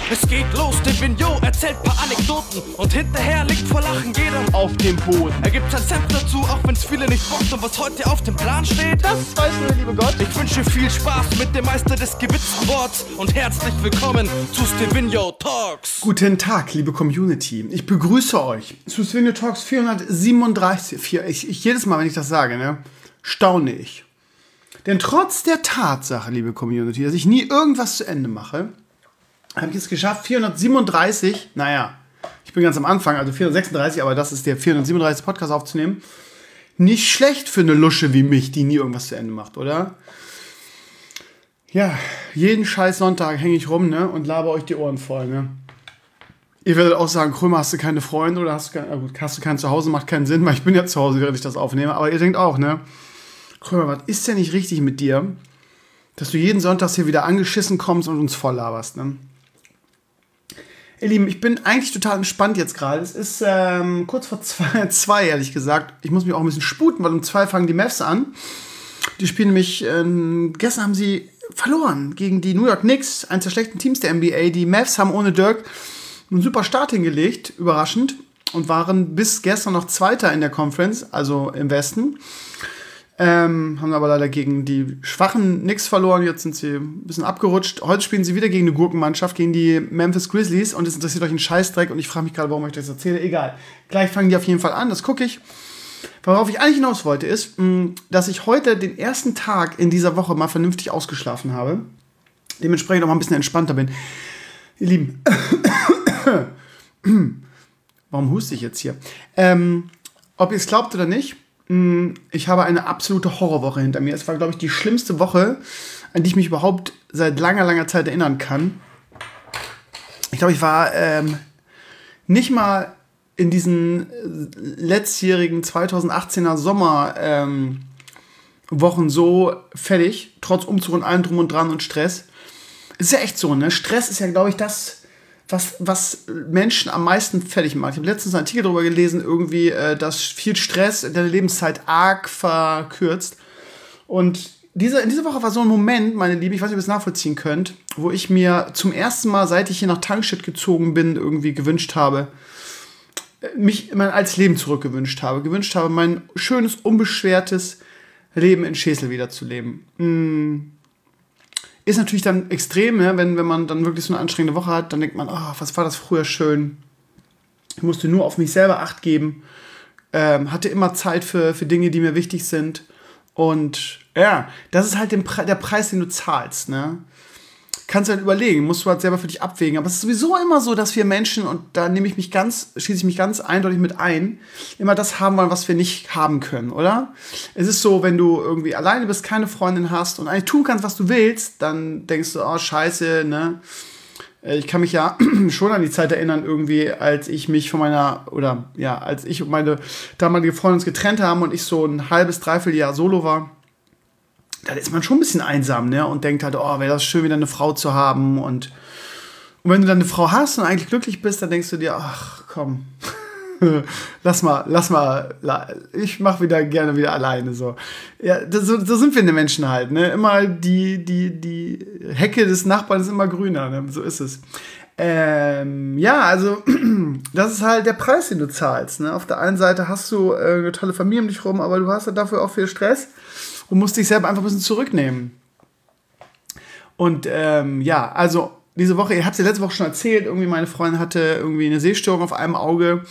Es geht los, Divino erzählt paar Anekdoten und hinterher liegt vor Lachen jeder auf dem Boden. Er gibt sein Senf dazu, auch wenn's viele nicht bockt. Und was heute auf dem Plan steht, das weiß nur der liebe Gott. Ich wünsche viel Spaß mit dem Meister des gewitzten Worts und herzlich willkommen zu Stevino Talks. Guten Tag, liebe Community. Ich begrüße euch zu Stevino Talks 437. Jedes Mal, wenn ich das sage, ne, staune ich. Denn trotz der Tatsache, liebe Community, dass ich nie irgendwas zu Ende mache, habe ich es geschafft, 437, naja, ich bin ganz am Anfang, also 436, aber das ist der 437 Podcast aufzunehmen. Nicht schlecht für eine Lusche wie mich, die nie irgendwas zu Ende macht, oder? Ja, jeden scheiß Sonntag hänge ich rum, ne, und laber euch die Ohren voll, ne. Ihr werdet auch sagen, Krömer, hast du keine Freunde oder hast du kein Zuhause, macht keinen Sinn, weil ich bin ja zu Hause, während ich das aufnehme. Aber ihr denkt auch, ne, Krömer, was ist denn nicht richtig mit dir, dass du jeden Sonntag hier wieder angeschissen kommst und uns voll laberst, ne? Ihr Lieben, ich bin eigentlich total entspannt jetzt gerade. Es ist kurz vor zwei, ehrlich gesagt. Ich muss mich auch ein bisschen sputen, weil um 2 fangen die Mavs an. Die spielen nämlich, gestern haben sie verloren gegen die New York Knicks, eines der schlechten Teams der NBA. Die Mavs haben ohne Dirk einen super Start hingelegt, überraschend, und waren bis gestern noch Zweiter in der Conference, also im Westen. Haben aber leider gegen die schwachen Knicks verloren. Jetzt sind sie ein bisschen abgerutscht. Heute spielen sie wieder gegen eine Gurkenmannschaft, gegen die Memphis Grizzlies. Und es interessiert euch einen Scheißdreck. Und ich frage mich gerade, warum ich das erzähle. Egal. Gleich fangen die auf jeden Fall an. Das gucke ich. Worauf ich eigentlich hinaus wollte, ist, dass ich heute den ersten Tag in dieser Woche mal vernünftig ausgeschlafen habe. Dementsprechend auch mal ein bisschen entspannter bin. Ihr Lieben. Warum huste ich jetzt hier? Ob ihr es glaubt oder nicht, ich habe eine absolute Horrorwoche hinter mir. Es war, glaube ich, die schlimmste Woche, an die ich mich überhaupt seit langer, langer Zeit erinnern kann. Ich glaube, ich war nicht mal in diesen letztjährigen 2018er Sommerwochen so fertig, trotz Umzug und allem drum und dran und Stress. Es ist ja echt so, ne? Stress ist ja, glaube ich, das, was Menschen am meisten fertig macht. Ich habe letztens einen Artikel darüber gelesen, irgendwie, dass viel Stress in der Lebenszeit arg verkürzt. Und in dieser Woche war so ein Moment, meine Lieben, ich weiß nicht, ob ihr es nachvollziehen könnt, wo ich mir zum ersten Mal, seit ich hier nach Tankstedt gezogen bin, irgendwie gewünscht habe, mich in mein altes Leben zurückgewünscht habe. Gewünscht habe, mein schönes, unbeschwertes Leben in Schesel wiederzuleben. Ist natürlich dann extrem, ne? wenn man dann wirklich so eine anstrengende Woche hat, dann denkt man, oh, was war das früher schön. Ich musste nur auf mich selber Acht geben, hatte immer Zeit für Dinge, die mir wichtig sind. Und ja, das ist halt der Preis, den du zahlst, ne? Kannst du halt überlegen, musst du halt selber für dich abwägen. Aber es ist sowieso immer so, dass wir Menschen, und da schließe ich mich ganz eindeutig mit ein, immer das haben wollen, was wir nicht haben können, oder? Es ist so, wenn du irgendwie alleine bist, keine Freundin hast und eigentlich tun kannst, was du willst, dann denkst du, oh, scheiße, ne? Ich kann mich ja schon an die Zeit erinnern, irgendwie, als ich mich als ich und meine damalige Freundin uns getrennt haben und ich so ein halbes, dreiviertel Jahr solo war. Da ist man schon ein bisschen einsam, ne? Und denkt halt, oh, wäre das schön, wieder eine Frau zu haben. Und wenn du dann eine Frau hast und eigentlich glücklich bist, dann denkst du dir, ach, komm, lass mal, ich mach gerne wieder alleine, so. Ja, so sind wir in den Menschen halt, ne? Immer die Hecke des Nachbarn ist immer grüner, ne? So ist es. Ja, also, das ist halt der Preis, den du zahlst, ne? Auf der einen Seite hast du eine tolle Familie um dich rum, aber du hast halt dafür auch viel Stress. Und musst dich selber einfach ein bisschen zurücknehmen. Und ja, also diese Woche, ich habe es ja letzte Woche schon erzählt, irgendwie meine Freundin hatte irgendwie eine Sehstörung auf einem Auge.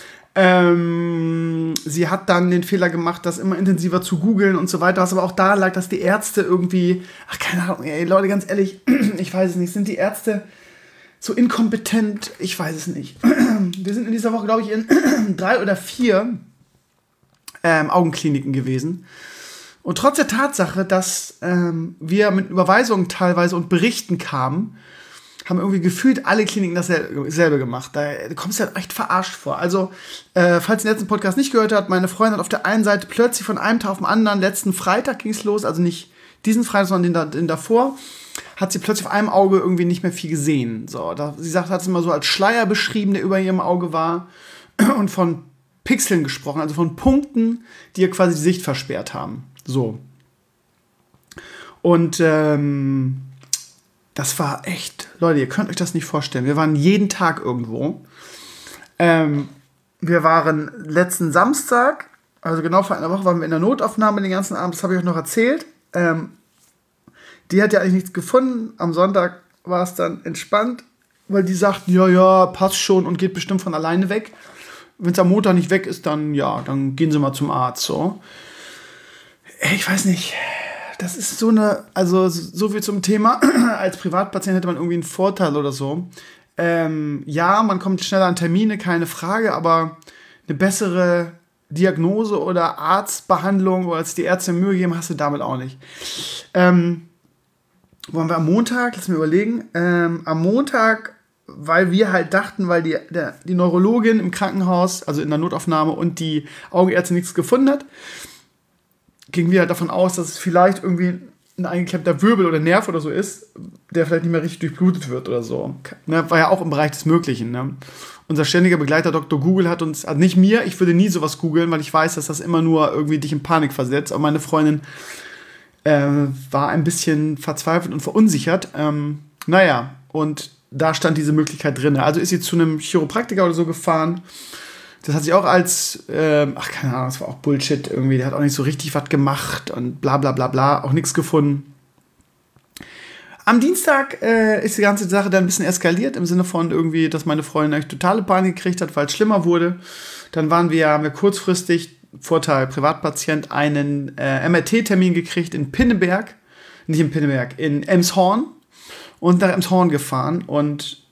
Sie hat dann den Fehler gemacht, das immer intensiver zu googeln und so weiter, was aber auch daran lag, dass die Ärzte irgendwie, keine Ahnung, ey, Leute, ganz ehrlich, ich weiß es nicht, sind die Ärzte so inkompetent? Ich weiß es nicht. Wir sind in dieser Woche, glaube ich, in 3 oder 4 Augenkliniken gewesen. Und trotz der Tatsache, dass wir mit Überweisungen teilweise und Berichten kamen, haben irgendwie gefühlt alle Kliniken dasselbe gemacht. Da kommst du halt echt verarscht vor. Also, falls ihr den letzten Podcast nicht gehört habt, meine Freundin hat auf der einen Seite plötzlich von einem Tag auf den anderen, letzten Freitag ging es los, also nicht diesen Freitag, sondern den davor, hat sie plötzlich auf einem Auge irgendwie nicht mehr viel gesehen. So, sie sagt, hat es immer so als Schleier beschrieben, der über ihrem Auge war, und von Pixeln gesprochen, also von Punkten, die ihr quasi die Sicht versperrt haben. So. Und das war echt, Leute, ihr könnt euch das nicht vorstellen. Wir waren jeden Tag irgendwo. Wir waren letzten Samstag, also genau vor einer Woche, waren wir in der Notaufnahme den ganzen Abend. Das habe ich euch noch erzählt. Die hat ja eigentlich nichts gefunden. Am Sonntag war es dann entspannt, weil die sagten, ja, passt schon und geht bestimmt von alleine weg. Wenn es am Montag nicht weg ist, dann gehen sie mal zum Arzt. So. Ich weiß nicht. Das ist so viel zum Thema. Als Privatpatient hätte man irgendwie einen Vorteil oder so. Man kommt schneller an Termine, keine Frage, aber eine bessere Diagnose oder Arztbehandlung, wo als die Ärzte Mühe geben, hast du damit auch nicht. Wollen wir am Montag, lass mich überlegen, am Montag, weil wir halt dachten, weil die Neurologin im Krankenhaus, also in der Notaufnahme und die Augenärztin nichts gefunden hat, gingen wir halt davon aus, dass es vielleicht irgendwie ein eingeklemmter Wirbel oder Nerv oder so ist, der vielleicht nicht mehr richtig durchblutet wird oder so. Ne, war ja auch im Bereich des Möglichen. Ne? Unser ständiger Begleiter Dr. Google hat uns, also nicht mir, ich würde nie sowas googeln, weil ich weiß, dass das immer nur irgendwie dich in Panik versetzt. Aber meine Freundin war ein bisschen verzweifelt und verunsichert. Und da stand diese Möglichkeit drin. Also ist sie zu einem Chiropraktiker oder so gefahren. Das hat sich auch als, keine Ahnung, das war auch Bullshit irgendwie. Der hat auch nicht so richtig was gemacht und bla bla bla bla, auch nichts gefunden. Am Dienstag ist die ganze Sache dann ein bisschen eskaliert, im Sinne von irgendwie, dass meine Freundin eigentlich totale Panik gekriegt hat, weil es schlimmer wurde. Dann haben wir kurzfristig, Vorteil, Privatpatient, einen MRT-Termin gekriegt in Pinneberg. Nicht in Pinneberg, in Elmshorn. Und nach Elmshorn gefahren und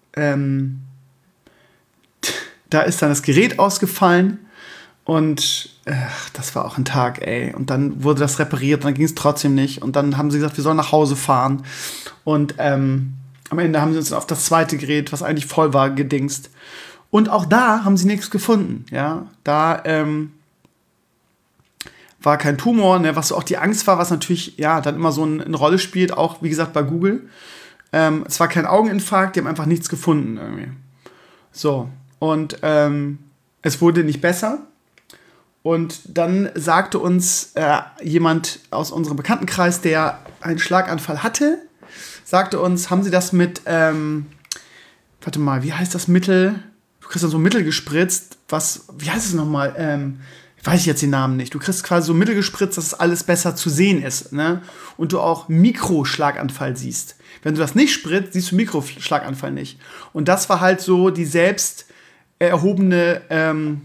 da ist dann das Gerät ausgefallen und das war auch ein Tag, ey. Und dann wurde das repariert und dann ging es trotzdem nicht. Und dann haben sie gesagt, wir sollen nach Hause fahren. Und am Ende haben sie uns auf das zweite Gerät, was eigentlich voll war, gedingst. Und auch da haben sie nichts gefunden. Ja, da war kein Tumor, ne, was so auch die Angst war, was natürlich dann immer so eine Rolle spielt, auch wie gesagt bei Google. Es war kein Augeninfarkt, die haben einfach nichts gefunden irgendwie. So. Und es wurde nicht besser. Und dann sagte uns jemand aus unserem Bekanntenkreis, der einen Schlaganfall hatte, sagte uns, haben Sie das mit, warte mal, wie heißt das Mittel? Du kriegst dann so ein Mittel gespritzt, wie heißt es nochmal? Weiß ich jetzt den Namen nicht. Du kriegst quasi so Mittel gespritzt, dass alles besser zu sehen ist, ne? Und du auch Mikroschlaganfall siehst. Wenn du das nicht spritzt, siehst du Mikroschlaganfall nicht. Und das war halt so die selbst erhobene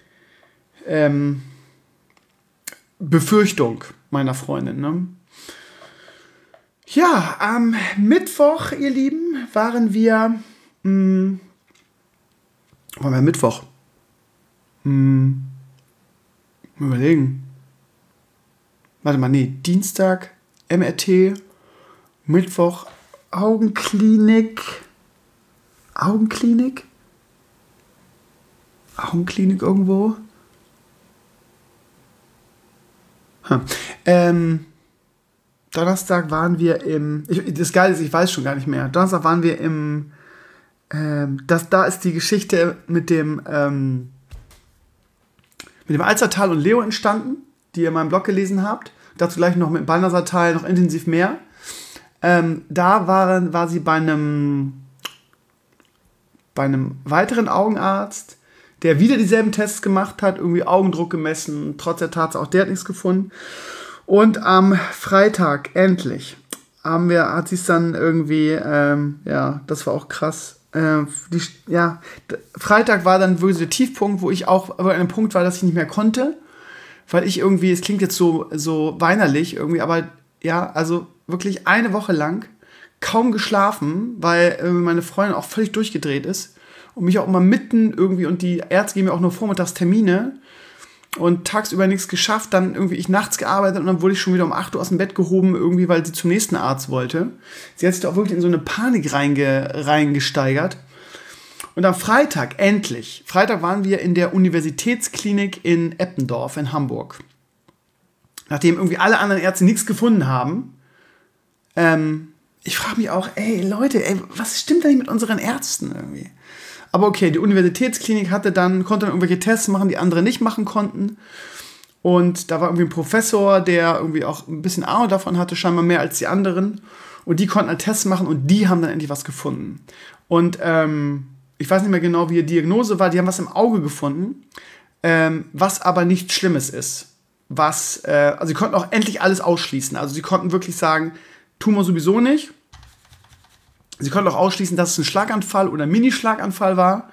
Befürchtung meiner Freundin. Ne? Ja, am Mittwoch, ihr Lieben, waren wir Mittwoch? Überlegen. Warte mal, nee, Dienstag, MRT, Mittwoch, Augenklinik irgendwo? Donnerstag waren wir das Geile ist, ich weiß schon gar nicht mehr. Donnerstag waren wir da ist die Geschichte mit dem Alzertal und Leo entstanden, die ihr in meinem Blog gelesen habt. Dazu gleich noch mit Balnasartal noch intensiv mehr. Da war sie bei einem weiteren Augenarzt, der wieder dieselben Tests gemacht hat, irgendwie Augendruck gemessen, trotz der Tatsache, auch der hat nichts gefunden. Und am Freitag, endlich, hat sie es dann irgendwie, das war auch krass. Freitag war dann wirklich der Tiefpunkt, wo ich auch an einem Punkt war, dass ich nicht mehr konnte, weil ich irgendwie, es klingt jetzt so weinerlich irgendwie, aber ja, also wirklich eine Woche lang kaum geschlafen, weil meine Freundin auch völlig durchgedreht ist und mich auch immer mitten irgendwie, und die Ärzte geben mir auch nur vormittags Termine und tagsüber nichts geschafft, dann irgendwie ich nachts gearbeitet und dann wurde ich schon wieder um 8 Uhr aus dem Bett gehoben, irgendwie, weil sie zum nächsten Arzt wollte. Sie hat sich da auch wirklich in so eine Panik reingesteigert. Und am Freitag waren wir in der Universitätsklinik in Eppendorf in Hamburg. Nachdem irgendwie alle anderen Ärzte nichts gefunden haben. Ich frage mich auch, Leute, was stimmt denn mit unseren Ärzten irgendwie? Aber okay, die Universitätsklinik konnte dann irgendwelche Tests machen, die andere nicht machen konnten. Und da war irgendwie ein Professor, der irgendwie auch ein bisschen Ahnung davon hatte, scheinbar mehr als die anderen. Und die konnten einen Test machen und die haben dann endlich was gefunden. Und ich weiß nicht mehr genau, wie die Diagnose war. Die haben was im Auge gefunden, was aber nichts Schlimmes ist. Also sie konnten auch endlich alles ausschließen. Also sie konnten wirklich sagen, Tumor sowieso nicht. Sie konnten auch ausschließen, dass es ein Schlaganfall oder ein Mini-Schlaganfall war.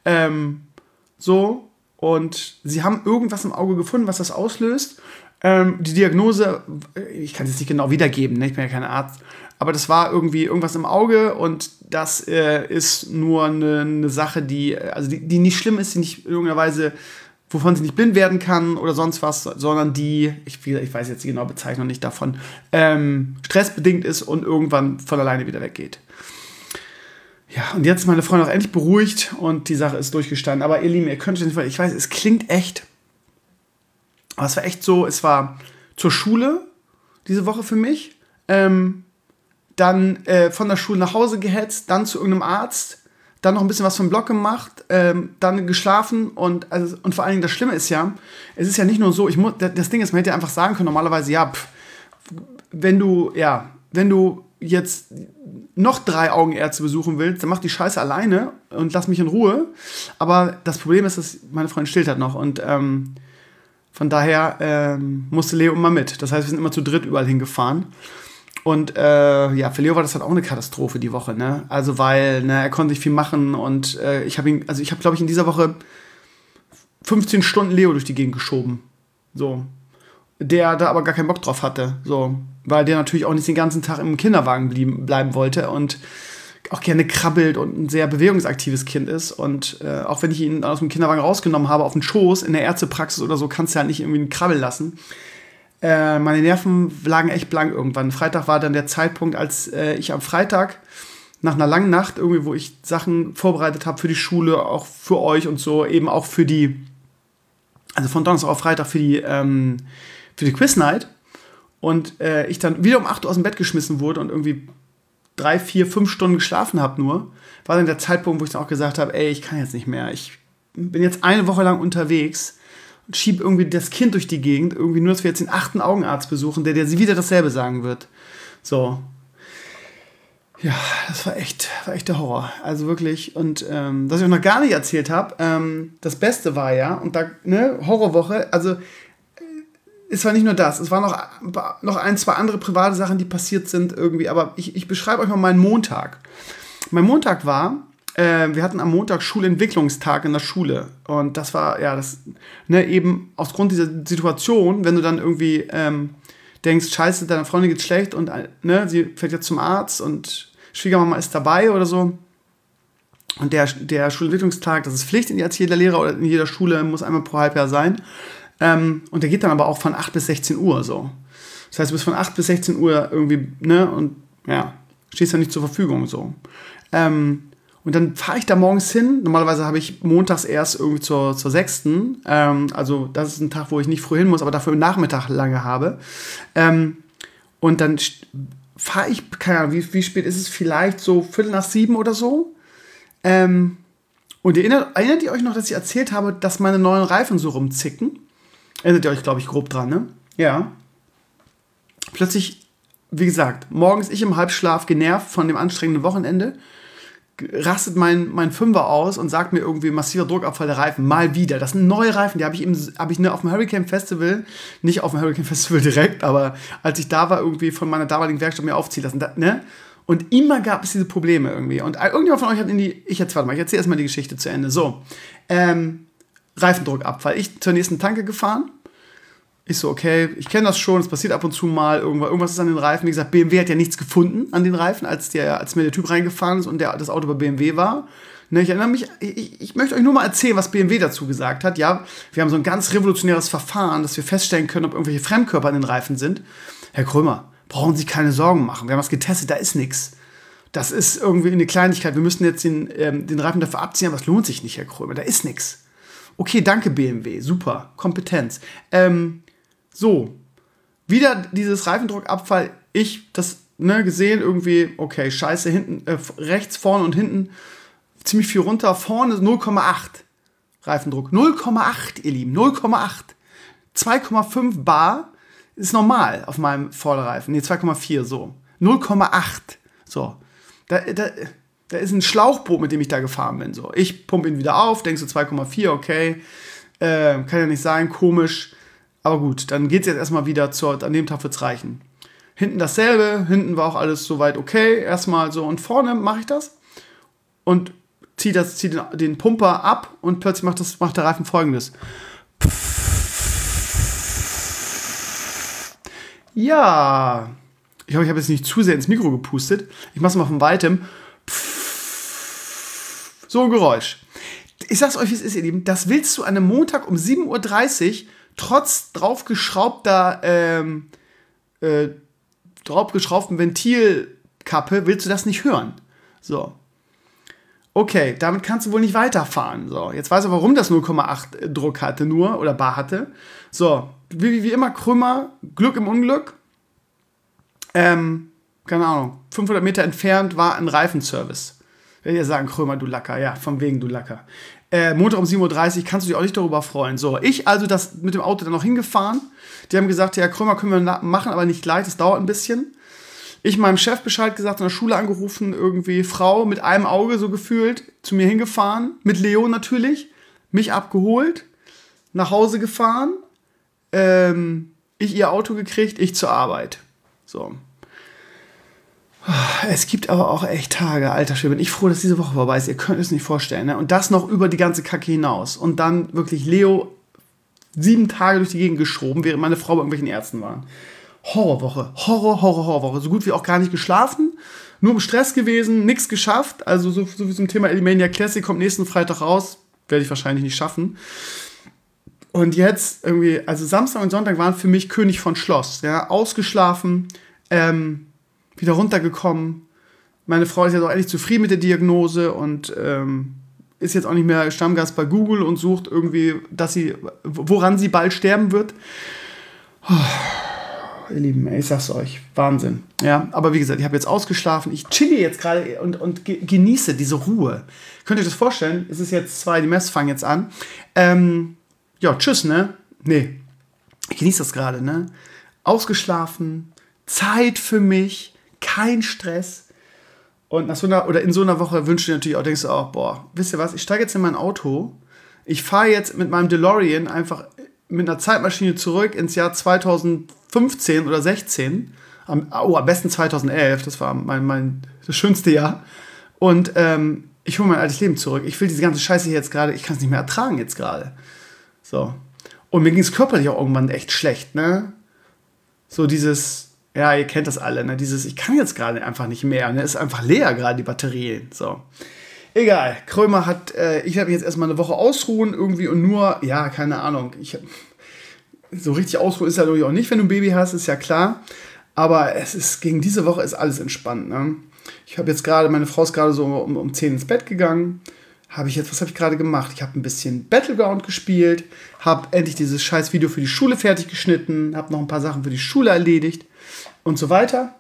So. Und sie haben irgendwas im Auge gefunden, was das auslöst. Die Diagnose, ich kann es jetzt nicht genau wiedergeben, ne? Ich bin ja kein Arzt, aber das war irgendwie irgendwas im Auge und das ist nur eine Sache, die nicht schlimm ist, die nicht in irgendeiner Weise, wovon sie nicht blind werden kann oder sonst was, sondern die, ich weiß jetzt die genaue Bezeichnung nicht davon, stressbedingt ist und irgendwann von alleine wieder weggeht. Ja, und jetzt ist meine Freundin auch endlich beruhigt und die Sache ist durchgestanden. Aber ihr Lieben, ihr könnt euch nicht, ich weiß, es klingt echt, aber es war echt so, es war zur Schule diese Woche für mich, dann von der Schule nach Hause gehetzt, dann zu irgendeinem Arzt, dann noch ein bisschen was vom Blog gemacht, dann geschlafen und vor allen Dingen das Schlimme ist ja, es ist ja nicht nur so, das Ding ist, man hätte ja einfach sagen können, normalerweise, ja, wenn du jetzt noch 3 Augenärzte besuchen willst, dann mach die Scheiße alleine und lass mich in Ruhe. Aber das Problem ist, dass meine Freundin stillt hat noch und von daher musste Leo immer mit. Das heißt, wir sind immer zu dritt überall hingefahren. Und für Leo war das halt auch eine Katastrophe die Woche, ne? Also weil, er konnte nicht viel machen und ich habe glaube ich, in dieser Woche 15 Stunden Leo durch die Gegend geschoben. So. Der da aber gar keinen Bock drauf hatte. So. Weil der natürlich auch nicht den ganzen Tag im Kinderwagen bleiben wollte und auch gerne krabbelt und ein sehr bewegungsaktives Kind ist. Und auch wenn ich ihn aus dem Kinderwagen rausgenommen habe, auf den Schoß, in der Ärztepraxis oder so, kannst du ja nicht irgendwie einen Krabbel lassen. Meine Nerven lagen echt blank irgendwann. Freitag war dann der Zeitpunkt, als ich am Freitag nach einer langen Nacht irgendwie, wo ich Sachen vorbereitet habe für die Schule, auch für euch und so, eben auch für die, also von Donnerstag auf Freitag für die Quiz-Night. Und ich dann wieder um 8 Uhr aus dem Bett geschmissen wurde und irgendwie 3, 4, 5 Stunden geschlafen habe nur, war dann der Zeitpunkt, wo ich dann auch gesagt habe, ey, ich kann jetzt nicht mehr. Ich bin jetzt eine Woche lang unterwegs und schiebe irgendwie das Kind durch die Gegend, irgendwie nur, dass wir jetzt den 8. Augenarzt besuchen, der wieder dasselbe sagen wird. So. Ja, das war echt der Horror. Also wirklich. Und was ich auch noch gar nicht erzählt habe, das Beste war ja, und da, Horrorwoche, also es war nicht nur das, es waren noch 1, 2 andere private Sachen, die passiert sind irgendwie, aber ich beschreibe euch mal meinen Montag. Mein Montag war, wir hatten am Montag Schulentwicklungstag in der Schule und das war, eben aus Grund dieser Situation, wenn du dann irgendwie denkst, scheiße, deiner Freundin geht's schlecht und sie fährt jetzt zum Arzt und Schwiegermama ist dabei oder so. Und der Schulentwicklungstag, das ist Pflicht in jeder Lehrer oder in jeder Schule, muss einmal pro Halbjahr sein. Und der geht dann aber auch von 8 bis 16 Uhr so. Das heißt, du bist von 8 bis 16 Uhr irgendwie, und stehst dann nicht zur Verfügung so. Und dann fahre ich da morgens hin. Normalerweise habe ich montags erst irgendwie zur 6. Also das ist ein Tag, wo ich nicht früh hin muss, aber dafür im Nachmittag lange habe. Und dann fahre ich, keine Ahnung, wie spät ist es? Vielleicht so 6:45 oder so. Und erinnert ihr euch noch, dass ich erzählt habe, dass meine neuen Reifen so rumzicken? Erinnert ihr euch, glaube ich, grob dran, ne? Ja. Plötzlich, wie gesagt, morgens ich im Halbschlaf, genervt von dem anstrengenden Wochenende, rastet mein Fünfer aus und sagt mir irgendwie massiver Druckabfall der Reifen. Mal wieder. Das sind neue Reifen, die habe ich auf dem Hurricane Festival, nicht auf dem Hurricane Festival direkt, aber als ich da war, irgendwie von meiner damaligen Werkstatt mir aufziehen lassen. Und immer gab es diese Probleme irgendwie. Und irgendjemand von euch hat ich erzähle erstmal die Geschichte zu Ende. So, Reifendruckabfall. Ich zur nächsten Tanke gefahren. Ich so, okay, ich kenne das schon, es passiert ab und zu mal, irgendwas ist an den Reifen. Wie gesagt, BMW hat ja nichts gefunden an den Reifen, als mir der Typ reingefahren ist und das Auto bei BMW war. Ich erinnere mich, ich möchte euch nur mal erzählen, was BMW dazu gesagt hat. Ja, wir haben so ein ganz revolutionäres Verfahren, dass wir feststellen können, ob irgendwelche Fremdkörper an den Reifen sind. Herr Krömer, brauchen Sie keine Sorgen machen. Wir haben das getestet, da ist nichts. Das ist irgendwie eine Kleinigkeit. Wir müssen jetzt den Reifen dafür abziehen, aber es lohnt sich nicht, Herr Krömer. Da ist nichts. Okay, danke BMW. Super. Kompetenz. So. Wieder dieses Reifendruckabfall. Ich das gesehen irgendwie, okay, scheiße, hinten, rechts, vorne und hinten ziemlich viel runter. Vorne 0,8 Reifendruck. 0,8, ihr Lieben. 0,8. 2,5 Bar ist normal auf meinem Vorderreifen. Nee, 2,4 so. 0,8. So. Da ist ein Schlauchboot, mit dem ich da gefahren bin. So. Ich pumpe ihn wieder auf, denkst du 2,4, okay. Kann ja nicht sein, komisch. Aber gut, dann geht es jetzt erstmal wieder an dem Tag wird's reichen. Hinten dasselbe, hinten war auch alles soweit okay. Erstmal so und vorne mache ich das und zieh den Pumper ab und plötzlich macht der Reifen Folgendes. Ja, ich hoffe, ich habe jetzt nicht zu sehr ins Mikro gepustet. Ich mache es mal von weitem. So ein Geräusch. Ich sag's euch, wie es ist, ihr Lieben. Das willst du an einem Montag um 7.30 Uhr trotz draufgeschraubten Ventilkappe, willst du das nicht hören. So. Okay, damit kannst du wohl nicht weiterfahren. So, jetzt weiß er, warum das 0,8 Druck hatte nur oder Bar hatte. So, wie immer Krümmer, Glück im Unglück. Keine Ahnung, 500 Meter entfernt war ein Reifenservice. Wenn ihr sagen, Krömer, du Lacker. Ja, von wegen, du Lacker. Montag um 7.30 Uhr, kannst du dich auch nicht darüber freuen. So, ich also das mit dem Auto dann noch hingefahren. Die haben gesagt, ja, Krömer können wir machen, aber nicht gleich, das dauert ein bisschen. Ich meinem Chef Bescheid gesagt, in der Schule angerufen, irgendwie Frau mit einem Auge so gefühlt, zu mir hingefahren, mit Leo natürlich, mich abgeholt, nach Hause gefahren, ich ihr Auto gekriegt, ich zur Arbeit. So. Es gibt aber auch echt Tage, alter Schwede, bin ich froh, dass diese Woche vorbei ist. Ihr könnt es nicht vorstellen. Ne? Und das noch über die ganze Kacke hinaus. Und dann wirklich Leo 7 Tage durch die Gegend geschoben, während meine Frau bei irgendwelchen Ärzten waren. Horrorwoche. Horrorwoche. So gut wie auch gar nicht geschlafen. Nur im Stress gewesen, nichts geschafft. Also so wie zum Thema Elimania Classic kommt nächsten Freitag raus. Werde ich wahrscheinlich nicht schaffen. Und jetzt irgendwie, also Samstag und Sonntag waren für mich König von Schloss. Ja? Ausgeschlafen, wieder runtergekommen. Meine Frau ist jetzt auch endlich zufrieden mit der Diagnose und ist jetzt auch nicht mehr Stammgast bei Google und sucht irgendwie, woran sie bald sterben wird. Oh, ihr Lieben, ich sag's euch, Wahnsinn. Ja, aber wie gesagt, ich habe jetzt ausgeschlafen. Ich chille jetzt gerade und genieße diese Ruhe. Könnt ihr euch das vorstellen? Es ist jetzt 2, die Mess fangen jetzt an. Ja, tschüss, ne? Nee, ich genieße das gerade, ne? Ausgeschlafen, Zeit für mich, kein Stress. Und in so einer Woche wünschst du dir natürlich auch, denkst du auch, boah, wisst ihr was, ich steige jetzt in mein Auto, ich fahre jetzt mit meinem DeLorean einfach mit einer Zeitmaschine zurück ins Jahr 2015 oder 16, am besten 2011, das war das schönste Jahr, und ich hole mein altes Leben zurück. Ich will diese ganze Scheiße hier jetzt gerade, ich kann es nicht mehr ertragen jetzt gerade. So. Und mir ging es körperlich auch irgendwann echt schlecht, ne? So dieses, ja, ihr kennt das alle, ne? Dieses, ich kann jetzt gerade einfach nicht mehr, ne? Ist einfach leer gerade, die Batterie. So. Egal, Krömer ich werde mich jetzt erstmal eine Woche ausruhen irgendwie und nur, ja, keine Ahnung. So richtig ausruhen ist ja natürlich auch nicht, wenn du ein Baby hast, ist ja klar. Aber gegen diese Woche ist alles entspannt, ne? Meine Frau ist gerade so um 10 ins Bett gegangen. Was habe ich gerade gemacht? Ich habe ein bisschen Battleground gespielt, habe endlich dieses scheiß Video für die Schule fertig geschnitten, habe noch ein paar Sachen für die Schule erledigt und so weiter.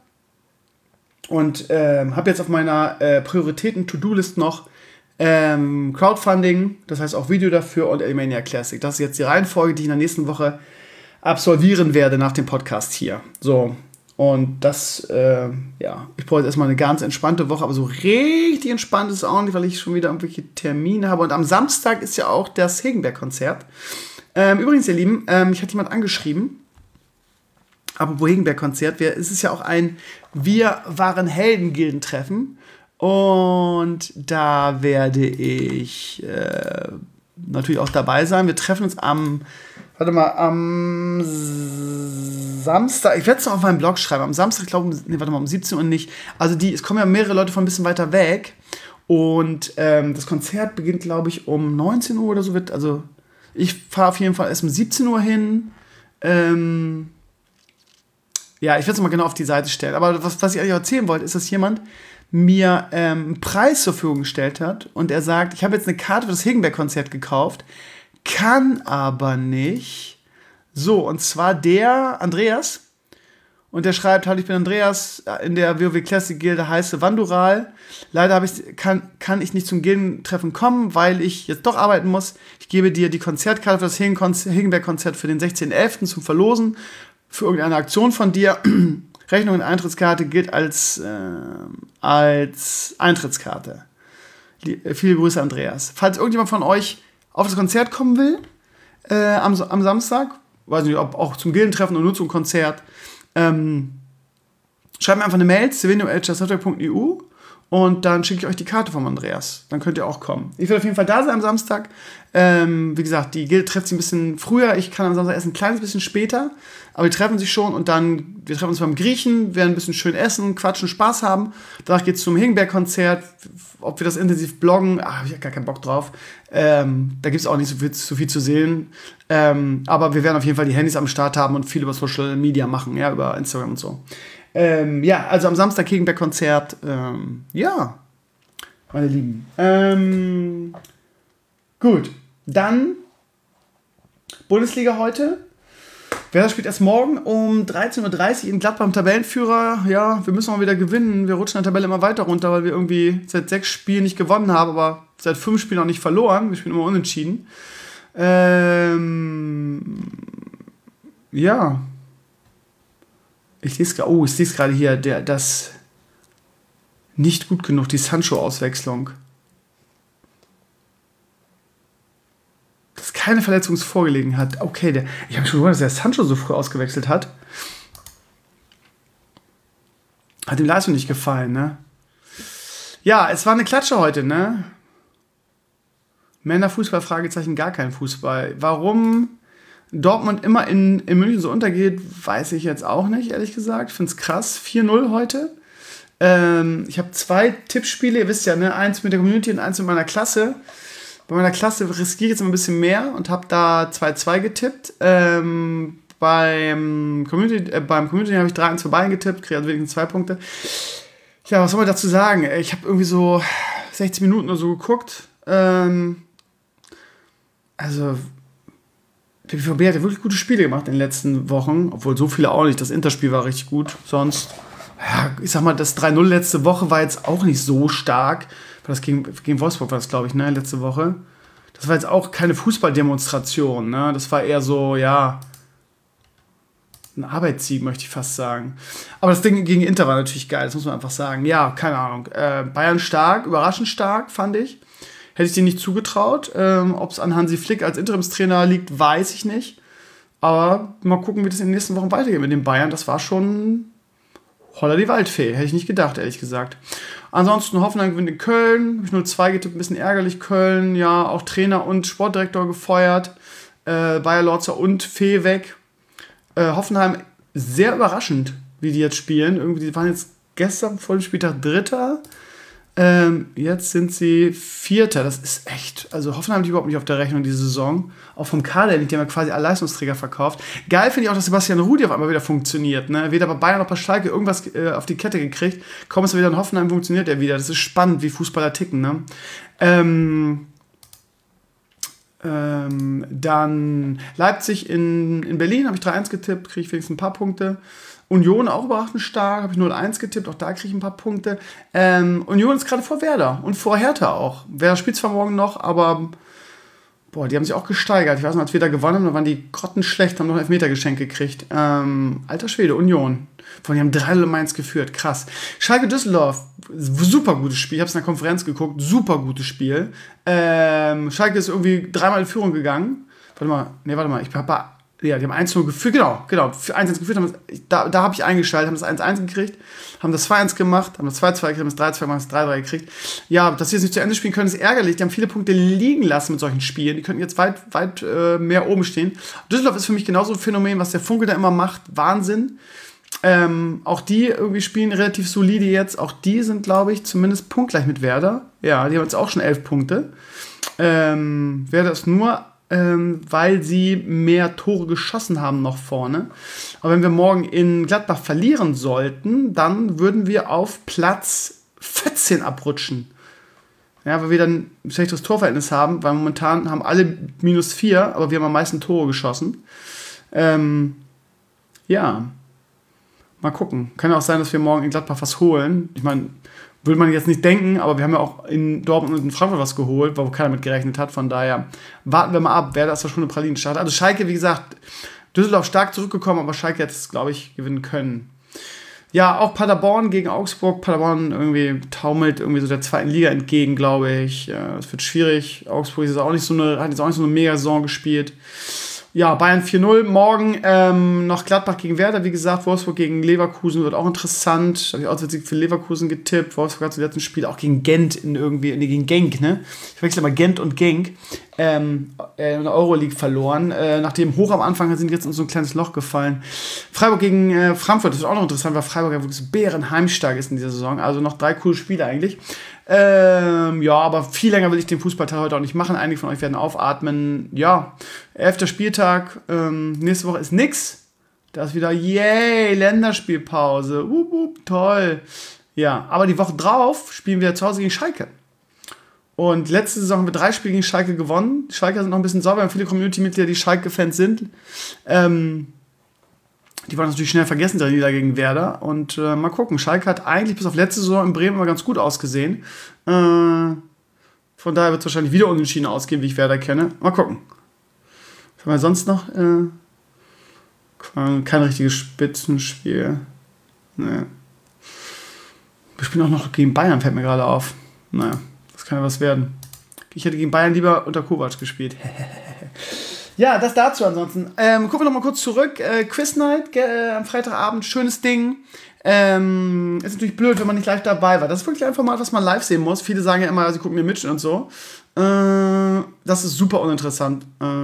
Und habe jetzt auf meiner Prioritäten-To-Do-List noch Crowdfunding, das heißt auch Video dafür und Elimania Classic. Das ist jetzt die Reihenfolge, die ich in der nächsten Woche absolvieren werde nach dem Podcast hier. So. Und das, ich brauche jetzt erstmal eine ganz entspannte Woche, aber so richtig entspannt ist es auch nicht, weil ich schon wieder irgendwelche Termine habe. Und am Samstag ist ja auch das Hegenberg-Konzert. Übrigens, ihr Lieben, mich hat jemand angeschrieben, apropos Hegenberg-Konzert, es ist ja auch ein Wir waren Helden-Gilden-Treffen. Und da werde ich natürlich auch dabei sein. Wir treffen uns am Samstag, ich werde es noch auf meinem Blog schreiben, am Samstag, um 17 Uhr nicht. Also es kommen ja mehrere Leute von ein bisschen weiter weg und das Konzert beginnt, glaube ich, um 19 Uhr oder so. Also ich fahre auf jeden Fall erst um 17 Uhr hin. Ja, ich werde es mal genau auf die Seite stellen. Aber was ich eigentlich erzählen wollte, ist, dass jemand mir einen Preis zur Verfügung gestellt hat und er sagt, ich habe jetzt eine Karte für das Hegenberg-Konzert gekauft, kann aber nicht. So, und zwar der Andreas. Und der schreibt, ich bin Andreas, in der WoW Classic Gilde heiße Wandural. Leider kann ich nicht zum Gildentreffen kommen, weil ich jetzt doch arbeiten muss. Ich gebe dir die Konzertkarte für das Hegenberg-Konzert für den 16.11. zum Verlosen. Für irgendeine Aktion von dir. Rechnung und Eintrittskarte gilt als Eintrittskarte. Viele Grüße, Andreas. Falls irgendjemand von euch auf das Konzert kommen will, am Samstag, weiß nicht, ob auch zum Gildentreffen oder nur zum Konzert, schreibt mir einfach eine Mail, stevenio@justsoftware.eu, und dann schicke ich euch die Karte vom Andreas. Dann könnt ihr auch kommen. Ich werde auf jeden Fall da sein am Samstag. Wie gesagt, die Gilde trifft sich ein bisschen früher. Ich kann am Samstag erst ein kleines bisschen später. Aber die treffen sich schon, und dann, wir treffen uns beim Griechen, werden ein bisschen schön essen, quatschen, Spaß haben. Danach geht es zum Hingenberg-Konzert. Ob wir das intensiv bloggen, habe ich gar keinen Bock drauf. Da gibt es auch nicht so viel zu sehen. Aber wir werden auf jeden Fall die Handys am Start haben und viel über Social Media machen, ja, über Instagram und so. Also am Samstag Hingenberg-Konzert. Ja, meine Lieben. Gut, dann Bundesliga heute. Werder spielt erst morgen um 13:30 Uhr in Gladbach im Tabellenführer. Ja, wir müssen mal wieder gewinnen. Wir rutschen in der Tabelle immer weiter runter, weil wir irgendwie seit 6 Spielen nicht gewonnen haben, aber seit 5 Spielen auch nicht verloren. Wir spielen immer unentschieden. Ja. Ich lese gerade hier, das nicht gut genug, die Sancho-Auswechslung. Dass keine Verletzung vorgelegen hat. Okay, ich habe schon gewundert, dass der Sancho so früh ausgewechselt hat. Hat ihm die Leistung nicht gefallen, ne? Ja, es war eine Klatsche heute, ne? Männerfußball, Fragezeichen, gar kein Fußball. Warum Dortmund immer in München so untergeht, weiß ich jetzt auch nicht, ehrlich gesagt. Ich finde es krass. 4-0 heute. Ich habe 2 Tippspiele, ihr wisst ja, ne? 1 mit der Community und 1 mit meiner Klasse. Bei meiner Klasse riskiere ich jetzt ein bisschen mehr und habe da 2-2 getippt. Beim Community habe ich 3-1 für Bayern getippt, kriege also wenigstens 2 Punkte. Ja, was soll man dazu sagen? Ich habe irgendwie so 60 Minuten oder so geguckt. Also der BVB hat ja wirklich gute Spiele gemacht in den letzten Wochen, obwohl so viele auch nicht. Das Interspiel war richtig gut. Sonst, ja, ich sag mal, das 3-0 letzte Woche war jetzt auch nicht so stark. Das gegen Wolfsburg war das, glaube ich, ne, letzte Woche. Das war jetzt auch keine Fußballdemonstration, ne? Das war eher so, ja, ein Arbeitssieg, möchte ich fast sagen. Aber das Ding gegen Inter war natürlich geil, das muss man einfach sagen. Ja, keine Ahnung. Bayern stark, überraschend stark, fand ich. Hätte ich denen nicht zugetraut. Ob es an Hansi Flick als Interimstrainer liegt, weiß ich nicht. Aber mal gucken, wie das in den nächsten Wochen weitergeht mit den Bayern. Das war schon holla die Waldfee. Hätte ich nicht gedacht, ehrlich gesagt. Ansonsten Hoffenheim gewinnt in Köln. Habe ich 0-2 getippt, ein bisschen ärgerlich. Köln, ja, auch Trainer und Sportdirektor gefeuert. Bayer Lorzer und Fee weg. Hoffenheim sehr überraschend, wie die jetzt spielen. Irgendwie, die waren jetzt gestern vor dem Spieltag Dritter. Jetzt sind sie Vierter. Das ist echt, also Hoffenheim die überhaupt nicht auf der Rechnung diese Saison. Auch vom Kader nicht, die haben ja quasi alle Leistungsträger verkauft. Geil finde ich auch, dass Sebastian Rudi auf einmal wieder funktioniert. Ne? Weder bei Bayern noch bei Schalke irgendwas auf die Kette gekriegt. Kaum ist er wieder in Hoffenheim, funktioniert er wieder. Das ist spannend, wie Fußballer ticken. Ne? Dann Leipzig in Berlin, habe ich 3-1 getippt, kriege ich wenigstens ein paar Punkte. Union auch überraschend stark, habe ich 0-1 getippt, auch da kriege ich ein paar Punkte. Union ist gerade vor Werder und vor Hertha auch. Werder spielt zwar morgen noch, aber die haben sich auch gesteigert. Ich weiß noch, als wir da gewonnen haben, da waren die grottenschlecht, haben noch ein Elfmetergeschenk gekriegt. Alter Schwede, Union. Die haben 3-0 Mainz geführt, krass. Schalke Düsseldorf, super gutes Spiel. Ich habe es in der Konferenz geguckt, super gutes Spiel. Schalke ist irgendwie 3-mal in Führung gegangen. Die haben 1-0 geführt, genau, für 1-1 geführt, da habe ich eingeschaltet, haben das 1-1 gekriegt, haben das 2-1 gemacht, haben das 2-2 gekriegt, haben das 3-2 gemacht, das 3-3 gekriegt. Ja, dass sie jetzt nicht zu Ende spielen können, ist ärgerlich. Die haben viele Punkte liegen lassen mit solchen Spielen. Die könnten jetzt weit mehr oben stehen. Düsseldorf ist für mich genauso ein Phänomen, was der Funke da immer macht. Wahnsinn. Auch die irgendwie spielen relativ solide jetzt. Auch die sind, glaube ich, zumindest punktgleich mit Werder. Ja, die haben jetzt auch schon 11 Punkte. Werder ist nur weil sie mehr Tore geschossen haben noch vorne. Aber wenn wir morgen in Gladbach verlieren sollten, dann würden wir auf Platz 14 abrutschen. Ja, weil wir dann ein schlechtes Torverhältnis haben, weil momentan haben alle -4, aber wir haben am meisten Tore geschossen. Ja, mal gucken. Kann auch sein, dass wir morgen in Gladbach was holen. Ich meine, würde man jetzt nicht denken, aber wir haben ja auch in Dortmund und in Frankfurt was geholt, wo keiner mit gerechnet hat. Von daher warten wir mal ab, wer das da schon eine Pralinenstadt. Also Schalke, wie gesagt, Düsseldorf stark zurückgekommen, aber Schalke jetzt, glaube ich, gewinnen können. Ja, auch Paderborn gegen Augsburg. Paderborn irgendwie taumelt irgendwie so der zweiten Liga entgegen, glaube ich. Es wird schwierig. Augsburg hat jetzt auch nicht so eine Mega-Saison gespielt. Ja, Bayern 4-0. Morgen noch Gladbach gegen Werder, wie gesagt. Wolfsburg gegen Leverkusen wird auch interessant. Da habe ich Auswärtssieg für Leverkusen getippt. Wolfsburg hat zum letzten Spiel auch gegen Gent gegen Genk, ne? Ich wechsle mal Gent und Genk. In der Euroleague verloren. Nachdem hoch am Anfang sind jetzt in so ein kleines Loch gefallen. Freiburg gegen Frankfurt, das ist auch noch interessant, weil Freiburg ja wirklich so bärenheimstark ist in dieser Saison. Also noch 3 coole Spiele eigentlich. Ja, aber viel länger will ich den Fußballteil heute auch nicht machen. Einige von euch werden aufatmen. Ja, 11. Spieltag. Nächste Woche ist nix. Da ist wieder, yay, Länderspielpause. Toll. Ja, aber die Woche drauf spielen wir zu Hause gegen Schalke. Und letzte Saison haben wir 3 Spiele gegen Schalke gewonnen. Die Schalker sind noch ein bisschen sauber. Wir haben viele Community-Mitglieder, die Schalke-Fans sind. Die wollen natürlich schnell vergessen, der Niederlage gegen Werder. Und mal gucken. Schalke hat eigentlich bis auf letzte Saison in Bremen immer ganz gut ausgesehen. Von daher wird es wahrscheinlich wieder unentschieden ausgehen, wie ich Werder kenne. Mal gucken. Was haben wir sonst noch? Kein richtiges Spitzenspiel. Nee. Wir spielen auch noch gegen Bayern, fällt mir gerade auf. Naja. Kann ja was werden. Ich hätte gegen Bayern lieber unter Kovac gespielt. Ja, das dazu ansonsten. Gucken wir noch mal kurz zurück. Quiz Night am Freitagabend, schönes Ding. Ist natürlich blöd, wenn man nicht live dabei war. Das ist wirklich ein Format, was man live sehen muss. Viele sagen ja immer, sie gucken mir Mitschnitt und so. Das ist super uninteressant.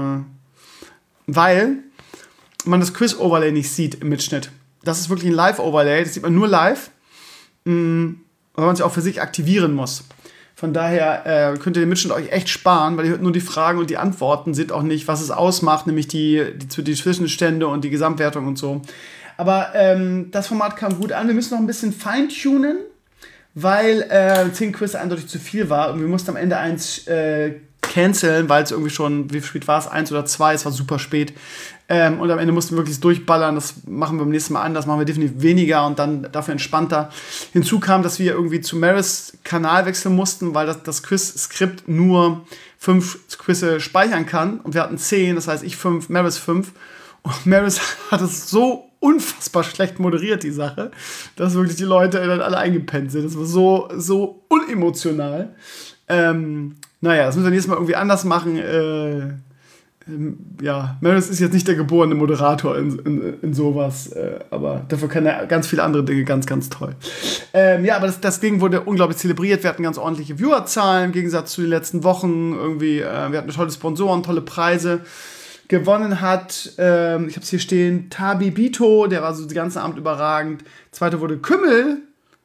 Weil man das Quiz-Overlay nicht sieht im Mitschnitt. Das ist wirklich ein Live-Overlay. Das sieht man nur live. Weil man es auch für sich aktivieren muss. Von daher könnt ihr den Mitschnitt euch echt sparen, weil ihr hört nur die Fragen und die Antworten, seht auch nicht, was es ausmacht, nämlich die Zwischenstände und die Gesamtwertung und so. Aber das Format kam gut an. Wir müssen noch ein bisschen feintunen, weil 10 Quiz eindeutig zu viel war. Und wir mussten am Ende eins canceln, weil es irgendwie schon, wie spät war es? 1 oder 2, es war super spät. Und am Ende mussten wir wirklich durchballern. Das machen wir beim nächsten Mal anders, machen wir definitiv weniger und dann dafür entspannter. Hinzu kam, dass wir irgendwie zu Maris Kanal wechseln mussten, weil das Quiz-Skript nur 5 Quizze speichern kann. Und wir hatten 10, das heißt ich 5, Maris 5. Und Maris hat es so unfassbar schlecht moderiert, die Sache, dass wirklich die Leute dann alle eingepennt sind. Das war so unemotional. Naja, das müssen wir nächstes Mal irgendwie anders machen. Ja, Maris ist jetzt nicht der geborene Moderator in sowas, aber dafür kann er ganz viele andere Dinge ganz, ganz toll. Ja, aber das Ding wurde unglaublich zelebriert. Wir hatten ganz ordentliche Viewerzahlen im Gegensatz zu den letzten Wochen. Irgendwie, wir hatten tolle Sponsoren, tolle Preise. Gewonnen hat, ich habe es hier stehen, Tabi Bito, der war so den ganzen Abend überragend. Zweiter wurde Kümmel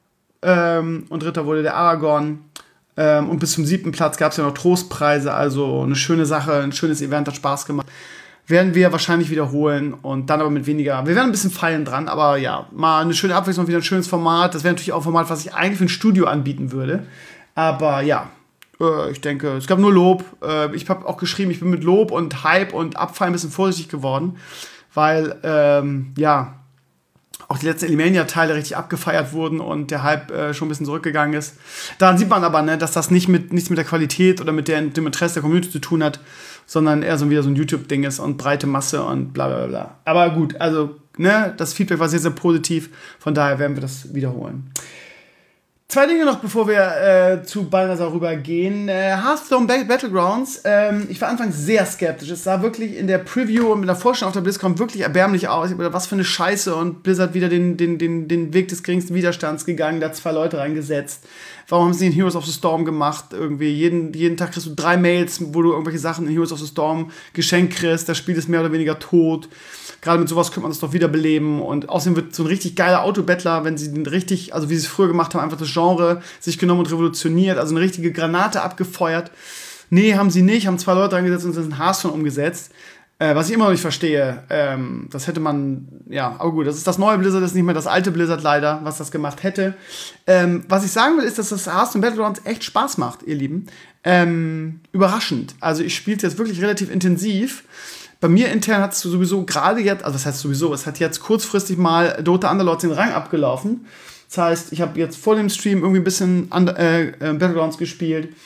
und dritter wurde der Aragon. Und bis zum 7. Platz gab es ja noch Trostpreise, also eine schöne Sache, ein schönes Event, hat Spaß gemacht. Werden wir wahrscheinlich wiederholen und dann aber mit weniger. Wir werden ein bisschen feilen dran, aber ja, mal eine schöne Abwechslung, wieder ein schönes Format. Das wäre natürlich auch ein Format, was ich eigentlich für ein Studio anbieten würde. Aber ja, ich denke, es gab nur Lob. Ich habe auch geschrieben, ich bin mit Lob und Hype und Abfall ein bisschen vorsichtig geworden, weil, ja, auch die letzten Elimania-Teile richtig abgefeiert wurden und der Hype schon ein bisschen zurückgegangen ist. Daran sieht man aber, ne, dass das nichts mit der Qualität oder mit dem Interesse der Community zu tun hat, sondern eher so wieder so ein YouTube-Ding ist und breite Masse und bla bla bla. Aber gut, also ne, das Feedback war sehr, sehr positiv, von daher werden wir das wiederholen. 2 Dinge noch, bevor wir zu Balnasar rübergehen. Hearthstone Battlegrounds. Ich war anfangs sehr skeptisch. Es sah wirklich in der Preview und mit der Vorstellung auf der BlizzCon wirklich erbärmlich aus. Ich dachte, was für eine Scheiße. Und Blizzard wieder den Weg des geringsten Widerstands gegangen, da 2 Leute reingesetzt. Warum haben sie den Heroes of the Storm gemacht? Irgendwie jeden Tag kriegst du 3 Mails, wo du irgendwelche Sachen in Heroes of the Storm geschenkt kriegst. Das Spiel ist mehr oder weniger tot. Gerade mit sowas könnte man das doch wiederbeleben. Und außerdem wird so ein richtig geiler Autobattler, wenn sie den richtig, also wie sie es früher gemacht haben, einfach das Genre sich genommen und revolutioniert, also eine richtige Granate abgefeuert. Nee, haben sie nicht, haben 2 Leute reingesetzt und sind Hearthstone umgesetzt. Was ich immer noch nicht verstehe, das hätte man, ja, aber gut, das ist das neue Blizzard, das ist nicht mehr das alte Blizzard leider, was das gemacht hätte. Was ich sagen will, ist, dass das Hearthstone Battlegrounds echt Spaß macht, ihr Lieben. Überraschend. Also ich spiele es jetzt wirklich relativ intensiv. Bei mir intern hat es sowieso gerade jetzt, also das heißt sowieso, es hat jetzt kurzfristig mal Dota Underlords den Rang abgelaufen. Das heißt, ich habe jetzt vor dem Stream irgendwie ein bisschen Battlegrounds gespielt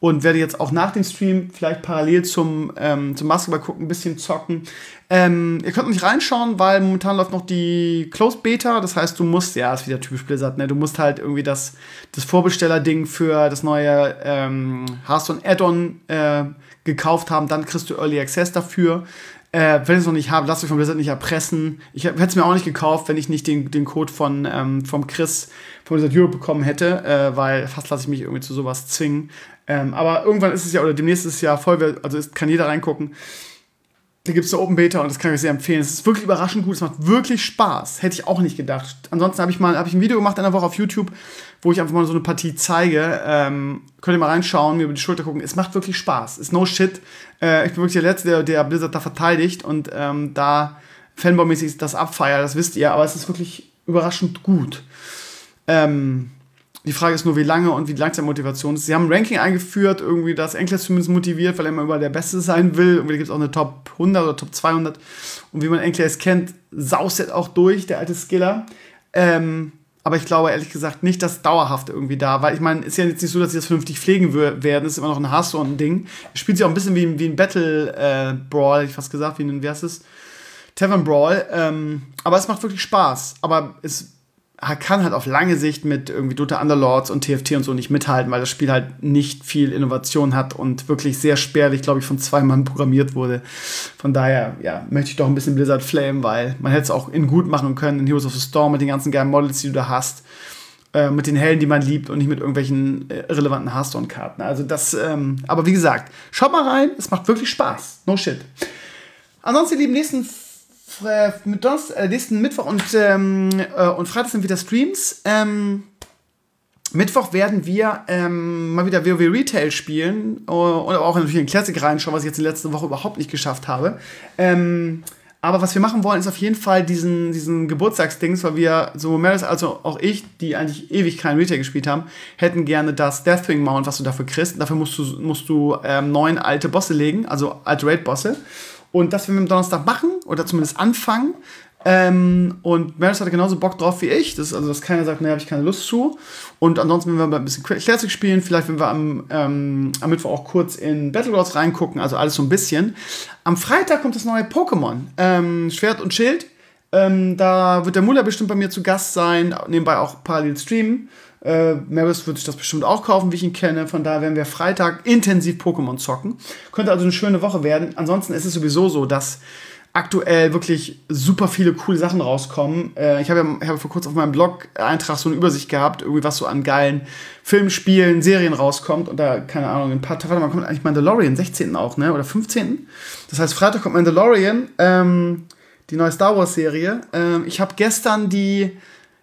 und werde jetzt auch nach dem Stream vielleicht parallel zum Basketball gucken, ein bisschen zocken. Ihr könnt noch nicht reinschauen, weil momentan läuft noch die Closed Beta. Das heißt, du musst, ja, ist wieder typisch Blizzard, ne? Du musst halt irgendwie das Vorbesteller-Ding für das neue Hearthstone Add-on gekauft haben. Dann kriegst du Early Access dafür. Wenn ich es noch nicht habe, lasst euch von Blizzard nicht erpressen. Ich hätte es mir auch nicht gekauft, wenn ich nicht den Code vom Chris von Blizzard Europe bekommen hätte, weil fast lasse ich mich irgendwie zu sowas zwingen. Aber irgendwann ist es ja, oder demnächst ist es ja voll, also kann jeder reingucken. Da gibt es eine Open Beta und das kann ich euch sehr empfehlen. Es ist wirklich überraschend gut, es macht wirklich Spaß. Hätte ich auch nicht gedacht. Ansonsten habe ich ein Video gemacht in der Woche auf YouTube, wo ich einfach mal so eine Partie zeige. Könnt ihr mal reinschauen, mir über die Schulter gucken. Es macht wirklich Spaß. Ist no shit. Ich bin wirklich der Letzte, der Blizzard da verteidigt und da Fanboy-mäßig das abfeiert, das wisst ihr. Aber es ist wirklich überraschend gut. Die Frage ist nur, wie lange und wie langsam Motivation ist. Sie haben ein Ranking eingeführt, irgendwie, das Enkles zumindest motiviert, weil er immer überall der Beste sein will. Irgendwie gibt es auch eine Top 100 oder Top 200. Und wie man Enkles kennt, saust er auch durch, der alte Skiller. Aber ich glaube ehrlich gesagt nicht, dass dauerhaft irgendwie da, weil ich meine, ist ja jetzt nicht so, dass sie das vernünftig pflegen werden. Das ist immer noch ein Hearthstone-Ding. Spielt sich auch ein bisschen wie ein Battle-Brawl, hätte ich fast gesagt, wie heißt es? Tavern Brawl. Aber es macht wirklich Spaß. Aber es kann halt auf lange Sicht mit irgendwie Dota Underlords und TFT und so nicht mithalten, weil das Spiel halt nicht viel Innovation hat und wirklich sehr spärlich, glaube ich, von 2 Mann programmiert wurde. Von daher, ja, möchte ich doch ein bisschen Blizzard flamen, weil man hätte es auch in gut machen können, in Heroes of the Storm mit den ganzen geilen Models, die du da hast, mit den Helden, die man liebt und nicht mit irgendwelchen irrelevanten Hearthstone-Karten. Also das, aber wie gesagt, schaut mal rein, es macht wirklich Spaß. No shit. Ansonsten, ihr Lieben, nächsten Mittwoch und Freitag sind wieder Streams. Mittwoch werden wir mal wieder WoW Retail spielen und auch natürlich in Classic reinschauen, was ich jetzt in der letzten Woche überhaupt nicht geschafft habe. Aber was wir machen wollen, ist auf jeden Fall diesen Geburtstagsdings, weil wir, sowohl Maris als auch ich, die eigentlich ewig kein Retail gespielt haben, hätten gerne das Deathwing Mount, was du dafür kriegst. Dafür musst du 9 alte Bosse legen, also alte Raid-Bosse. Und das werden wir am Donnerstag machen, oder zumindest anfangen. Und Maris hatte genauso Bock drauf wie ich. Dass keiner sagt, nee, habe ich keine Lust zu. Und ansonsten werden wir mal ein bisschen Classic spielen. Vielleicht werden wir am Mittwoch auch kurz in Battlegrounds reingucken. Also alles so ein bisschen. Am Freitag kommt das neue Pokémon. Schwert und Schild. Da wird der Muller bestimmt bei mir zu Gast sein. Nebenbei auch parallel streamen. Maris wird sich das bestimmt auch kaufen, wie ich ihn kenne. Von daher werden wir Freitag intensiv Pokémon zocken. Könnte also eine schöne Woche werden. Ansonsten ist es sowieso so, dass aktuell wirklich super viele coole Sachen rauskommen. Ich habe vor kurzem auf meinem Blog-Eintrag so eine Übersicht gehabt, irgendwie was so an geilen Filmen, Spielen, Serien rauskommt. Und da, keine Ahnung, ein paar Tage, kommt eigentlich Mandalorian, 16. auch, ne? Oder 15. Das heißt, Freitag kommt Mandalorian, die neue Star Wars-Serie. Ich habe gestern die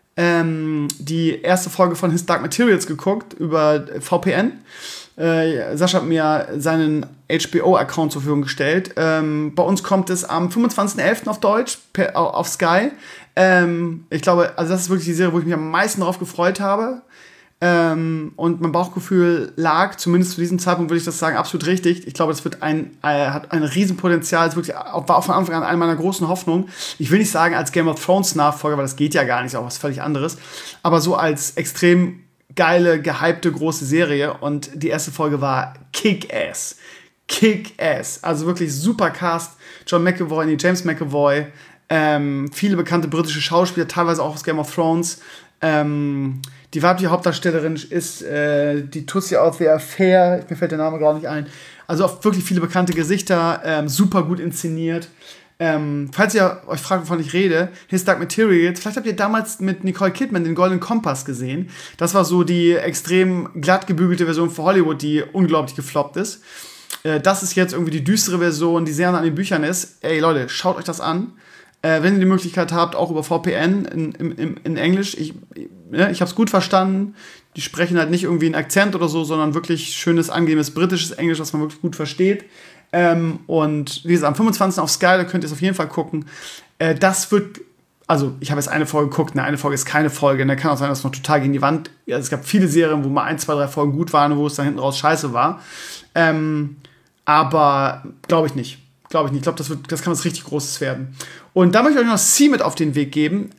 erste Folge von His Dark Materials geguckt über VPN. Sascha hat mir seinen HBO-Account zur Verfügung gestellt. Bei uns kommt es am 25.11. auf Deutsch, auf Sky. Ich glaube, also das ist wirklich die Serie, wo ich mich am meisten drauf gefreut habe. Und mein Bauchgefühl lag, zumindest zu diesem Zeitpunkt würde ich das sagen, absolut richtig. Ich glaube, das wird hat ein Riesenpotenzial. Es war von Anfang an eine meiner großen Hoffnungen. Ich will nicht sagen als Game of Thrones Nachfolger, weil das geht ja gar nicht, ist auch was völlig anderes. Aber so als extrem geile, gehypte große Serie. Und die erste Folge war Kick-Ass. Kick-Ass. Also wirklich super Cast. John McAvoy, James McAvoy. Viele bekannte britische Schauspieler, teilweise auch aus Game of Thrones. Die weibliche Hauptdarstellerin ist die Tussi aus The Affair. Mir fällt der Name gar nicht ein. Also auch wirklich viele bekannte Gesichter. Super gut inszeniert. Falls ihr euch fragt, wovon ich rede, His Dark Materials, vielleicht habt ihr damals mit Nicole Kidman den Golden Kompass gesehen. Das war so die extrem glatt gebügelte Version für Hollywood, die unglaublich gefloppt ist. Das ist jetzt irgendwie die düstere Version, die sehr nah an den Büchern ist. Ey Leute, schaut euch das an. Wenn ihr die Möglichkeit habt, auch über VPN in Englisch. Ich habe es gut verstanden. Die sprechen halt nicht irgendwie einen Akzent oder so, sondern wirklich schönes, angenehmes britisches Englisch, was man wirklich gut versteht. Und wie gesagt, am 25. auf Sky, da könnt ihr es auf jeden Fall gucken. Das wird, also ich habe jetzt eine Folge geguckt, eine Folge ist keine Folge, da kann auch sein, dass es noch total gegen die Wand, ja, es gab viele Serien, wo mal 1, 2, 3 Folgen gut waren und wo es dann hinten raus scheiße war. Aber glaube ich nicht. Ich glaube, das kann was richtig Großes werden. Und da möchte ich euch noch C mit auf den Weg geben.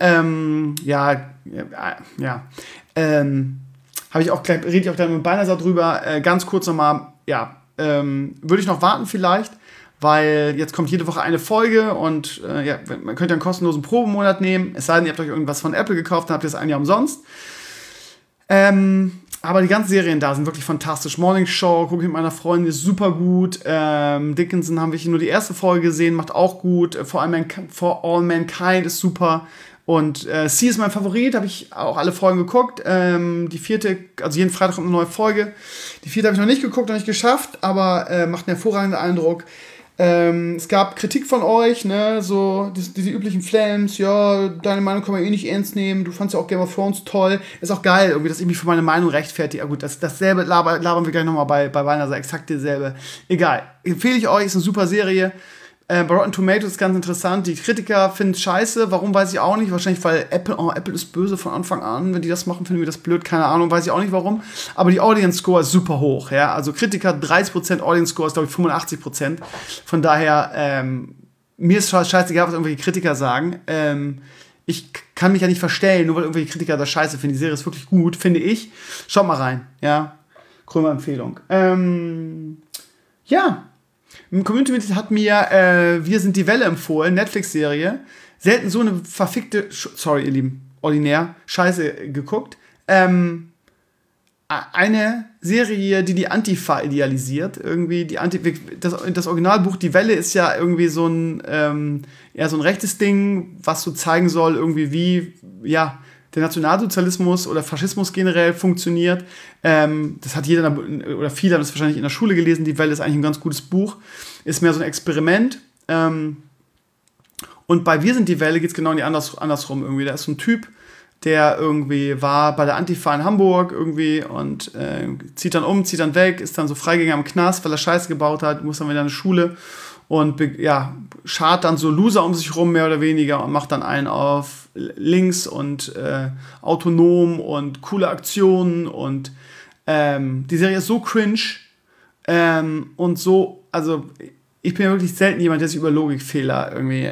Habe ich auch gleich, rede ich auch gleich mit Balnasar drüber. Ganz kurz nochmal, ja, würde ich noch warten vielleicht, weil jetzt kommt jede Woche eine Folge und man könnte einen kostenlosen Probemonat nehmen, es sei denn, ihr habt euch irgendwas von Apple gekauft, dann habt ihr es ein Jahr umsonst. Aber die ganzen Serien da sind wirklich fantastisch. Morning Show, gucke ich mit meiner Freundin, ist super gut. Dickinson haben wir hier nur die erste Folge gesehen, macht auch gut. For All Mankind ist super. Und C ist mein Favorit, habe ich auch alle Folgen geguckt. Die 4., also jeden Freitag kommt eine neue Folge. Die 4. habe ich noch nicht geguckt, noch nicht geschafft, aber macht einen hervorragenden Eindruck. Es gab Kritik von euch, ne, so diese üblichen Flames, ja, deine Meinung kann man nicht ernst nehmen, du fandst ja auch Game of Thrones toll. Ist auch geil, irgendwie, dass ich mich für meine Meinung rechtfertige. Ja gut, dasselbe labern wir gleich nochmal bei Weihnachten, exakt dasselbe. Egal, empfehle ich euch, ist eine super Serie. Bei Rotten Tomatoes ist ganz interessant, die Kritiker finden es scheiße, warum weiß ich auch nicht, wahrscheinlich weil Apple ist böse von Anfang an, wenn die das machen, finden wir das blöd, keine Ahnung, weiß ich auch nicht warum, aber die Audience Score ist super hoch, ja, also Kritiker 30%, Audience Score ist glaube ich 85%, von daher, mir ist scheißegal, was irgendwelche Kritiker sagen, ich kann mich ja nicht verstellen, nur weil irgendwelche Kritiker das scheiße finden, die Serie ist wirklich gut, finde ich, schaut mal rein, ja, Krömer-Empfehlung, ja, ein Community hat mir Wir sind die Welle empfohlen, Netflix-Serie. Selten so eine verfickte, sorry ihr Lieben, ordinär, Scheiße geguckt. Eine Serie, die Antifa idealisiert. Irgendwie das Originalbuch Die Welle ist ja irgendwie so ein rechtes Ding, was so zeigen soll, irgendwie wie, ja, der Nationalsozialismus oder Faschismus generell funktioniert. Das hat jeder oder viele haben das wahrscheinlich in der Schule gelesen. Die Welle ist eigentlich ein ganz gutes Buch. Ist mehr so ein Experiment. Und bei Wir sind die Welle geht es genau andersrum irgendwie. Da ist so ein Typ, der irgendwie war bei der Antifa in Hamburg irgendwie und zieht dann weg, ist dann so Freigänger im Knast, weil er Scheiße gebaut hat, muss dann wieder in die Schule und schart dann so Loser um sich rum, mehr oder weniger, und macht dann einen auf links und autonom und coole Aktionen und die Serie ist so cringe und so, also ich bin ja wirklich selten jemand, der sich über Logikfehler irgendwie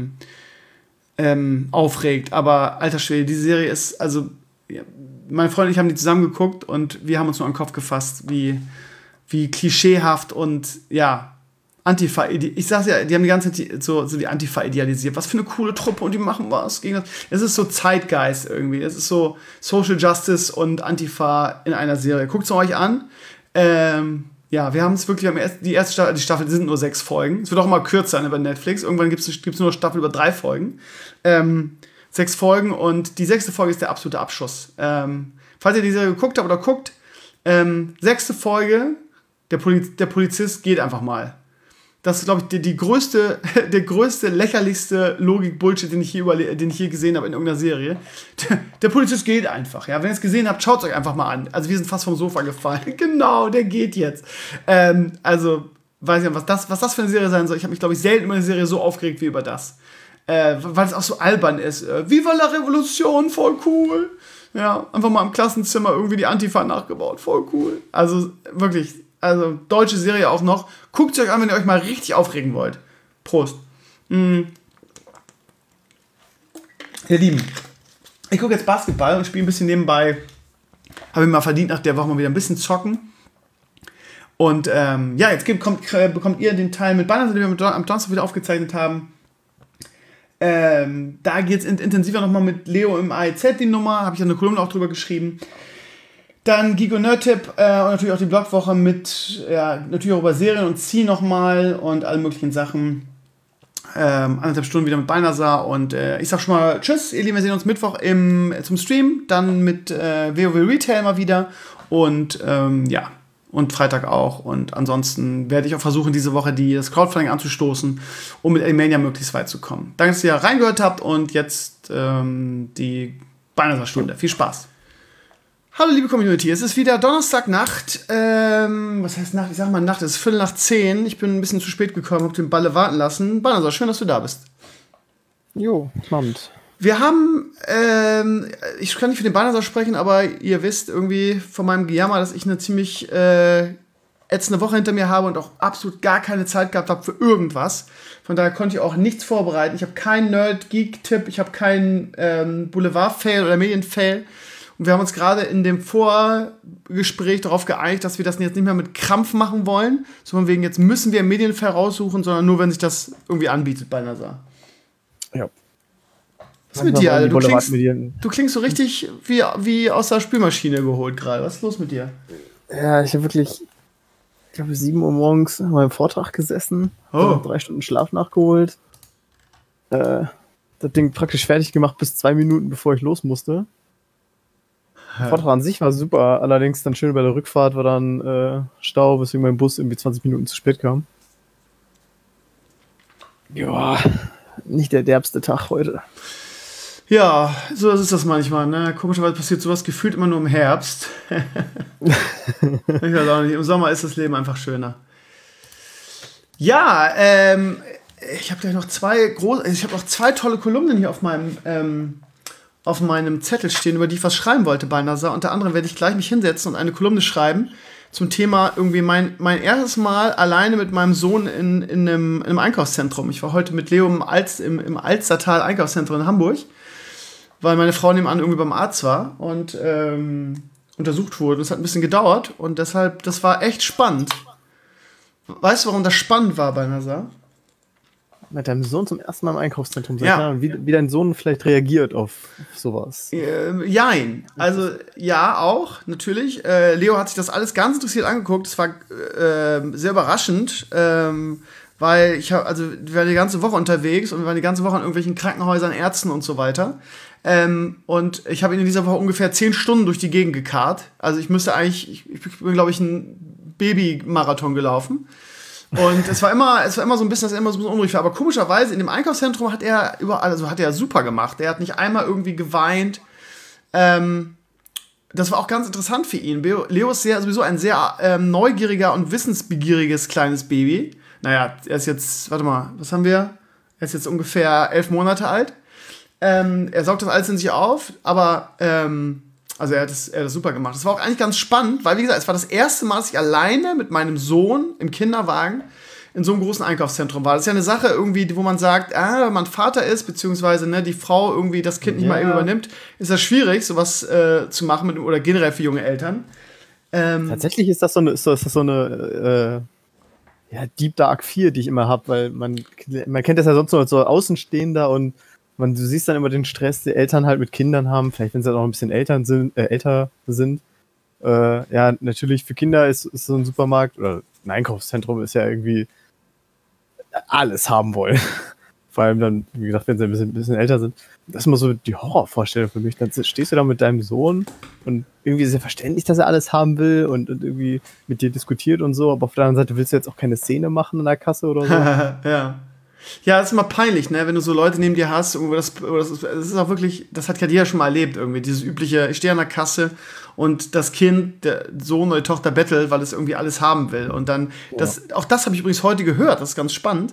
aufregt, aber alter Schwede, diese Serie ist, also ja, meine Freunde und ich haben die zusammen geguckt und wir haben uns nur an den Kopf gefasst, wie klischeehaft und ja, Antifa, ich sag's ja, die haben die ganze Zeit so die Antifa idealisiert. Was für eine coole Truppe und die machen was gegen das. Es ist so Zeitgeist irgendwie. Es ist so Social Justice und Antifa in einer Serie. Guckt's euch an. Ja, wir haben es wirklich, die erste Staffel, die sind nur 6 Folgen. Es wird auch immer kürzer bei Netflix. Irgendwann gibt's nur eine Staffel über 3 Folgen. 6 Folgen und die 6. Folge ist der absolute Abschuss. Falls ihr die Serie geguckt habt oder guckt, 6. Folge, der Polizist geht einfach mal. Das ist, glaube ich, der größte, lächerlichste Logik-Bullshit, den ich je gesehen habe in irgendeiner Serie. Der Polizist geht einfach. Ja? Wenn ihr es gesehen habt, schaut es euch einfach mal an. Also wir sind fast vom Sofa gefallen. Genau, der geht jetzt. Also, weiß ich nicht, was das für eine Serie sein soll. Ich habe mich, glaube ich, selten über eine Serie so aufgeregt wie über das. Weil es auch so albern ist. Viva la Revolution, voll cool. Ja, einfach mal im Klassenzimmer irgendwie die Antifa nachgebaut. Voll cool. Also, wirklich. Also, deutsche Serie auch noch. Guckt euch an, wenn ihr euch mal richtig aufregen wollt. Prost. Ihr Lieben, ich gucke jetzt Basketball und spiele ein bisschen nebenbei. Habe ich mal verdient, nach der Woche mal wieder ein bisschen zocken. Und jetzt bekommt ihr den Teil mit Bannern, den wir am Donnerstag wieder aufgezeichnet haben. Da geht es intensiver nochmal mit Leo im AEZ, die Nummer. Habe ich ja eine Kolumne auch drüber geschrieben. Dann Geek und Nerd-Tipp und natürlich auch die Blogwoche mit, natürlich auch über Serien und Zieh nochmal und alle möglichen Sachen. 1,5 Stunden wieder mit Balnasar und ich sag schon mal tschüss, ihr Lieben, wir sehen uns Mittwoch zum Stream, dann mit WoW Retail mal wieder und und Freitag auch. Und ansonsten werde ich auch versuchen, diese Woche das Crowdfunding anzustoßen, um mit Alimania möglichst weit zu kommen. Danke, dass ihr reingehört habt und jetzt die Balnasar-Stunde. Viel Spaß! Hallo liebe Community, es ist wieder Donnerstagnacht, was heißt Nacht? Ich sag mal Nacht, es ist 9:45, ich bin ein bisschen zu spät gekommen, hab den Balle warten lassen. Balnasar, schön, dass du da bist. Jo, Abend. Wir haben, ich kann nicht für den Balnasar sprechen, aber ihr wisst irgendwie von meinem Gejammer, dass ich eine ziemlich ätzende Woche hinter mir habe und auch absolut gar keine Zeit gehabt habe für irgendwas. Von daher konnte ich auch nichts vorbereiten. Ich habe keinen Nerd-Geek-Tipp, ich habe keinen Boulevard-Fail oder Medien-Fail. Und wir haben uns gerade in dem Vorgespräch darauf geeinigt, dass wir das jetzt nicht mehr mit Krampf machen wollen, sondern wegen jetzt müssen wir Medienfair raussuchen, sondern nur, wenn sich das irgendwie anbietet bei Nazar. Ja. Was ist mit dir, Alter? Du klingst so richtig wie aus der Spülmaschine geholt gerade. Was ist los mit dir? Ja, ich habe wirklich, ich glaube, 7 Uhr morgens an meinem Vortrag gesessen, 3 Stunden Schlaf nachgeholt, das Ding praktisch fertig gemacht bis 2 Minuten, bevor ich los musste. Der Vortrag an sich war super, allerdings dann schön bei der Rückfahrt war dann Stau, weswegen mein Bus irgendwie 20 Minuten zu spät kam. Ja, nicht der derbste Tag heute. Ja, so ist das manchmal, ne? Komischerweise passiert sowas gefühlt immer nur im Herbst. Ich weiß auch nicht, im Sommer ist das Leben einfach schöner. Ja, ich habe gleich noch zwei tolle Kolumnen hier auf meinem Zettel stehen, über die ich was schreiben wollte bei Nazar. Unter anderem werde ich gleich mich hinsetzen und eine Kolumne schreiben zum Thema irgendwie mein erstes Mal alleine mit meinem Sohn in einem Einkaufszentrum. Ich war heute mit Leo im Alstertal Einkaufszentrum in Hamburg, weil meine Frau nebenan irgendwie beim Arzt war und untersucht wurde. Das hat ein bisschen gedauert und deshalb, das war echt spannend. Weißt du, warum das spannend war bei Nazar? Mit deinem Sohn zum ersten Mal im Einkaufszentrum sein. Ja. Wie dein Sohn vielleicht reagiert auf sowas. Jein. Also ja, auch, natürlich. Leo hat sich das alles ganz interessiert angeguckt. Es war sehr überraschend, weil wir waren die ganze Woche unterwegs und wir waren die ganze Woche in irgendwelchen Krankenhäusern, Ärzten und so weiter. Und ich habe ihn in dieser Woche ungefähr 10 Stunden durch die Gegend gekarrt. Also ich bin, glaube ich, einen Babymarathon gelaufen. Und es war immer so ein bisschen unruhig war. Aber komischerweise, in dem Einkaufszentrum hat er super gemacht. Er hat nicht einmal irgendwie geweint. Das war auch ganz interessant für ihn. Leo ist sowieso ein sehr neugieriger und wissensbegieriges kleines Baby. Naja, er ist jetzt, warte mal, was haben wir? Er ist jetzt ungefähr 11 Monate alt. Er saugt das alles in sich auf, aber also er hat das super gemacht. Das war auch eigentlich ganz spannend, weil, wie gesagt, es war das erste Mal, dass ich alleine mit meinem Sohn im Kinderwagen in so einem großen Einkaufszentrum war. Das ist ja eine Sache irgendwie, wo man sagt, wenn man Vater ist, beziehungsweise die Frau irgendwie das Kind nicht mal eben übernimmt, ist das schwierig, sowas zu machen oder generell für junge Eltern. Tatsächlich ist das so eine Deep Dark 4, die ich immer habe, weil man kennt das ja sonst nur als so Außenstehender und du siehst dann immer den Stress, die Eltern halt mit Kindern haben, vielleicht wenn sie dann auch ein bisschen älter sind. Ja, natürlich für Kinder ist so ein Supermarkt oder ein Einkaufszentrum ist ja irgendwie alles haben wollen. Vor allem dann, wie gesagt, wenn sie ein bisschen älter sind. Das ist immer so die Horrorvorstellung für mich. Dann stehst du da mit deinem Sohn und irgendwie ist ja verständlich, dass er alles haben will und irgendwie mit dir diskutiert und so, aber auf der anderen Seite willst du jetzt auch keine Szene machen in der Kasse oder so. Ja. Ja, das ist immer peinlich, ne, wenn du so Leute neben dir hast, das ist auch wirklich, das hat Kadia schon mal erlebt irgendwie, dieses übliche, ich stehe an der Kasse und das Kind, der Sohn oder die Tochter bettelt, weil es irgendwie alles haben will und dann, auch das habe ich übrigens heute gehört, das ist ganz spannend,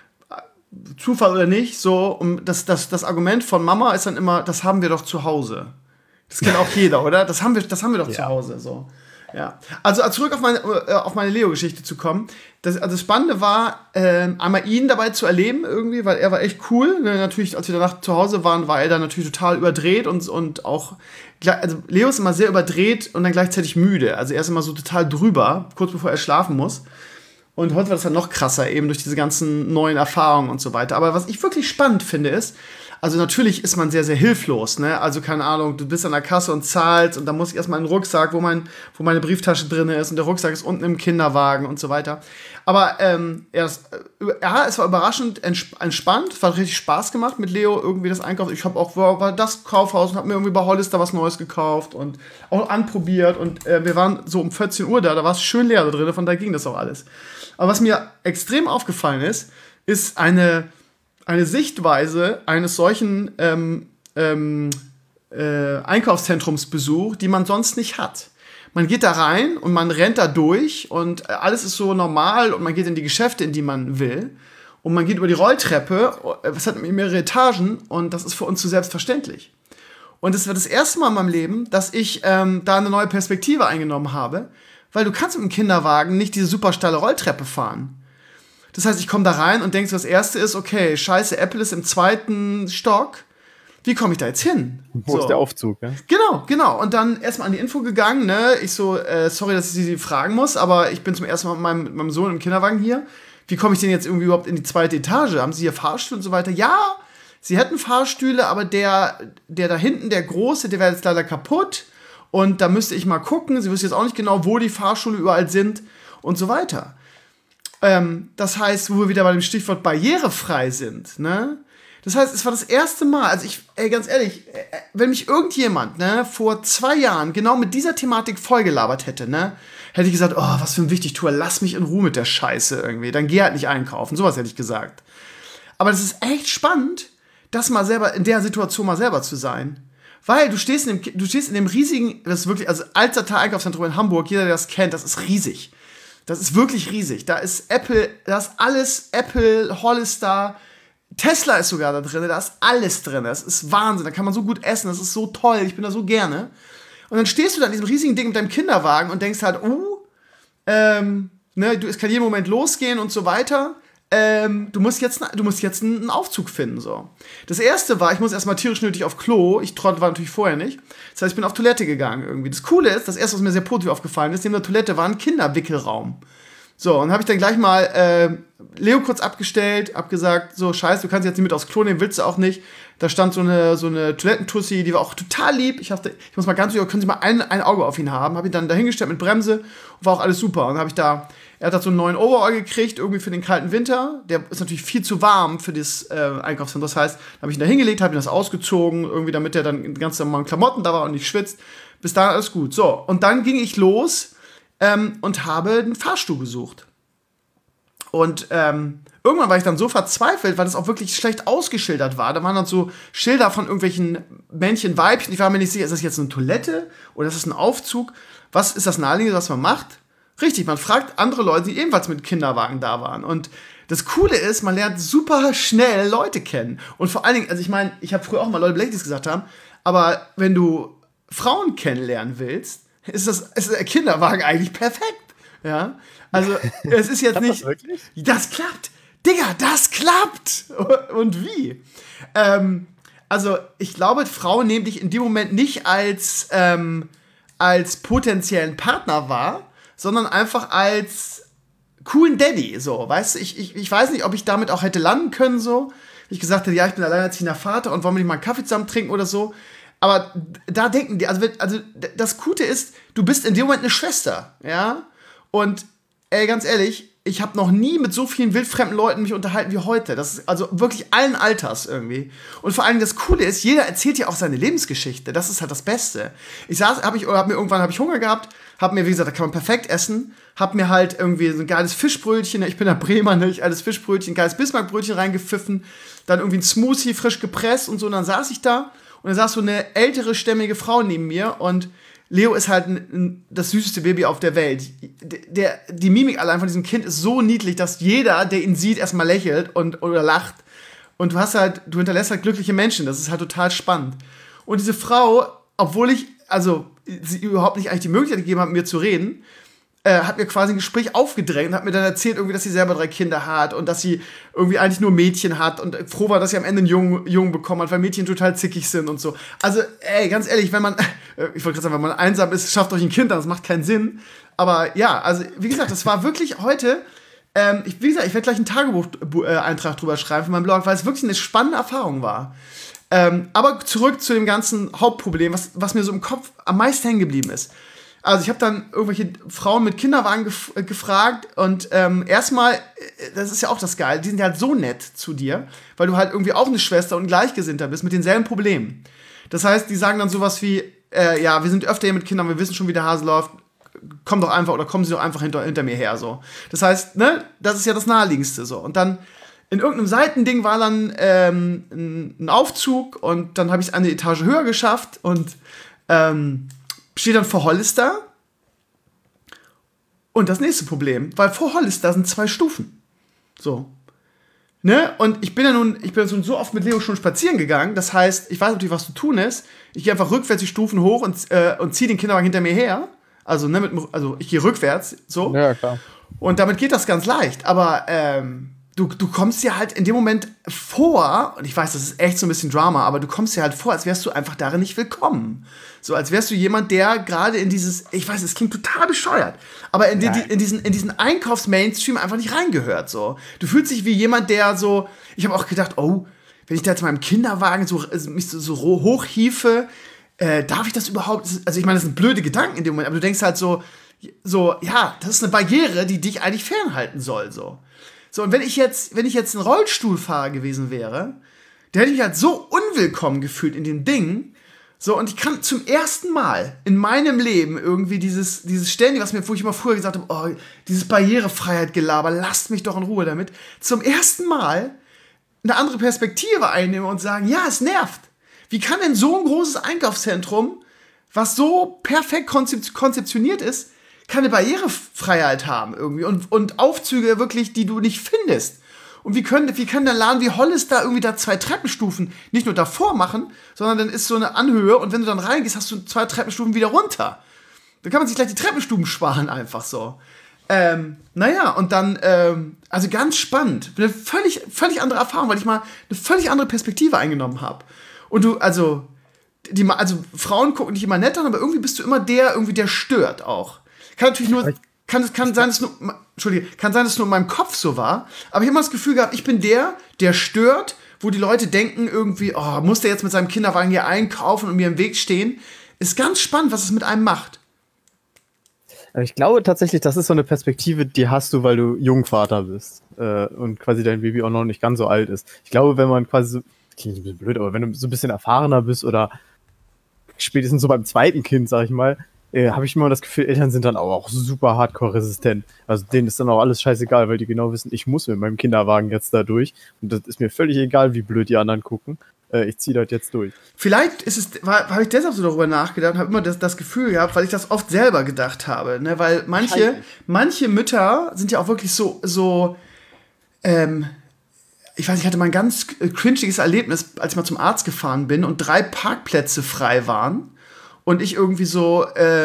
Zufall oder nicht, so, das Argument von Mama ist dann immer, das haben wir doch zu Hause. Das kennt auch jeder, oder? Das haben wir doch zu Hause, so. Ja, also zurück auf meine Leo-Geschichte zu kommen. Das Spannende war, einmal ihn dabei zu erleben irgendwie, weil er war echt cool. Natürlich, als wir danach zu Hause waren, war er dann natürlich total überdreht und auch, also Leo ist immer sehr überdreht und dann gleichzeitig müde. Also er ist immer so total drüber, kurz bevor er schlafen muss. Und heute war das dann noch krasser, eben durch diese ganzen neuen Erfahrungen und so weiter. Aber was ich wirklich spannend finde ist, also natürlich ist man sehr, sehr hilflos, ne? Also keine Ahnung, du bist an der Kasse und zahlst und dann muss ich erstmal in den Rucksack, wo meine Brieftasche drin ist und der Rucksack ist unten im Kinderwagen und so weiter. Aber es war überraschend entspannt, es hat richtig Spaß gemacht mit Leo, irgendwie das Einkaufen. Ich habe auch war das Kaufhaus und habe mir irgendwie bei Hollister was Neues gekauft und auch anprobiert und wir waren so um 14 Uhr da war es schön leer da drin, von da ging das auch alles. Aber was mir extrem aufgefallen ist eine Sichtweise eines solchen Einkaufszentrumsbesuch, die man sonst nicht hat. Man geht da rein und man rennt da durch und alles ist so normal und man geht in die Geschäfte, in die man will und man geht über die Rolltreppe, es hat mehrere Etagen und das ist für uns so selbstverständlich. Und es war das erste Mal in meinem Leben, dass ich da eine neue Perspektive eingenommen habe, weil du kannst mit dem Kinderwagen nicht diese super steile Rolltreppe fahren. Das heißt, ich komme da rein und denke, das erste ist, okay, scheiße, Apple ist im 2. Stock. wie komme ich da jetzt hin? Wo ist der Aufzug, ja? Genau. Und dann erstmal an die Info gegangen, ne? Ich so, sorry, dass ich Sie fragen muss, aber ich bin zum ersten Mal mit meinem Sohn im Kinderwagen hier. Wie komme ich denn jetzt irgendwie überhaupt in die 2. Etage? Haben Sie hier Fahrstühle und so weiter? Ja, Sie hätten Fahrstühle, aber der da hinten, der große, der wäre jetzt leider kaputt. Und da müsste ich mal gucken. Sie wissen jetzt auch nicht genau, wo die Fahrstühle überall sind und so weiter. Das heißt, wo wir wieder bei dem Stichwort barrierefrei sind, ne? Das heißt, es war das erste Mal, also ganz ehrlich, wenn mich irgendjemand, ne, vor 2 Jahren genau mit dieser Thematik vollgelabert hätte, ne, hätte ich gesagt, oh, was für ein Wichtigtuer, lass mich in Ruhe mit der Scheiße irgendwie, dann geh halt nicht einkaufen, sowas hätte ich gesagt. Aber das ist echt spannend, das mal selber, in der Situation mal selber zu sein. Weil du stehst in dem riesigen, das ist wirklich, also Alstertal Einkaufszentrum in Hamburg, jeder, der das kennt, das ist riesig. Das ist wirklich riesig. Da ist Apple, da ist alles, Apple, Hollister, Tesla ist sogar da drin, da ist alles drin. Das ist Wahnsinn, da kann man so gut essen, das ist so toll, ich bin da so gerne. Und dann stehst du da in diesem riesigen Ding mit deinem Kinderwagen und denkst halt, es kann jeden Moment losgehen und so weiter. Du musst jetzt einen Aufzug finden, so. Das erste war, ich muss erstmal tierisch nötig auf Klo. Ich trottel war natürlich vorher nicht. Das heißt, ich bin auf Toilette gegangen irgendwie. Das Coole ist, das erste, was mir sehr positiv aufgefallen ist, neben der Toilette war ein Kinderwickelraum. So, und habe ich dann gleich mal Leo kurz abgestellt, hab gesagt, so, scheiße, du kannst jetzt nicht mit aufs Klo nehmen, willst du auch nicht. Da stand so eine Toilettentussi, die war auch total lieb. Ich muss mal ganz sicher, können Sie mal ein Auge auf ihn haben. Hab ihn dann dahingestellt mit Bremse und war auch alles super. Und dann er hat da so einen neuen Overall gekriegt, irgendwie für den kalten Winter. Der ist natürlich viel zu warm für das Einkaufszentrum. Das heißt, da habe ich ihn da hingelegt, habe ihn das ausgezogen, irgendwie, damit er dann in ganz normalen Klamotten da war und nicht schwitzt. Bis dahin alles gut. So, und dann ging ich los und habe einen Fahrstuhl gesucht. Und irgendwann war ich dann so verzweifelt, weil das auch wirklich schlecht ausgeschildert war. Da waren dann so Schilder von irgendwelchen Männchen, Weibchen. Ich war mir nicht sicher, ist das jetzt eine Toilette oder ist das ein Aufzug? Was ist das Naheliegende, was man macht? Richtig, man fragt andere Leute, die ebenfalls mit Kinderwagen da waren. Und das Coole ist, man lernt super schnell Leute kennen. Und vor allen Dingen, also ich meine, ich habe früher auch mal Leute belächelt, die es gesagt haben, aber wenn du Frauen kennenlernen willst, ist der Kinderwagen eigentlich perfekt. Ja, also es ist jetzt nicht... Das wirklich? Das klappt! Digga, das klappt! Und wie? Also ich glaube, Frauen nehmen dich in dem Moment nicht als potenziellen Partner wahr, sondern einfach als coolen Daddy, so, weißt du? Ich weiß nicht, ob ich damit auch hätte landen können, so. Ich gesagt hätte, ja, ich bin alleinerziehender Vater und wollen wir nicht mal einen Kaffee zusammen trinken oder so. Aber da denken die, also das Gute ist, du bist in dem Moment eine Schwester, ja? Und, ganz ehrlich, ich habe noch nie mit so vielen wildfremden Leuten mich unterhalten wie heute. Das ist also wirklich allen Alters irgendwie. Und vor allem das Coole ist, jeder erzählt ja auch seine Lebensgeschichte. Das ist halt das Beste. Irgendwann habe ich Hunger gehabt, habe mir, wie gesagt, da kann man perfekt essen, habe mir halt irgendwie so ein geiles Fischbrötchen, ich bin der Bremer, ne, geiles Fischbrötchen, geiles Bismarckbrötchen reingepfiffen, dann irgendwie ein Smoothie frisch gepresst und so. Und dann saß ich da und dann saß so eine ältere, stämmige Frau neben mir und Leo ist halt das süßeste Baby auf der Welt. Die Mimik allein von diesem Kind ist so niedlich, dass jeder, der ihn sieht, erstmal lächelt oder lacht. Und du hinterlässt halt glückliche Menschen. Das ist halt total spannend. Und diese Frau, obwohl sie überhaupt nicht eigentlich die Möglichkeit gegeben hat, mit mir zu reden, hat mir quasi ein Gespräch aufgedrängt und hat mir dann erzählt, irgendwie, dass sie selber 3 Kinder hat und dass sie irgendwie eigentlich nur Mädchen hat und froh war, dass sie am Ende einen Jungen bekommen hat, weil Mädchen total zickig sind und so. Also, ganz ehrlich, wenn man einsam ist, schafft euch ein Kind, das macht keinen Sinn. Aber ja, also, wie gesagt, das war wirklich heute, ich werde gleich einen Tagebuch-Eintrag drüber schreiben für meinen Blog, weil es wirklich eine spannende Erfahrung war. Aber zurück zu dem ganzen Hauptproblem, was mir so im Kopf am meisten hängen geblieben ist. Also ich habe dann irgendwelche Frauen mit Kinderwagen gefragt und erstmal, das ist ja auch das Geile, die sind ja halt so nett zu dir, weil du halt irgendwie auch eine Schwester und Gleichgesinnter bist mit denselben Problemen. Das heißt, die sagen dann sowas wie, ja, wir sind öfter hier mit Kindern, wir wissen schon, wie der Hase läuft, kommen Sie doch einfach hinter mir her, so. Das heißt, ne, das ist ja das Naheliegendste, so. Und dann in irgendeinem Seitending war dann ein Aufzug und dann habe ich es eine Etage höher geschafft und steht dann vor Hollister. Und das nächste Problem, weil vor Hollister sind 2 Stufen. So. Ne? Und ich bin jetzt so oft mit Leo schon spazieren gegangen. Das heißt, ich weiß natürlich, was zu tun ist. Ich gehe einfach rückwärts die Stufen hoch und ziehe den Kinderwagen hinter mir her. Also, ne, ich gehe rückwärts. So. Ja, klar. Und damit geht das ganz leicht. Aber du kommst dir halt in dem Moment vor, und ich weiß, das ist echt so ein bisschen Drama, aber du kommst dir halt vor, als wärst du einfach darin nicht willkommen. So, als wärst du jemand, der gerade in dieses, ich weiß, es klingt total bescheuert, aber in diesen Einkaufs-Mainstream einfach nicht reingehört, so. Du fühlst dich wie jemand, der so, ich habe auch gedacht, oh, wenn ich da jetzt mal im Kinderwagen mich so hochhiefe, darf ich das überhaupt? Also ich meine, das sind blöde Gedanken in dem Moment, aber du denkst halt so, ja, das ist eine Barriere, die dich eigentlich fernhalten soll, so. So, und wenn ich jetzt ein Rollstuhlfahrer gewesen wäre, der hätte mich halt so unwillkommen gefühlt in dem Ding. So, und ich kann zum ersten Mal in meinem Leben irgendwie dieses ständig, wo ich immer früher gesagt habe, oh, dieses Barrierefreiheit-Gelaber, lasst mich doch in Ruhe damit, zum ersten Mal eine andere Perspektive einnehmen und sagen, ja, es nervt. Wie kann denn so ein großes Einkaufszentrum, was so perfekt konzeptioniert ist, keine Barrierefreiheit haben irgendwie und Aufzüge wirklich, die du nicht findest. Und wie kann der Laden wie Hollister irgendwie da 2 Treppenstufen nicht nur davor machen, sondern dann ist so eine Anhöhe und wenn du dann reingehst, hast du 2 Treppenstufen wieder runter. Da kann man sich gleich die Treppenstufen sparen, einfach so. Naja, und dann, also ganz spannend. Eine völlig andere Erfahrung, weil ich mal eine völlig andere Perspektive eingenommen habe. Und also Frauen gucken dich immer nett an, aber irgendwie bist du immer der stört auch. Kann natürlich nur, kann sein, dass es nur in meinem Kopf so war, aber ich habe immer das Gefühl gehabt, ich bin der stört, wo die Leute denken irgendwie, oh, muss der jetzt mit seinem Kinderwagen hier einkaufen und mir im Weg stehen? Ist ganz spannend, was es mit einem macht. Aber ich glaube tatsächlich, das ist so eine Perspektive, die hast du, weil du Jungvater bist und quasi dein Baby auch noch nicht ganz so alt ist. Ich glaube, wenn man quasi so, klingt ein bisschen blöd, aber wenn du so ein bisschen erfahrener bist oder spätestens so beim zweiten Kind, sag ich mal, habe ich immer das Gefühl, Eltern sind dann auch super hardcore-resistent. Also denen ist dann auch alles scheißegal, weil die genau wissen, ich muss mit meinem Kinderwagen jetzt da durch. Und das ist mir völlig egal, wie blöd die anderen gucken. Ich ziehe das jetzt durch. Vielleicht habe ich deshalb so darüber nachgedacht und habe immer das Gefühl gehabt, weil ich das oft selber gedacht habe. Ne? Weil manche Mütter sind ja auch wirklich so ich weiß, ich hatte mal ein ganz cringiges Erlebnis, als ich mal zum Arzt gefahren bin und 3 Parkplätze frei waren. Und ich irgendwie so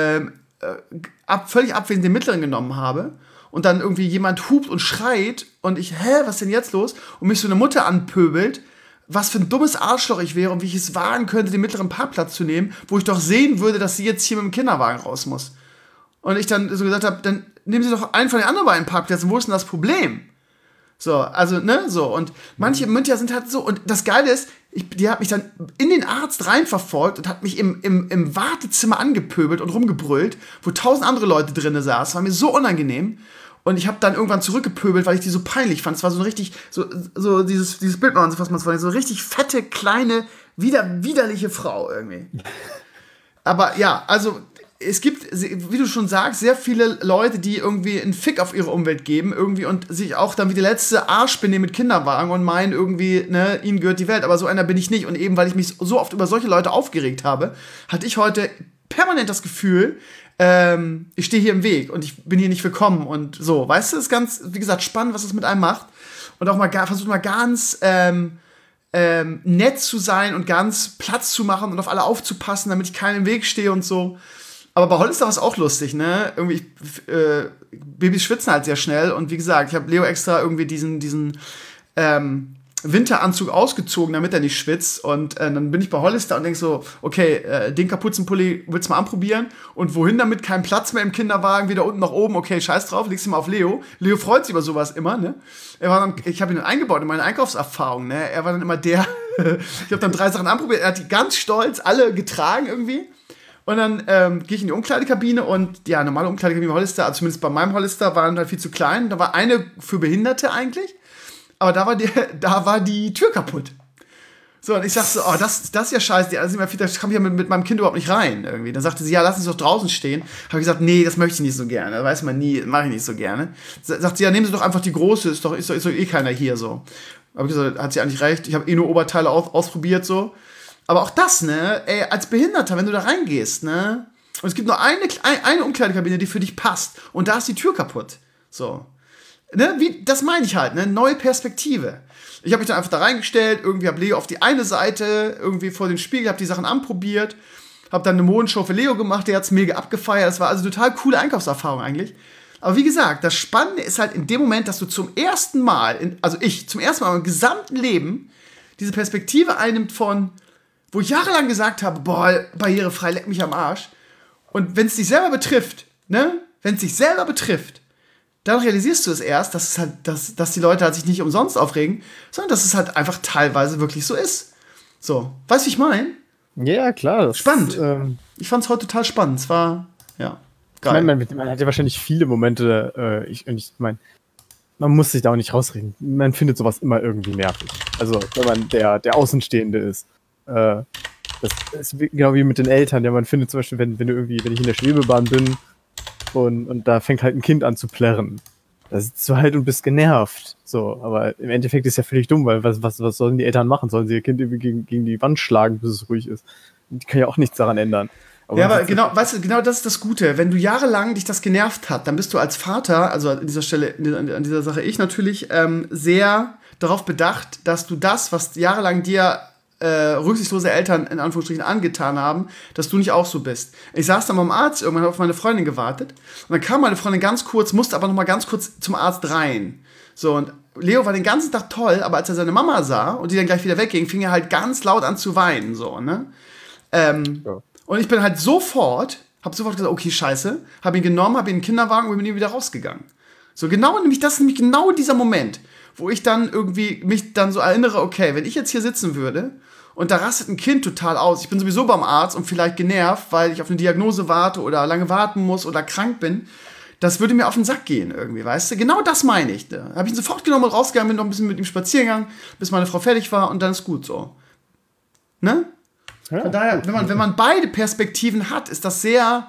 völlig abwesend den mittleren genommen habe und dann irgendwie jemand hupt und schreit und ich, was ist denn jetzt los? Und mich so eine Mutter anpöbelt, was für ein dummes Arschloch ich wäre und wie ich es wagen könnte, den mittleren Parkplatz zu nehmen, wo ich doch sehen würde, dass sie jetzt hier mit dem Kinderwagen raus muss. Und ich dann so gesagt habe, dann nehmen Sie doch einen von den anderen beiden Parkplätzen, wo ist denn das Problem? So, also, ne, so. Und manche Mütter sind halt so. Und das Geile ist, die hat mich dann in den Arzt reinverfolgt und hat mich im Wartezimmer angepöbelt und rumgebrüllt, wo 1000 andere Leute drin saßen. War mir so unangenehm. Und ich habe dann irgendwann zurückgepöbelt, weil ich die so peinlich fand. Es war so ein richtig, so dieses Bild, was man so eine richtig fette, kleine, widerliche Frau irgendwie. Aber ja, also es gibt, wie du schon sagst, sehr viele Leute, die irgendwie einen Fick auf ihre Umwelt geben irgendwie und sich auch dann wie die letzte Arsch benehmen mit Kinderwagen und meinen irgendwie, ne, ihnen gehört die Welt. Aber so einer bin ich nicht. Und eben, weil ich mich so oft über solche Leute aufgeregt habe, hatte ich heute permanent das Gefühl, ich stehe hier im Weg und ich bin hier nicht willkommen und so. Weißt du, ist ganz, wie gesagt, spannend, was es mit einem macht. Und auch mal versucht mal ganz nett zu sein und ganz Platz zu machen und auf alle aufzupassen, damit ich keinen im Weg stehe und so. Aber bei Hollister war es auch lustig, ne? Irgendwie, Babys schwitzen halt sehr schnell. Und wie gesagt, ich habe Leo extra irgendwie diesen Winteranzug ausgezogen, damit er nicht schwitzt. Und dann bin ich bei Hollister und denk so, okay, den Kapuzenpulli willst du mal anprobieren? Und wohin damit? Kein Platz mehr im Kinderwagen, wieder unten nach oben. Okay, scheiß drauf, legst du mal auf Leo. Leo freut sich über sowas immer, ne? Ich habe ihn dann eingebaut in meine Einkaufserfahrung, ne? Er war dann immer der, ich habe dann 3 Sachen anprobiert. Er hat die ganz stolz alle getragen irgendwie. Und dann gehe ich in die Umkleidekabine und ja, normale Umkleidekabine bei Hollister, also zumindest bei meinem Hollister, war dann halt viel zu klein. Da war eine für Behinderte eigentlich, aber da war die Tür kaputt. So, und ich dachte so, oh, das ist ja scheiße, da kam ich ja mit meinem Kind überhaupt nicht rein irgendwie. Dann sagte sie, ja, lass uns doch draußen stehen. Habe ich gesagt, nee, das möchte ich nicht so gerne. Das weiß man nie, mache ich nicht so gerne. Sagt sie, ja, nehmen Sie doch einfach die große, ist doch eh keiner hier so. Aber ich gesagt, hat sie eigentlich recht, ich habe eh nur Oberteile ausprobiert so. Aber auch das, ne, ey, als Behinderter, wenn du da reingehst, ne, und es gibt nur eine Umkleidekabine, die für dich passt, und da ist die Tür kaputt. So. Ne, das meine ich halt, ne, neue Perspektive. Ich habe mich dann einfach da reingestellt, irgendwie habe Leo auf die eine Seite, irgendwie vor den Spiegel, habe die Sachen anprobiert, habe dann eine Modenshow für Leo gemacht, der hat's mega abgefeiert, das war also total coole Einkaufserfahrung eigentlich. Aber wie gesagt, das Spannende ist halt in dem Moment, dass du zum ersten Mal im gesamten Leben diese Perspektive einnimmt von, wo ich jahrelang gesagt habe, boah, barrierefrei, leck mich am Arsch. Und wenn es dich selber betrifft, dann realisierst du es erst, dass die Leute halt sich nicht umsonst aufregen, sondern dass es halt einfach teilweise wirklich so ist. So, weißt du, wie ich meine? Ja, klar. Spannend. Ich fand es heute total spannend. Es war, ja, geil. Ich meine, man hat ja wahrscheinlich viele Momente, ich meine, man muss sich da auch nicht rausreden. Man findet sowas immer irgendwie nervig. Also, wenn man der Außenstehende ist. Das ist genau wie mit den Eltern. Ja, man findet zum Beispiel, wenn ich in der Schwebebahn bin und da fängt halt ein Kind an zu plärren. Da sitzt du halt und bist genervt. So, aber im Endeffekt ist ja völlig dumm, weil was sollen die Eltern machen? Sollen sie ihr Kind irgendwie gegen die Wand schlagen, bis es ruhig ist? Die können ja auch nichts daran ändern. Aber genau, weißt du, genau das ist das Gute. Wenn du jahrelang dich das genervt hat, dann bist du als Vater, also an dieser Stelle, an dieser Sache ich natürlich, sehr darauf bedacht, dass du das, was jahrelang dir rücksichtslose Eltern in Anführungsstrichen angetan haben, dass du nicht auch so bist. Ich saß dann beim Arzt, irgendwann auf meine Freundin gewartet und dann kam meine Freundin ganz kurz, musste aber noch mal ganz kurz zum Arzt rein. So, und Leo war den ganzen Tag toll, aber als er seine Mama sah und die dann gleich wieder wegging, fing er halt ganz laut an zu weinen, so, ne? Und ich bin halt hab sofort gesagt, okay, scheiße, hab ihn genommen, hab ihn in den Kinderwagen und bin wieder rausgegangen. So, das ist nämlich genau dieser Moment, wo ich dann irgendwie mich dann so erinnere, okay, wenn ich jetzt hier sitzen würde und da rastet ein Kind total aus, ich bin sowieso beim Arzt und vielleicht genervt, weil ich auf eine Diagnose warte oder lange warten muss oder krank bin, das würde mir auf den Sack gehen irgendwie, weißt du? Genau das meine ich. Da habe ich ihn sofort genommen und rausgegangen, bin noch ein bisschen mit ihm spazieren gegangen, bis meine Frau fertig war und dann ist gut so. Ne? Ja. Von daher, wenn man beide Perspektiven hat, ist das sehr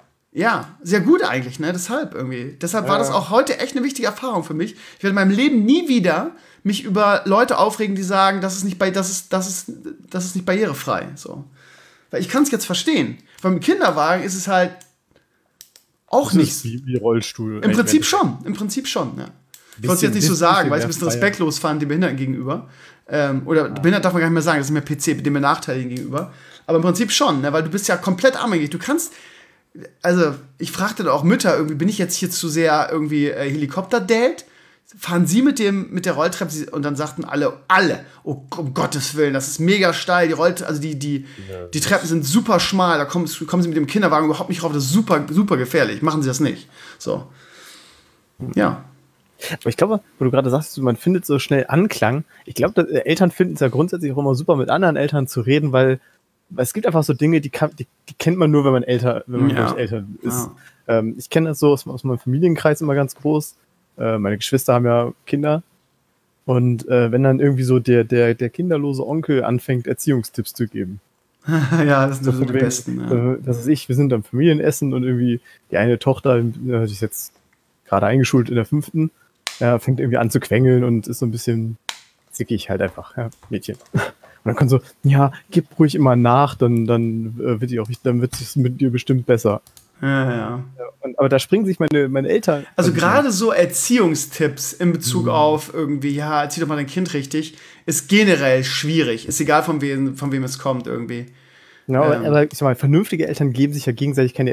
gut eigentlich, ne? Deshalb war das auch heute echt eine wichtige Erfahrung für mich. Ich werde in meinem Leben nie wieder mich über Leute aufregen, die sagen, das ist nicht barrierefrei. So. Weil ich kann es jetzt verstehen. Beim Kinderwagen ist es halt auch nicht. Wie Rollstuhl. Im Prinzip schon, ja. Ich wollte es jetzt nicht so sagen, weil ich es ein bisschen respektlos fand den Behinderten gegenüber. Oder behindert darf man gar nicht mehr sagen, das ist mehr PC, dem Benachteiligten gegenüber. Aber im Prinzip schon, ne? Weil du bist ja komplett abhängig. Du kannst, also ich fragte da auch Mütter, irgendwie bin ich jetzt hier zu sehr irgendwie Helikopter-Date? Fahren sie mit der Rolltreppe und dann sagten alle, oh, um Gottes Willen, das ist mega steil, die Treppen sind super schmal, da kommen sie mit dem Kinderwagen überhaupt nicht rauf, das ist super, super gefährlich, machen sie das nicht. So. Ja. Aber ich glaube, wo du gerade sagst, man findet so schnell Anklang, ich glaube, Eltern finden es ja grundsätzlich auch immer super, mit anderen Eltern zu reden, weil es gibt einfach so Dinge, die kennt man nur, wenn man älter ist. Ja. Ich kenne das so aus meinem Familienkreis immer ganz groß. Meine Geschwister haben ja Kinder. Und wenn dann irgendwie so der kinderlose Onkel anfängt, Erziehungstipps zu geben. Ja, das sind so die besten. Ja. Das ist wir sind am Familienessen und irgendwie die eine Tochter, die ist jetzt gerade eingeschult in der 5., fängt irgendwie an zu quengeln und ist so ein bisschen zickig halt einfach, ja, Mädchen. Und dann kommt so, ja, gib ruhig immer nach, dann wird es mit dir bestimmt besser. Ja. Aber da springen sich meine Eltern. Also gerade so Erziehungstipps in Bezug auf irgendwie, ja, erzieh doch mal dein Kind richtig, ist generell schwierig. Ist egal, von wem es kommt irgendwie. Genau, aber ich sag mal, vernünftige Eltern geben sich ja gegenseitig keine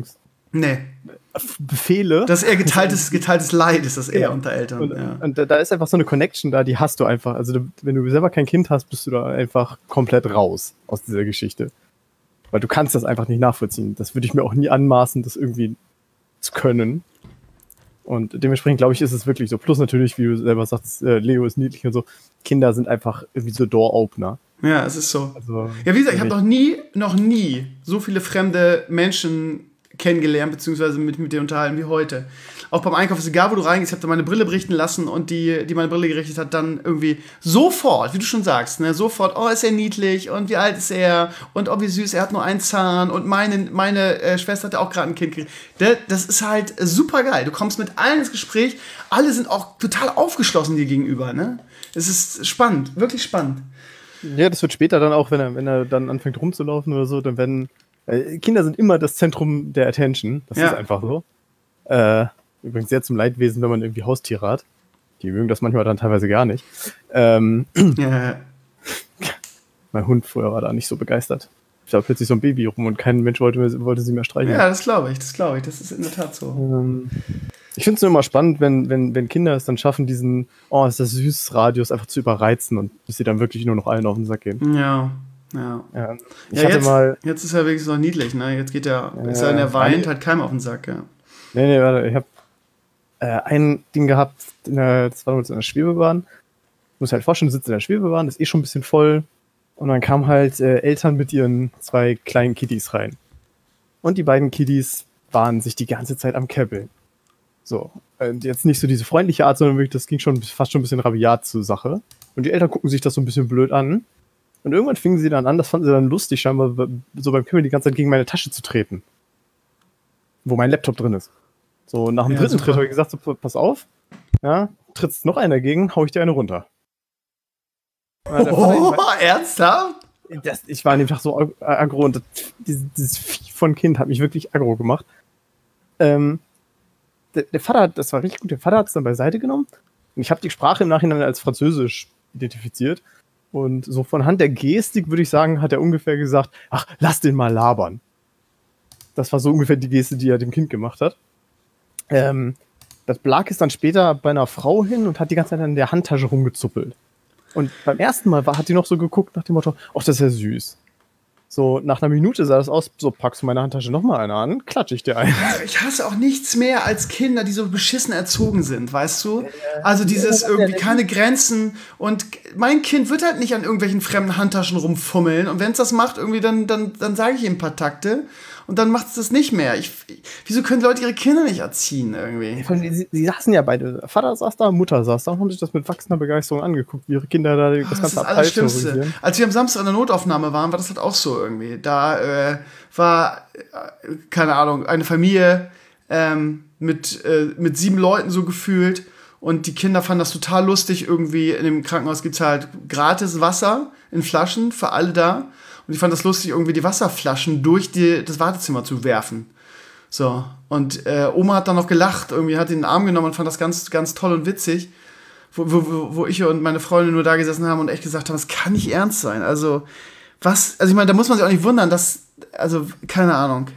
Befehle. Das ist eher geteiltes Leid, ist das eher unter Eltern. Und da ist einfach so eine Connection da, die hast du einfach. Also wenn du selber kein Kind hast, bist du da einfach komplett raus aus dieser Geschichte. Weil du kannst das einfach nicht nachvollziehen. Das würde ich mir auch nie anmaßen, das irgendwie zu können. Und dementsprechend, glaube ich, ist es wirklich so. Plus natürlich, wie du selber sagst, Leo ist niedlich und so. Kinder sind einfach irgendwie so Door-Opener. Ja, es ist so. Also, ja, wie gesagt, ich habe noch nie so viele fremde Menschen kennengelernt, beziehungsweise mit denen unterhalten wie heute. Auch beim Einkauf ist egal, wo du reingehst, ich habe da meine Brille berichten lassen und die meine Brille gerichtet hat, dann irgendwie sofort, wie du schon sagst, ne, sofort, oh, ist er niedlich und wie alt ist er und oh, wie süß, er hat nur einen Zahn und meine Schwester hatte auch gerade ein Kind gekriegt. Das ist halt super geil. Du kommst mit allen ins Gespräch, alle sind auch total aufgeschlossen dir gegenüber, ne? Es ist spannend, wirklich spannend. Ja, das wird später dann auch, wenn er dann anfängt rumzulaufen oder so, dann werden Kinder sind immer das Zentrum der Attention. Das ist einfach so. Übrigens sehr zum Leidwesen, wenn man irgendwie Haustiere hat. Die mögen das manchmal dann teilweise gar nicht. Mein Hund vorher war da nicht so begeistert. Ich war plötzlich so ein Baby rum und kein Mensch wollte sie mehr streicheln. Ja, das glaube ich. Das ist in der Tat so. Ich finde es nur immer spannend, wenn Kinder es dann schaffen, diesen ist das süß Radius einfach zu überreizen und bis sie dann wirklich nur noch allen auf den Sack gehen. Ja. Ich hatte mal. Jetzt ist er wirklich noch niedlich, ne? Jetzt geht er, er weint, hat keinem auf den Sack, ja. Nee, warte, ich habe ein Ding gehabt, das war damals in der Schwebebahn. Ich muss halt vorstellen, du sitzt in der Schwebebahn, ist schon ein bisschen voll. Und dann kamen halt Eltern mit ihren 2 kleinen Kiddies rein. Und die beiden Kiddies waren sich die ganze Zeit am Käppeln. So, jetzt nicht so diese freundliche Art, sondern wirklich, das ging fast schon ein bisschen rabiat zur Sache. Und die Eltern gucken sich das so ein bisschen blöd an. Und irgendwann fingen sie dann an, das fanden sie dann lustig, scheinbar so beim Käppeln die ganze Zeit gegen meine Tasche zu treten. Wo mein Laptop drin ist. So, nach dem dritten Tritt habe ich gesagt, so, pass auf, ja, trittst noch einer dagegen, hau ich dir eine runter. Ernsthaft? Ich war an dem Tag so aggro und dieses Vieh von Kind hat mich wirklich aggro gemacht. Der Vater, das war richtig gut, der Vater hat es dann beiseite genommen und ich habe die Sprache im Nachhinein als Französisch identifiziert und so von Hand der Gestik würde ich sagen, hat er ungefähr gesagt, ach, lass den mal labern. Das war so ungefähr die Geste, die er dem Kind gemacht hat. Das Blag ist dann später bei einer Frau hin und hat die ganze Zeit in der Handtasche rumgezuppelt. Und beim ersten Mal hat die noch so geguckt nach dem Motto, ach, das ist ja süß. So, nach einer Minute sah das aus, so, packst du meine Handtasche nochmal eine an, klatsche ich dir ein. Ich hasse auch nichts mehr als Kinder, die so beschissen erzogen sind, weißt du? Also dieses irgendwie keine Grenzen und mein Kind wird halt nicht an irgendwelchen fremden Handtaschen rumfummeln und wenn es das macht, irgendwie, dann sage ich ihm ein paar Takte und dann macht es das nicht mehr. Wieso können Leute ihre Kinder nicht erziehen irgendwie? Sie saßen ja beide, Vater saß da, Mutter saß da und haben sich das mit wachsender Begeisterung angeguckt, wie ihre Kinder da das ganze Abteil terrorisieren. Als wir am Samstag in der Notaufnahme waren, war das halt auch so irgendwie. Da war, keine Ahnung, eine Familie mit 7 Leuten so gefühlt und die Kinder fanden das total lustig. Irgendwie in dem Krankenhaus gibt es halt gratis Wasser in Flaschen für alle da. Und ich fand das lustig, irgendwie die Wasserflaschen durch das Wartezimmer zu werfen. So. Und Oma hat dann noch gelacht, irgendwie hat ihn in den Arm genommen und fand das ganz, ganz toll und witzig. Wo ich und meine Freundin nur da gesessen haben und echt gesagt haben, das kann nicht ernst sein. Also ich meine, da muss man sich auch nicht wundern, keine Ahnung.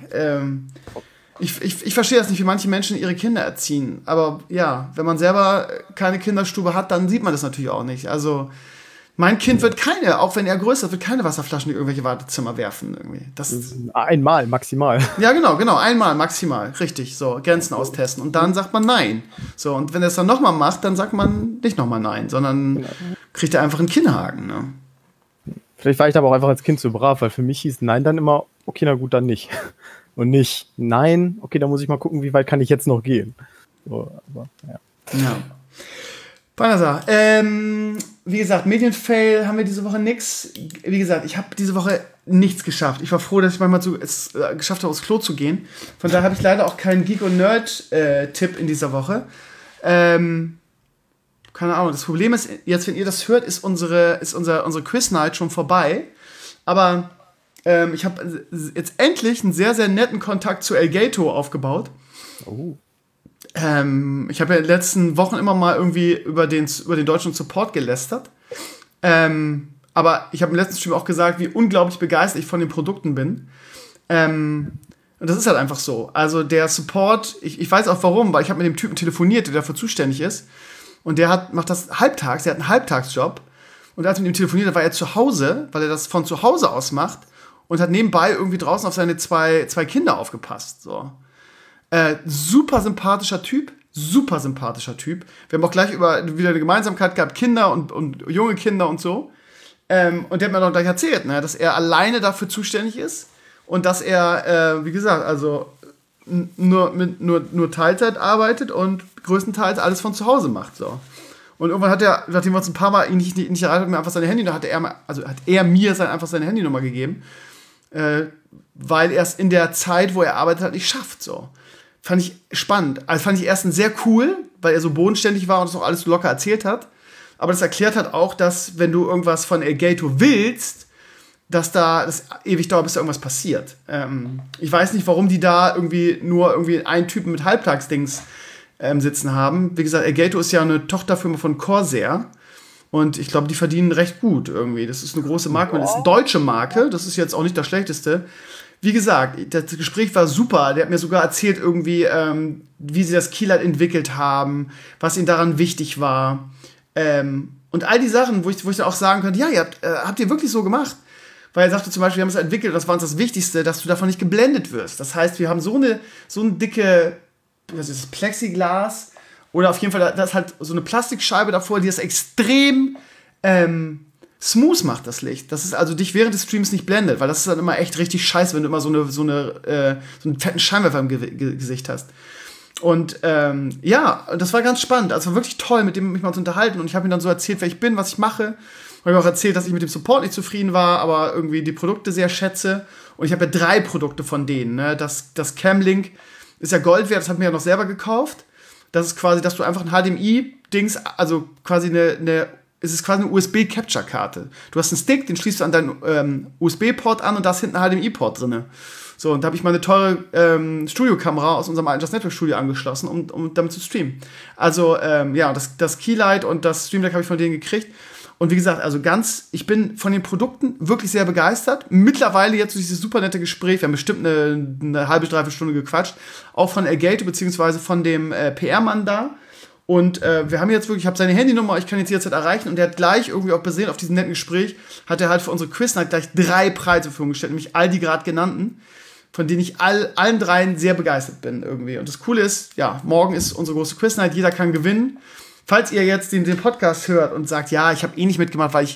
Ich verstehe das nicht, wie manche Menschen ihre Kinder erziehen. Aber ja, wenn man selber keine Kinderstube hat, dann sieht man das natürlich auch nicht. Also mein Kind wird auch wenn er größer ist, wird keine Wasserflaschen in irgendwelche Wartezimmer werfen. Irgendwie. Einmal, maximal. Ja, genau, einmal, maximal. Richtig, so, Grenzen austesten. Und dann sagt man Nein. So, und wenn er es dann nochmal macht, dann sagt man nicht nochmal Nein, sondern kriegt er einfach einen Kinnhaken. Ne? Vielleicht war ich aber auch einfach als Kind so brav, weil für mich hieß Nein dann immer, okay, na gut, dann nicht. Und nicht Nein, okay, dann muss ich mal gucken, wie weit kann ich jetzt noch gehen. So, aber, ja. Banasa, wie gesagt, Medienfail haben wir diese Woche nix. Wie gesagt, ich habe diese Woche nichts geschafft. Ich war froh, dass ich manchmal es geschafft habe, aufs Klo zu gehen. Von daher habe ich leider auch keinen Geek- und Nerd-Tipp in dieser Woche. Keine Ahnung, das Problem ist, jetzt, wenn ihr das hört, ist unsere Quiz-Night schon vorbei. Aber ich habe jetzt endlich einen sehr, sehr netten Kontakt zu Elgato aufgebaut. Oh. Ich habe ja in den letzten Wochen immer mal irgendwie über den deutschen Support gelästert. Aber ich habe im letzten Stream auch gesagt, wie unglaublich begeistert ich von den Produkten bin. Und das ist halt einfach so. Also der Support, ich weiß auch warum, weil ich habe mit dem Typen telefoniert, der dafür zuständig ist. Und der macht das halbtags, der hat einen Halbtagsjob. Und als ich mit ihm telefoniert habe, war er zu Hause, weil er das von zu Hause aus macht. Und hat nebenbei irgendwie draußen auf seine zwei Kinder aufgepasst. So. Super sympathischer Typ. Wir haben auch gleich wieder eine Gemeinsamkeit gehabt, Kinder und junge Kinder und so. Und der hat mir dann gleich erzählt, ne, dass er alleine dafür zuständig ist und dass er, wie gesagt, also nur Teilzeit arbeitet und größtenteils alles von zu Hause macht. So. Und irgendwann hat er, nachdem wir uns ein paar Mal ihn nicht erreicht haben, mir einfach seine Handynummer, hat er mir einfach seine Handynummer gegeben, weil er es in der Zeit, wo er arbeitet hat, nicht schafft. So. Fand ich spannend. Also fand ich erstens sehr cool, weil er so bodenständig war und das auch alles so locker erzählt hat. Aber das erklärt hat auch, dass wenn du irgendwas von Elgato willst, dass das ewig dauert, bis da irgendwas passiert. Ich weiß nicht, warum die da nur einen Typen mit Halbtagsdings sitzen haben. Wie gesagt, Elgato ist ja eine Tochterfirma von Corsair. Und ich glaube, die verdienen recht gut irgendwie. Das ist eine große Marke. Das ist eine deutsche Marke. Das ist jetzt auch nicht das Schlechteste. wie gesagt, das Gespräch war super. Der hat mir sogar erzählt irgendwie, wie sie das Keylight entwickelt haben, was ihnen daran wichtig war. Und all die Sachen, wo ich dann auch sagen könnte, ja, habt ihr wirklich so gemacht? Weil er sagte zum Beispiel, wir haben es entwickelt, das war uns das Wichtigste, dass du davon nicht geblendet wirst. Das heißt, wir haben so eine dicke, was ist das, Plexiglas oder auf jeden Fall, da ist halt so eine Plastikscheibe davor, die das extrem smooth macht, das Licht. Das ist also dich während des Streams nicht blendet, weil das ist dann immer echt richtig scheiße, wenn du immer so einen fetten Scheinwerfer im Gesicht hast. Und das war ganz spannend. Also wirklich toll, mit dem mich mal zu unterhalten. Und ich habe ihm dann so erzählt, wer ich bin, was ich mache. Habe mir auch erzählt, dass ich mit dem Support nicht zufrieden war, aber irgendwie die Produkte sehr schätze. Und ich habe ja 3 Produkte von denen. Ne? Das Camlink ist ja Gold wert, das habe ich mir ja noch selber gekauft. Das ist quasi, dass du einfach ein HDMI-Dings, also quasi es ist quasi eine USB-Capture-Karte. Du hast einen Stick, den schließt du an deinen USB-Port an und da ist hinten ein HDMI-Port drin. So, und da habe ich meine teure Studiokamera aus unserem Just Network Studio angeschlossen, um damit zu streamen. Also, das Keylight und das Stream Deck habe ich von denen gekriegt. Und wie gesagt, also ich bin von den Produkten wirklich sehr begeistert. Mittlerweile jetzt durch dieses super nette Gespräch, wir haben bestimmt eine halbe, dreiviertel Stunde gequatscht, auch von Elgato, beziehungsweise von dem PR-Mann da. Und wir haben jetzt wirklich, ich habe seine Handynummer, ich kann jetzt jederzeit erreichen. Und der hat gleich irgendwie auch basierend auf diesem netten Gespräch, hat er halt für unsere Quiz gleich 3 Preise zur Verfügung gestellt, nämlich all die gerade genannten, von denen ich allen 3 sehr begeistert bin irgendwie. Und das Coole ist, ja, morgen ist unsere große Quiz-Night, jeder kann gewinnen. Falls ihr jetzt den Podcast hört und sagt, ja, ich habe nicht mitgemacht, weil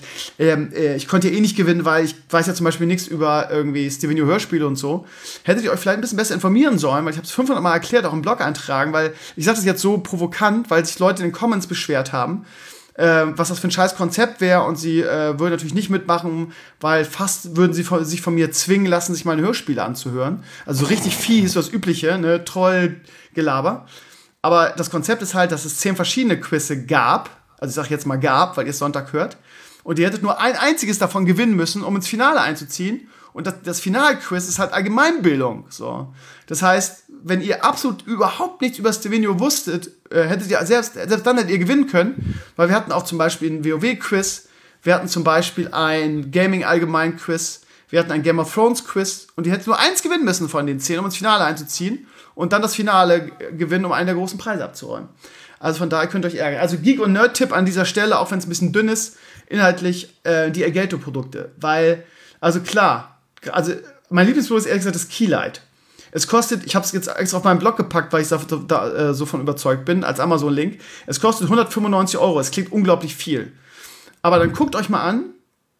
ich konnte ja nicht gewinnen, weil ich weiß ja zum Beispiel nichts über irgendwie Stevenio Hörspiele und so, hättet ihr euch vielleicht ein bisschen besser informieren sollen, weil ich habe es 500 Mal erklärt, auch im Blog eintragen, weil ich sage das jetzt so provokant, weil sich Leute in den Comments beschwert haben, was das für ein scheiß Konzept wäre und sie würden natürlich nicht mitmachen, weil fast würden sie sich von mir zwingen lassen, sich meine Hörspiele anzuhören. Also so richtig fies, das Übliche, ne, Trollgelaber. Aber das Konzept ist halt, dass es 10 verschiedene Quizze gab. Also ich sage jetzt mal gab, weil ihr es Sonntag hört. Und ihr hättet nur ein einziges davon gewinnen müssen, um ins Finale einzuziehen. Und das Finalquiz ist halt Allgemeinbildung. So. Das heißt, wenn ihr absolut überhaupt nichts über Stevenio wusstet, hättet ihr selbst dann hättet ihr gewinnen können. Weil wir hatten auch zum Beispiel ein WoW-Quiz. Wir hatten zum Beispiel ein Gaming-Allgemein-Quiz. Wir hatten ein Game of Thrones-Quiz. Und ihr hättet nur eins gewinnen müssen von den 10, um ins Finale einzuziehen. Und dann das Finale gewinnen, um einen der großen Preise abzuräumen. Also von daher könnt ihr euch ärgern. Also Geek- und Nerd-Tipp an dieser Stelle, auch wenn es ein bisschen dünn ist, inhaltlich die Elgato-Produkte. Weil, also klar, also mein Lieblingsprodukt ist ehrlich gesagt das Keylight. Es kostet, ich habe es jetzt extra auf meinen Blog gepackt, weil ich da so von überzeugt bin, als Amazon-Link. Es kostet 195 €. Es klingt unglaublich viel. Aber dann guckt euch mal an,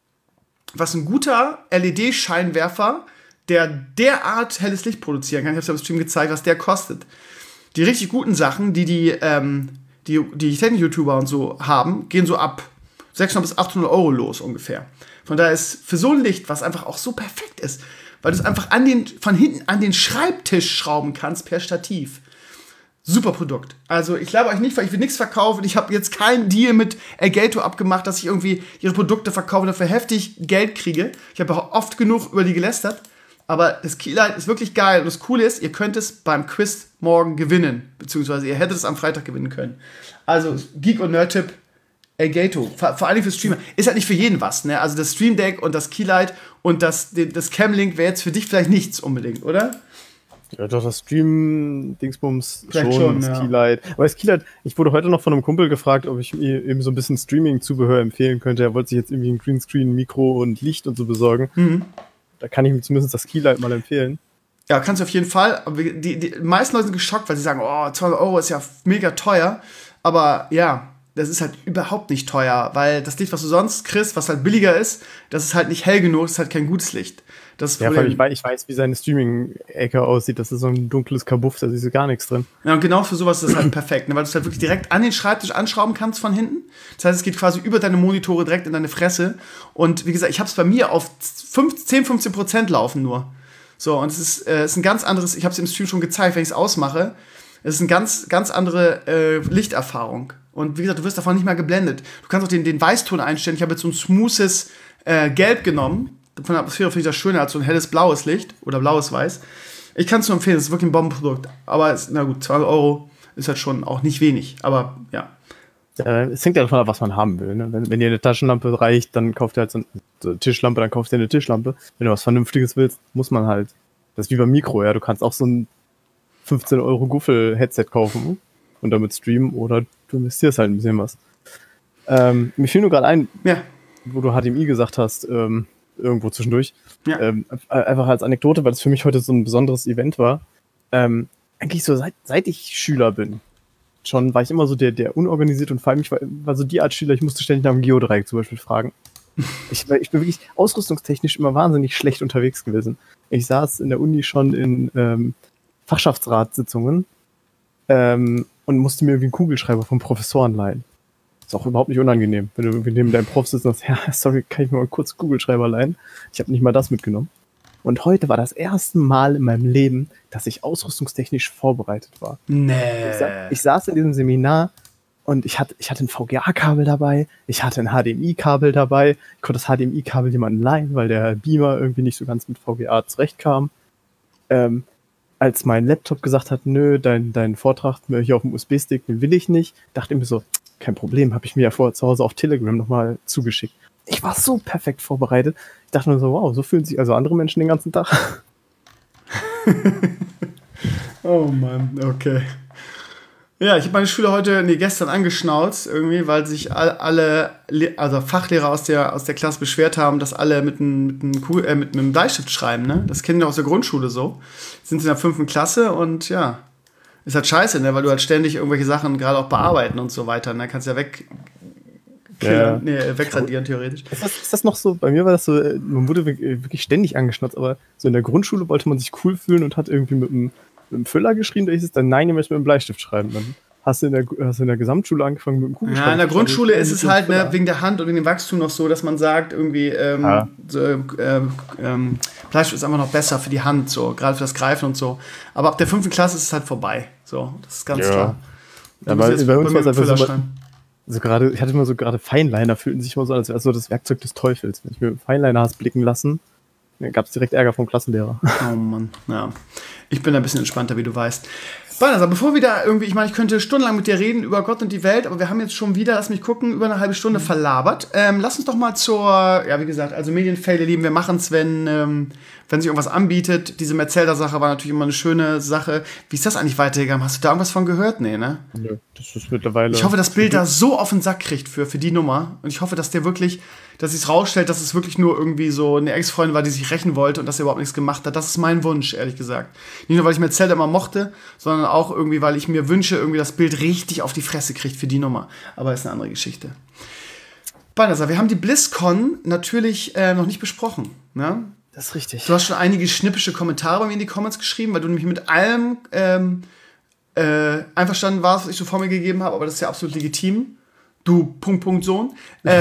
was ein guter LED-Scheinwerfer, der derart helles Licht produzieren kann. Ich habe es ja im Stream gezeigt, was der kostet. Die richtig guten Sachen, die Technik-YouTuber und so haben, gehen so ab 600 bis 800 € los ungefähr. Von daher ist für so ein Licht, was einfach auch so perfekt ist, weil du es einfach von hinten an den Schreibtisch schrauben kannst per Stativ. Super Produkt. Also ich glaube euch nicht, weil ich will nichts verkaufen. Ich habe jetzt keinen Deal mit Elgato abgemacht, dass ich irgendwie ihre Produkte verkaufe und dafür heftig Geld kriege. Ich habe auch oft genug über die gelästert. Aber das Keylight ist wirklich geil. Und das Coole ist, ihr könnt es beim Quiz morgen gewinnen. Beziehungsweise ihr hättet es am Freitag gewinnen können. Also Geek- und Nerd-Tipp, Elgato. Vor allem für Streamer. Ist halt nicht für jeden was, ne? Also das Stream Deck und das Keylight und das Camlink wäre jetzt für dich vielleicht nichts unbedingt, oder? Ja, doch, das Stream-Dingsbums schon, das ja. Keylight. Aber das Keylight, ich wurde heute noch von einem Kumpel gefragt, ob ich mir eben so ein bisschen Streaming-Zubehör empfehlen könnte. Er wollte sich jetzt irgendwie ein Greenscreen, Mikro und Licht und so besorgen. Mhm. Da kann ich mir zumindest das Keylight mal empfehlen. Ja, kannst du auf jeden Fall. Aber die meisten Leute sind geschockt, weil sie sagen, oh, 200 € ist ja mega teuer. Aber ja, das ist halt überhaupt nicht teuer, weil das Licht, was du sonst kriegst, was halt billiger ist, das ist halt nicht hell genug, das ist halt kein gutes Licht. Das ja, weil ich weiß, wie seine Streaming-Ecke aussieht. Das ist so ein dunkles Kabuff, da siehst du gar nichts drin. Ja, und genau für sowas ist das halt perfekt, ne? Weil du es halt wirklich direkt an den Schreibtisch anschrauben kannst von hinten. Das heißt, es geht quasi über deine Monitore direkt in deine Fresse. Und wie gesagt, ich habe es bei mir auf 10-15% laufen nur. So, und es ist ein ganz anderes, ich habe es im Stream schon gezeigt, wenn ich es ausmache, es ist eine ganz, ganz andere Lichterfahrung. Und wie gesagt, du wirst davon nicht mehr geblendet. Du kannst auch den Weißton einstellen. Ich habe jetzt so ein smoothes Gelb genommen. Von der Atmosphäre finde ich das schöner als so ein helles blaues Licht oder blaues Weiß. Ich kann es nur empfehlen, es ist wirklich ein Bombenprodukt. Aber na gut, 200 € ist halt schon auch nicht wenig. Aber ja. Es hängt ja davon ab, was man haben will. Ne? Wenn dir eine Taschenlampe reicht, dann kauft ihr halt so eine Tischlampe, dann kauft ihr eine Tischlampe. Wenn du was Vernünftiges willst, muss man halt Das ist wie beim Mikro, ja. Du kannst auch so ein 15 € Guffel-Headset kaufen und damit streamen oder du investierst halt ein bisschen was. Mir fiel nur gerade ein, wo du HDMI gesagt hast, irgendwo zwischendurch. Ja. Einfach als Anekdote, weil das für mich heute so ein besonderes Event war. Eigentlich so seit ich Schüler bin, schon war ich immer so der unorganisiert und vor allem ich war so die Art Schüler, ich musste ständig nach dem Geodreieck zum Beispiel fragen. Ich bin wirklich ausrüstungstechnisch immer wahnsinnig schlecht unterwegs gewesen. Ich saß in der Uni schon in Fachschaftsratssitzungen und musste mir irgendwie einen Kugelschreiber vom Professoren leihen. Ist auch überhaupt nicht unangenehm, wenn du irgendwie neben deinem Prof sitzt und sagst, ja, sorry, kann ich mir mal kurz Kugelschreiber leihen? Ich habe nicht mal das mitgenommen. Und heute war das erste Mal in meinem Leben, dass ich ausrüstungstechnisch vorbereitet war. Nee. Ich saß in diesem Seminar und ich hatte ein VGA-Kabel dabei, ich hatte ein HDMI-Kabel dabei, ich konnte das HDMI-Kabel jemandem leihen, weil der Beamer irgendwie nicht so ganz mit VGA zurechtkam. Als mein Laptop gesagt hat, nö, dein Vortrag hier auf dem USB-Stick, den will ich nicht, dachte ich mir so, kein Problem, habe ich mir ja vorher zu Hause auf Telegram nochmal zugeschickt. Ich war so perfekt vorbereitet. Ich dachte nur so, wow, so fühlen sich also andere Menschen den ganzen Tag. Oh Mann, okay. Ja, ich habe meine Schüler gestern angeschnauzt, irgendwie, weil sich alle Fachlehrer aus der Klasse beschwert haben, dass alle mit einem Bleistift schreiben, ne? Das kennen wir aus der Grundschule so. Sind sie in der 5. Klasse und ja, ist halt scheiße, ne? Weil du halt ständig irgendwelche Sachen gerade auch bearbeiten und so weiter, ne? Kannst ja wegradieren theoretisch. Ist das noch so? Bei mir war das so, man wurde wirklich ständig angeschnauzt, aber so in der Grundschule wollte man sich cool fühlen und hat irgendwie mit einem Füller geschrieben, da hieß es dann, nein, ihr müsst mit einem Bleistift schreiben. Dann hast du in der Gesamtschule angefangen mit dem Kugelschreiber. Ja, in der Grundschule ist es halt wegen der Hand und wegen dem Wachstum noch so, dass man sagt, irgendwie Bleistift ist einfach noch besser für die Hand, so, gerade für das Greifen und so. Aber ab der 5. Klasse ist es halt vorbei. So, das ist ganz klar. Ja, bei uns war es einfach so, ich hatte immer so gerade Feinliner, fühlten sich immer so, als wäre es so das Werkzeug des Teufels. Wenn ich mir Feinliner hast blicken lassen, dann gab es direkt Ärger vom Klassenlehrer. Oh Mann, ja. Ich bin ein bisschen entspannter, wie du weißt. Also bevor wir da irgendwie, ich meine, ich könnte stundenlang mit dir reden über Gott und die Welt, aber wir haben jetzt schon wieder, lass mich gucken, über eine halbe Stunde verlabert. Lass uns doch mal wie gesagt, also Medienfail, ihr Lieben, wir machen es, wenn sich irgendwas anbietet. Diese Metzelder-Sache war natürlich immer eine schöne Sache. Wie ist das eigentlich weitergegangen? Hast du da irgendwas von gehört? Nee, ne? Nö, das ist mittlerweile... Ich hoffe, dass Bild da so auf den Sack kriegt für die Nummer. Und ich hoffe, dass es rausstellt, dass es wirklich nur irgendwie so eine Ex-Freundin war, die sich rächen wollte und dass er überhaupt nichts gemacht hat. Das ist mein Wunsch, ehrlich gesagt. Nicht nur, weil ich Metzelder immer mochte, sondern auch irgendwie, weil ich mir wünsche, irgendwie das Bild richtig auf die Fresse kriegt für die Nummer. Aber ist eine andere Geschichte. Balthasar, wir haben die BlizzCon natürlich noch nicht besprochen, ne? Das ist richtig. Du hast schon einige schnippische Kommentare bei mir in die Comments geschrieben, weil du nämlich mit allem einverstanden warst, was ich so vor mir gegeben habe, aber das ist ja absolut legitim. Du Sohn.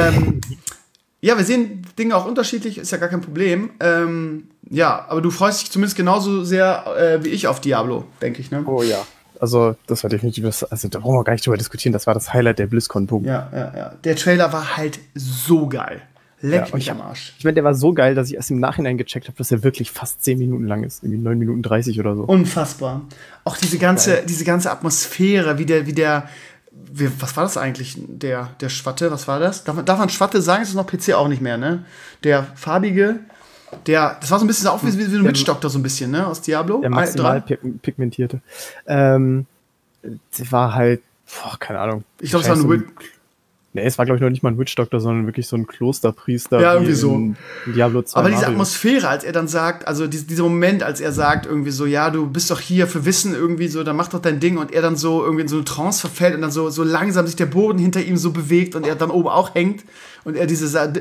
Ja, wir sehen Dinge auch unterschiedlich, ist ja gar kein Problem. Ja, aber du freust dich zumindest genauso sehr wie ich auf Diablo, denke ich, ne? Oh ja. Also, das war definitiv da brauchen wir gar nicht drüber diskutieren, das war das Highlight der BlizzCon-Punkt. Ja. Der Trailer war halt so geil. Leck mich am Arsch. Ich meine, der war so geil, dass ich erst im Nachhinein gecheckt habe, dass er wirklich fast 10 Minuten lang ist. Irgendwie 9 Minuten 30 oder so. Unfassbar. Auch diese ganze Atmosphäre, was war das eigentlich? Der Schwatte, was war das? Darf man Schwatte sagen? Das ist noch PC auch nicht mehr, ne? Der farbige, das war so ein bisschen auch wie ein Witch Doctor, so ein bisschen, ne? Aus Diablo. Der maximal pigmentierte. Der war halt, keine Ahnung. Ich glaube, es war ein Nee, es war, glaube ich, noch nicht mal ein Witch Doctor, sondern wirklich so ein Klosterpriester. Ja, irgendwie so. In Diablo 2. Aber diese Atmosphäre, als er dann sagt, also dieser Moment, als er sagt irgendwie so, ja, du bist doch hier für Wissen irgendwie so, dann mach doch dein Ding und er dann so irgendwie in so eine Trance verfällt und dann so langsam sich der Boden hinter ihm so bewegt und er dann oben auch hängt und er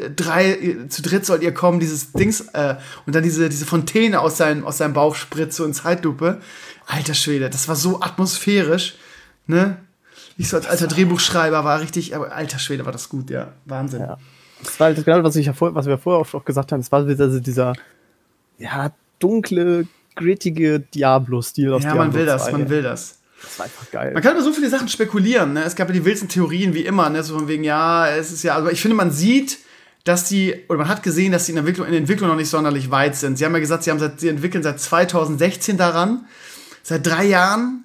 zu dritt sollt ihr kommen, dieses Dings und dann diese Fontäne aus seinem Bauch spritzt so in Zeitlupe. Alter Schwede, das war so atmosphärisch, ne? Ich so als alter Drehbuchschreiber war richtig, aber alter Schwede war das gut, ja. Wahnsinn. Ja. Das war halt genau, was wir vorher auch gesagt haben, das war dieser dunkle, grittige Diablo-Stil aus Diablo 2. Man will das. Das war einfach geil. Man kann über so viele Sachen spekulieren, ne? Es gab ja die wildsten Theorien, wie immer, ne? So von wegen, aber ich finde, man sieht, man hat gesehen, dass die in der Entwicklung noch nicht sonderlich weit sind. Sie haben ja gesagt, sie entwickeln seit 2016 daran, seit 3 Jahren.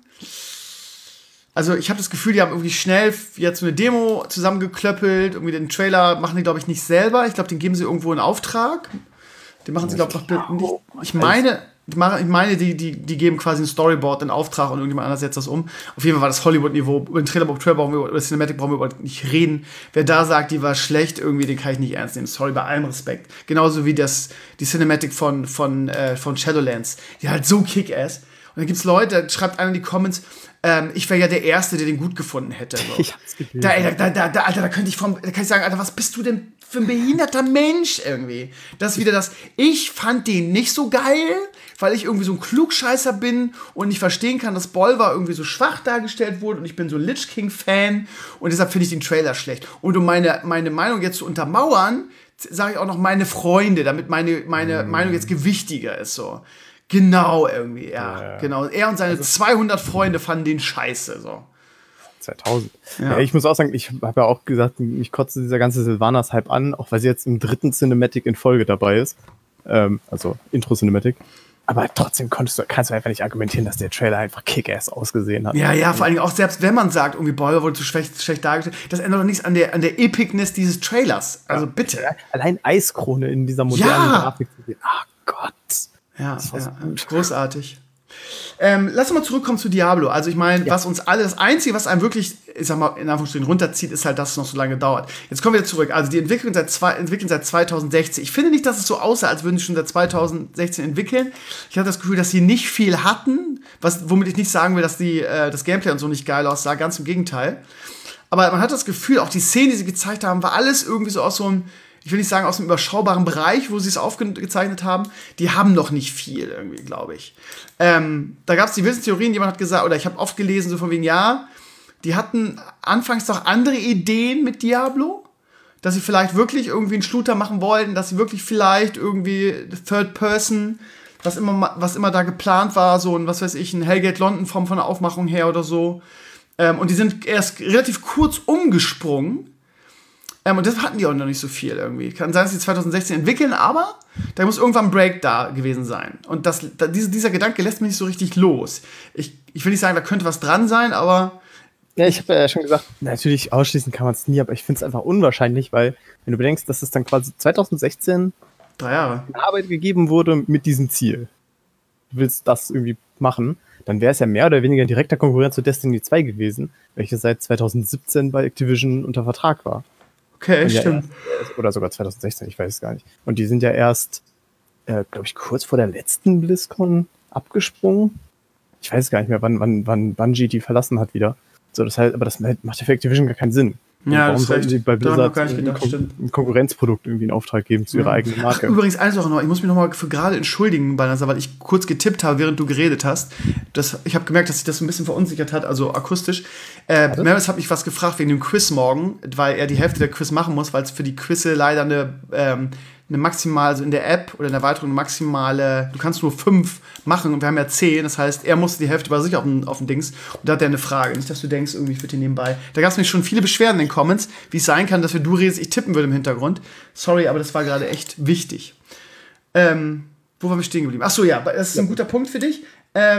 Also ich habe das Gefühl, die haben irgendwie schnell jetzt so eine Demo zusammengeklöppelt. Irgendwie den Trailer machen die, glaube ich, nicht selber. Ich glaube, den geben sie irgendwo in Auftrag. Den machen sie, glaube ich, noch nicht. Ich meine, Ich meine, die geben quasi ein Storyboard in Auftrag und irgendjemand anders setzt das um. Auf jeden Fall war das Hollywood-Niveau. Über den Trailer brauchen wir, über Cinematic brauchen wir überhaupt nicht reden. Wer da sagt, die war schlecht, irgendwie, den kann ich nicht ernst nehmen. Sorry, bei allem Respekt. Genauso wie die Cinematic von Shadowlands. Die halt so kick-ass. Und dann gibt's Leute, da schreibt einer in die Comments, ich wäre ja der Erste, der den gut gefunden hätte. So. Ich hab's gelesen. Alter, da kann ich sagen, Alter, was bist du denn für ein behinderter Mensch irgendwie? Das ist wieder das, ich fand den nicht so geil, weil ich irgendwie so ein Klugscheißer bin und nicht verstehen kann, dass Bolvar irgendwie so schwach dargestellt wurde und ich bin so Lich King-Fan und deshalb finde ich den Trailer schlecht. Und um meine Meinung jetzt zu untermauern, sage ich auch noch meine Freunde, damit meine Meinung jetzt gewichtiger ist, so. Genau, irgendwie, ja. Genau. Er und seine 200 Freunde fanden den scheiße, so. 2000. Ja, ich muss auch sagen, ich habe ja auch gesagt, mich kotzt dieser ganze Sylvanas-Hype an, auch weil sie jetzt im 3. Cinematic in Folge dabei ist. Also Intro-Cinematic. Aber trotzdem kannst du einfach nicht argumentieren, dass der Trailer einfach kick-ass ausgesehen hat. Ja, vor allen Dingen auch selbst wenn man sagt, irgendwie Bolvar wurde zu schlecht dargestellt, das ändert doch nichts an der Epicness dieses Trailers. Also bitte. Allein Eiskrone in dieser modernen Grafik zu sehen. Ach Gott. Ja, großartig. Lass uns mal zurückkommen zu Diablo. Also ich meine, was uns alle, das Einzige, was einem wirklich, ich sag mal, in Anführungsstrichen runterzieht, ist halt, dass es noch so lange dauert. Jetzt kommen wir wieder zurück. Also die entwickeln seit 2016. Ich finde nicht, dass es so aussah, als würden sie schon seit 2016 entwickeln. Ich hatte das Gefühl, dass sie nicht viel hatten, womit ich nicht sagen will, dass das Gameplay und so nicht geil aussah. Ganz im Gegenteil. Aber man hat das Gefühl, auch die Szenen, die sie gezeigt haben, war alles irgendwie so aus so einem, ich will nicht sagen aus einem überschaubaren Bereich, wo sie es aufgezeichnet haben, die haben noch nicht viel irgendwie, glaube ich. Da gab es die wilden Theorien, jemand hat gesagt, oder ich habe oft gelesen, so von wegen, ja, die hatten anfangs doch andere Ideen mit Diablo, dass sie vielleicht wirklich irgendwie einen Shooter machen wollten, dass sie wirklich vielleicht irgendwie Third Person, was immer da geplant war, so ein, was weiß ich, ein Hellgate London von der Aufmachung her oder so. Und die sind erst relativ kurz umgesprungen. Und das hatten die auch noch nicht so viel irgendwie. Kann sein, dass sie 2016 entwickeln, aber da muss irgendwann ein Break da gewesen sein. Und dieser Gedanke lässt mich nicht so richtig los. Ich will nicht sagen, da könnte was dran sein, aber... Ja, ich habe ja schon gesagt, natürlich ausschließen kann man es nie, aber ich finde es einfach unwahrscheinlich, weil, wenn du bedenkst, dass es dann quasi 2016 3 Jahre in Arbeit gegeben wurde mit diesem Ziel. Du willst das irgendwie machen, dann wäre es ja mehr oder weniger ein direkter Konkurrent zu Destiny 2 gewesen, welches seit 2017 bei Activision unter Vertrag war. Okay, stimmt. Oder sogar 2016, ich weiß es gar nicht. Und die sind ja erst, glaube ich, kurz vor der letzten BlizzCon abgesprungen. Ich weiß gar nicht mehr, wann Bungie die verlassen hat wieder. So, das heißt, aber das macht ja für Activision gar keinen Sinn. Ja, warum sollten sie bei Blizzard ein Konkurrenzprodukt irgendwie in Auftrag geben zu ihrer eigenen Marke? Ach, übrigens, eine Sache noch, ich muss mich noch mal für gerade entschuldigen, Banasa, weil ich kurz getippt habe, während du geredet hast. Ich habe gemerkt, dass sich das ein bisschen verunsichert hat, also akustisch. Maris hat mich was gefragt wegen dem Quiz morgen, weil er die Hälfte der Quiz machen muss, weil es für die Quizze leider eine maximal, also in der App oder in der Erweiterung eine maximale, du kannst nur 5 machen und wir haben ja 10, das heißt, er musste die Hälfte bei sich auf dem Dings und da hat er eine Frage, nicht, dass du denkst, irgendwie für den nebenbei. Da gab es nämlich schon viele Beschwerden in den Comments, wie es sein kann, dass wenn du redest, ich tippen würde im Hintergrund. Sorry, aber das war gerade echt wichtig. Wo waren wir stehen geblieben? Achso, ja, das ist ein guter Punkt für dich.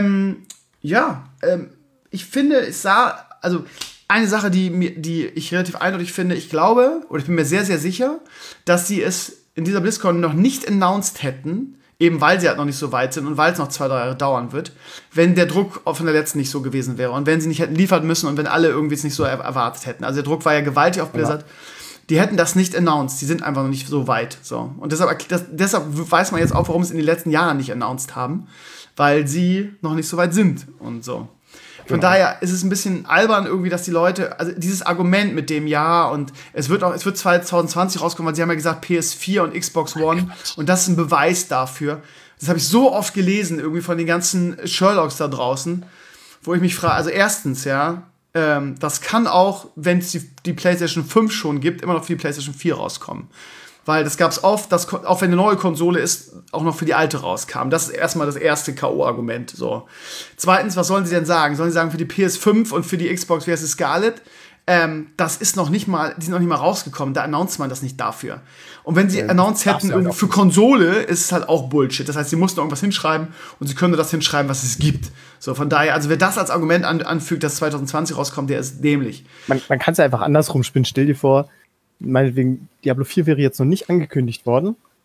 Ich finde, es sah, also eine Sache, die ich relativ eindeutig finde, ich glaube, oder ich bin mir sehr, sehr sicher, dass sie es in dieser BlizzCon noch nicht announced hätten, eben weil sie halt noch nicht so weit sind und weil es noch 2-3 Jahre dauern wird, wenn der Druck von der letzten nicht so gewesen wäre und wenn sie nicht hätten liefern müssen und wenn alle irgendwie es nicht so erwartet hätten. Also der Druck war ja gewaltig auf Blizzard. Ja. Die hätten das nicht announced, die sind einfach noch nicht so weit. So. Und deshalb weiß man jetzt auch, warum sie es in den letzten Jahren nicht announced haben, weil sie noch nicht so weit sind und so. Von daher ist es ein bisschen albern irgendwie, dass die Leute, also dieses Argument mit dem und es wird 2020 rauskommen, weil sie haben ja gesagt PS4 und Xbox One und das ist ein Beweis dafür. Das habe ich so oft gelesen irgendwie von den ganzen Sherlocks da draußen, wo ich mich frage, also erstens, das kann auch, wenn es die PlayStation 5 schon gibt, immer noch für die PlayStation 4 rauskommen. Weil das gab es oft, dass auch wenn eine neue Konsole ist, auch noch für die alte rauskam. Das ist erstmal das erste K.O.-Argument. So. Zweitens, was sollen sie denn sagen? Sollen sie sagen, für die PS5 und für die Xbox wäre es Scarlett? Das ist noch nicht mal, die sind noch nicht mal rausgekommen. Da announced man das nicht dafür. Und wenn sie announced hätten, für Konsole, ist es halt auch Bullshit. Das heißt, sie mussten irgendwas hinschreiben und sie können nur das hinschreiben, was es gibt. So, von daher, also wer das als Argument anfügt, dass 2020 rauskommt, der ist dämlich. Man kann es ja einfach andersrum spinnen. Stell dir vor, meinetwegen, Diablo 4 wäre jetzt noch nicht angekündigt worden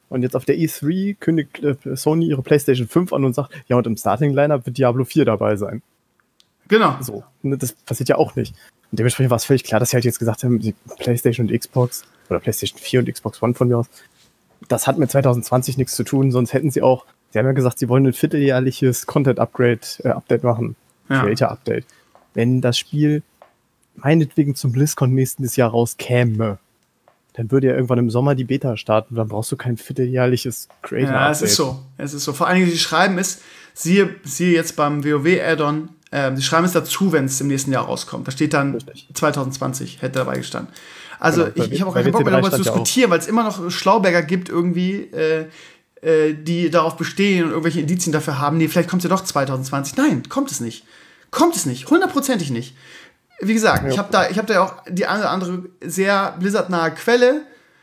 Und jetzt auf der E3 kündigt Sony ihre PlayStation 5 an und sagt, ja, und im Starting-Lineup wird Diablo 4 dabei sein. Genau. So, ne, das passiert ja auch nicht. Und dementsprechend war es völlig klar, dass sie halt jetzt gesagt haben, die PlayStation und Xbox, oder PlayStation 4 und Xbox One von mir aus, das hat mit 2020 nichts zu tun, sonst hätten sie haben ja gesagt, sie wollen ein vierteljährliches Content-Update machen. Ja. Creator-Update. Wenn das Spiel meinetwegen zum BlizzCon nächstes Jahr rauskäme, dann würde ja irgendwann im Sommer die Beta starten. Dann brauchst du kein vierteljährliches Creator-Update. Ja, es ist so. Vor allen Dingen, sie schreiben es, siehe jetzt beim WoW-Add-on, sie schreiben es dazu, wenn es im nächsten Jahr rauskommt. Da steht dann 2020, hätte dabei gestanden. Also genau, ich habe auch keinen Bock mehr darüber zu diskutieren, weil es immer noch Schlauberger gibt irgendwie, die darauf bestehen und irgendwelche Indizien dafür haben, nee, vielleicht kommt es ja doch 2020. Nein, kommt es nicht. Hundertprozentig nicht. Wie gesagt, ich hab da ja auch die eine oder andere sehr Blizzard-nahe Quelle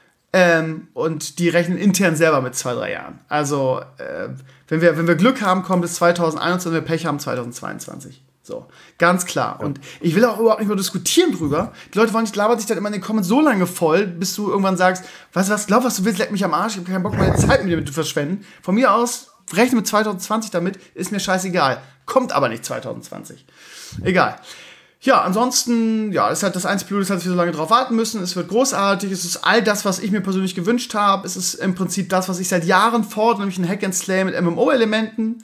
und die rechnen intern selber mit 2-3 Jahren. Also, wenn wir Glück haben, kommt es 2021, wenn wir Pech haben, 2022. So, ganz klar. Ja. Und ich will auch überhaupt nicht mehr diskutieren drüber. Die Leute labern sich dann immer in den Comments so lange voll, bis du irgendwann sagst, weißt du was, glaub, was du willst, leck mich am Arsch, ich habe keinen Bock, meine Zeit mit dir zu verschwenden. Von mir aus, rechne mit 2020 damit, ist mir scheißegal. Kommt aber nicht 2020. Egal. Ja, ansonsten, ja, ist halt das einzige Blöde, dass wir so lange drauf warten müssen. Es wird großartig, es ist all das, was ich mir persönlich gewünscht habe. Es ist im Prinzip das, was ich seit Jahren fordere, nämlich ein Hack-and-Slay mit MMO-Elementen.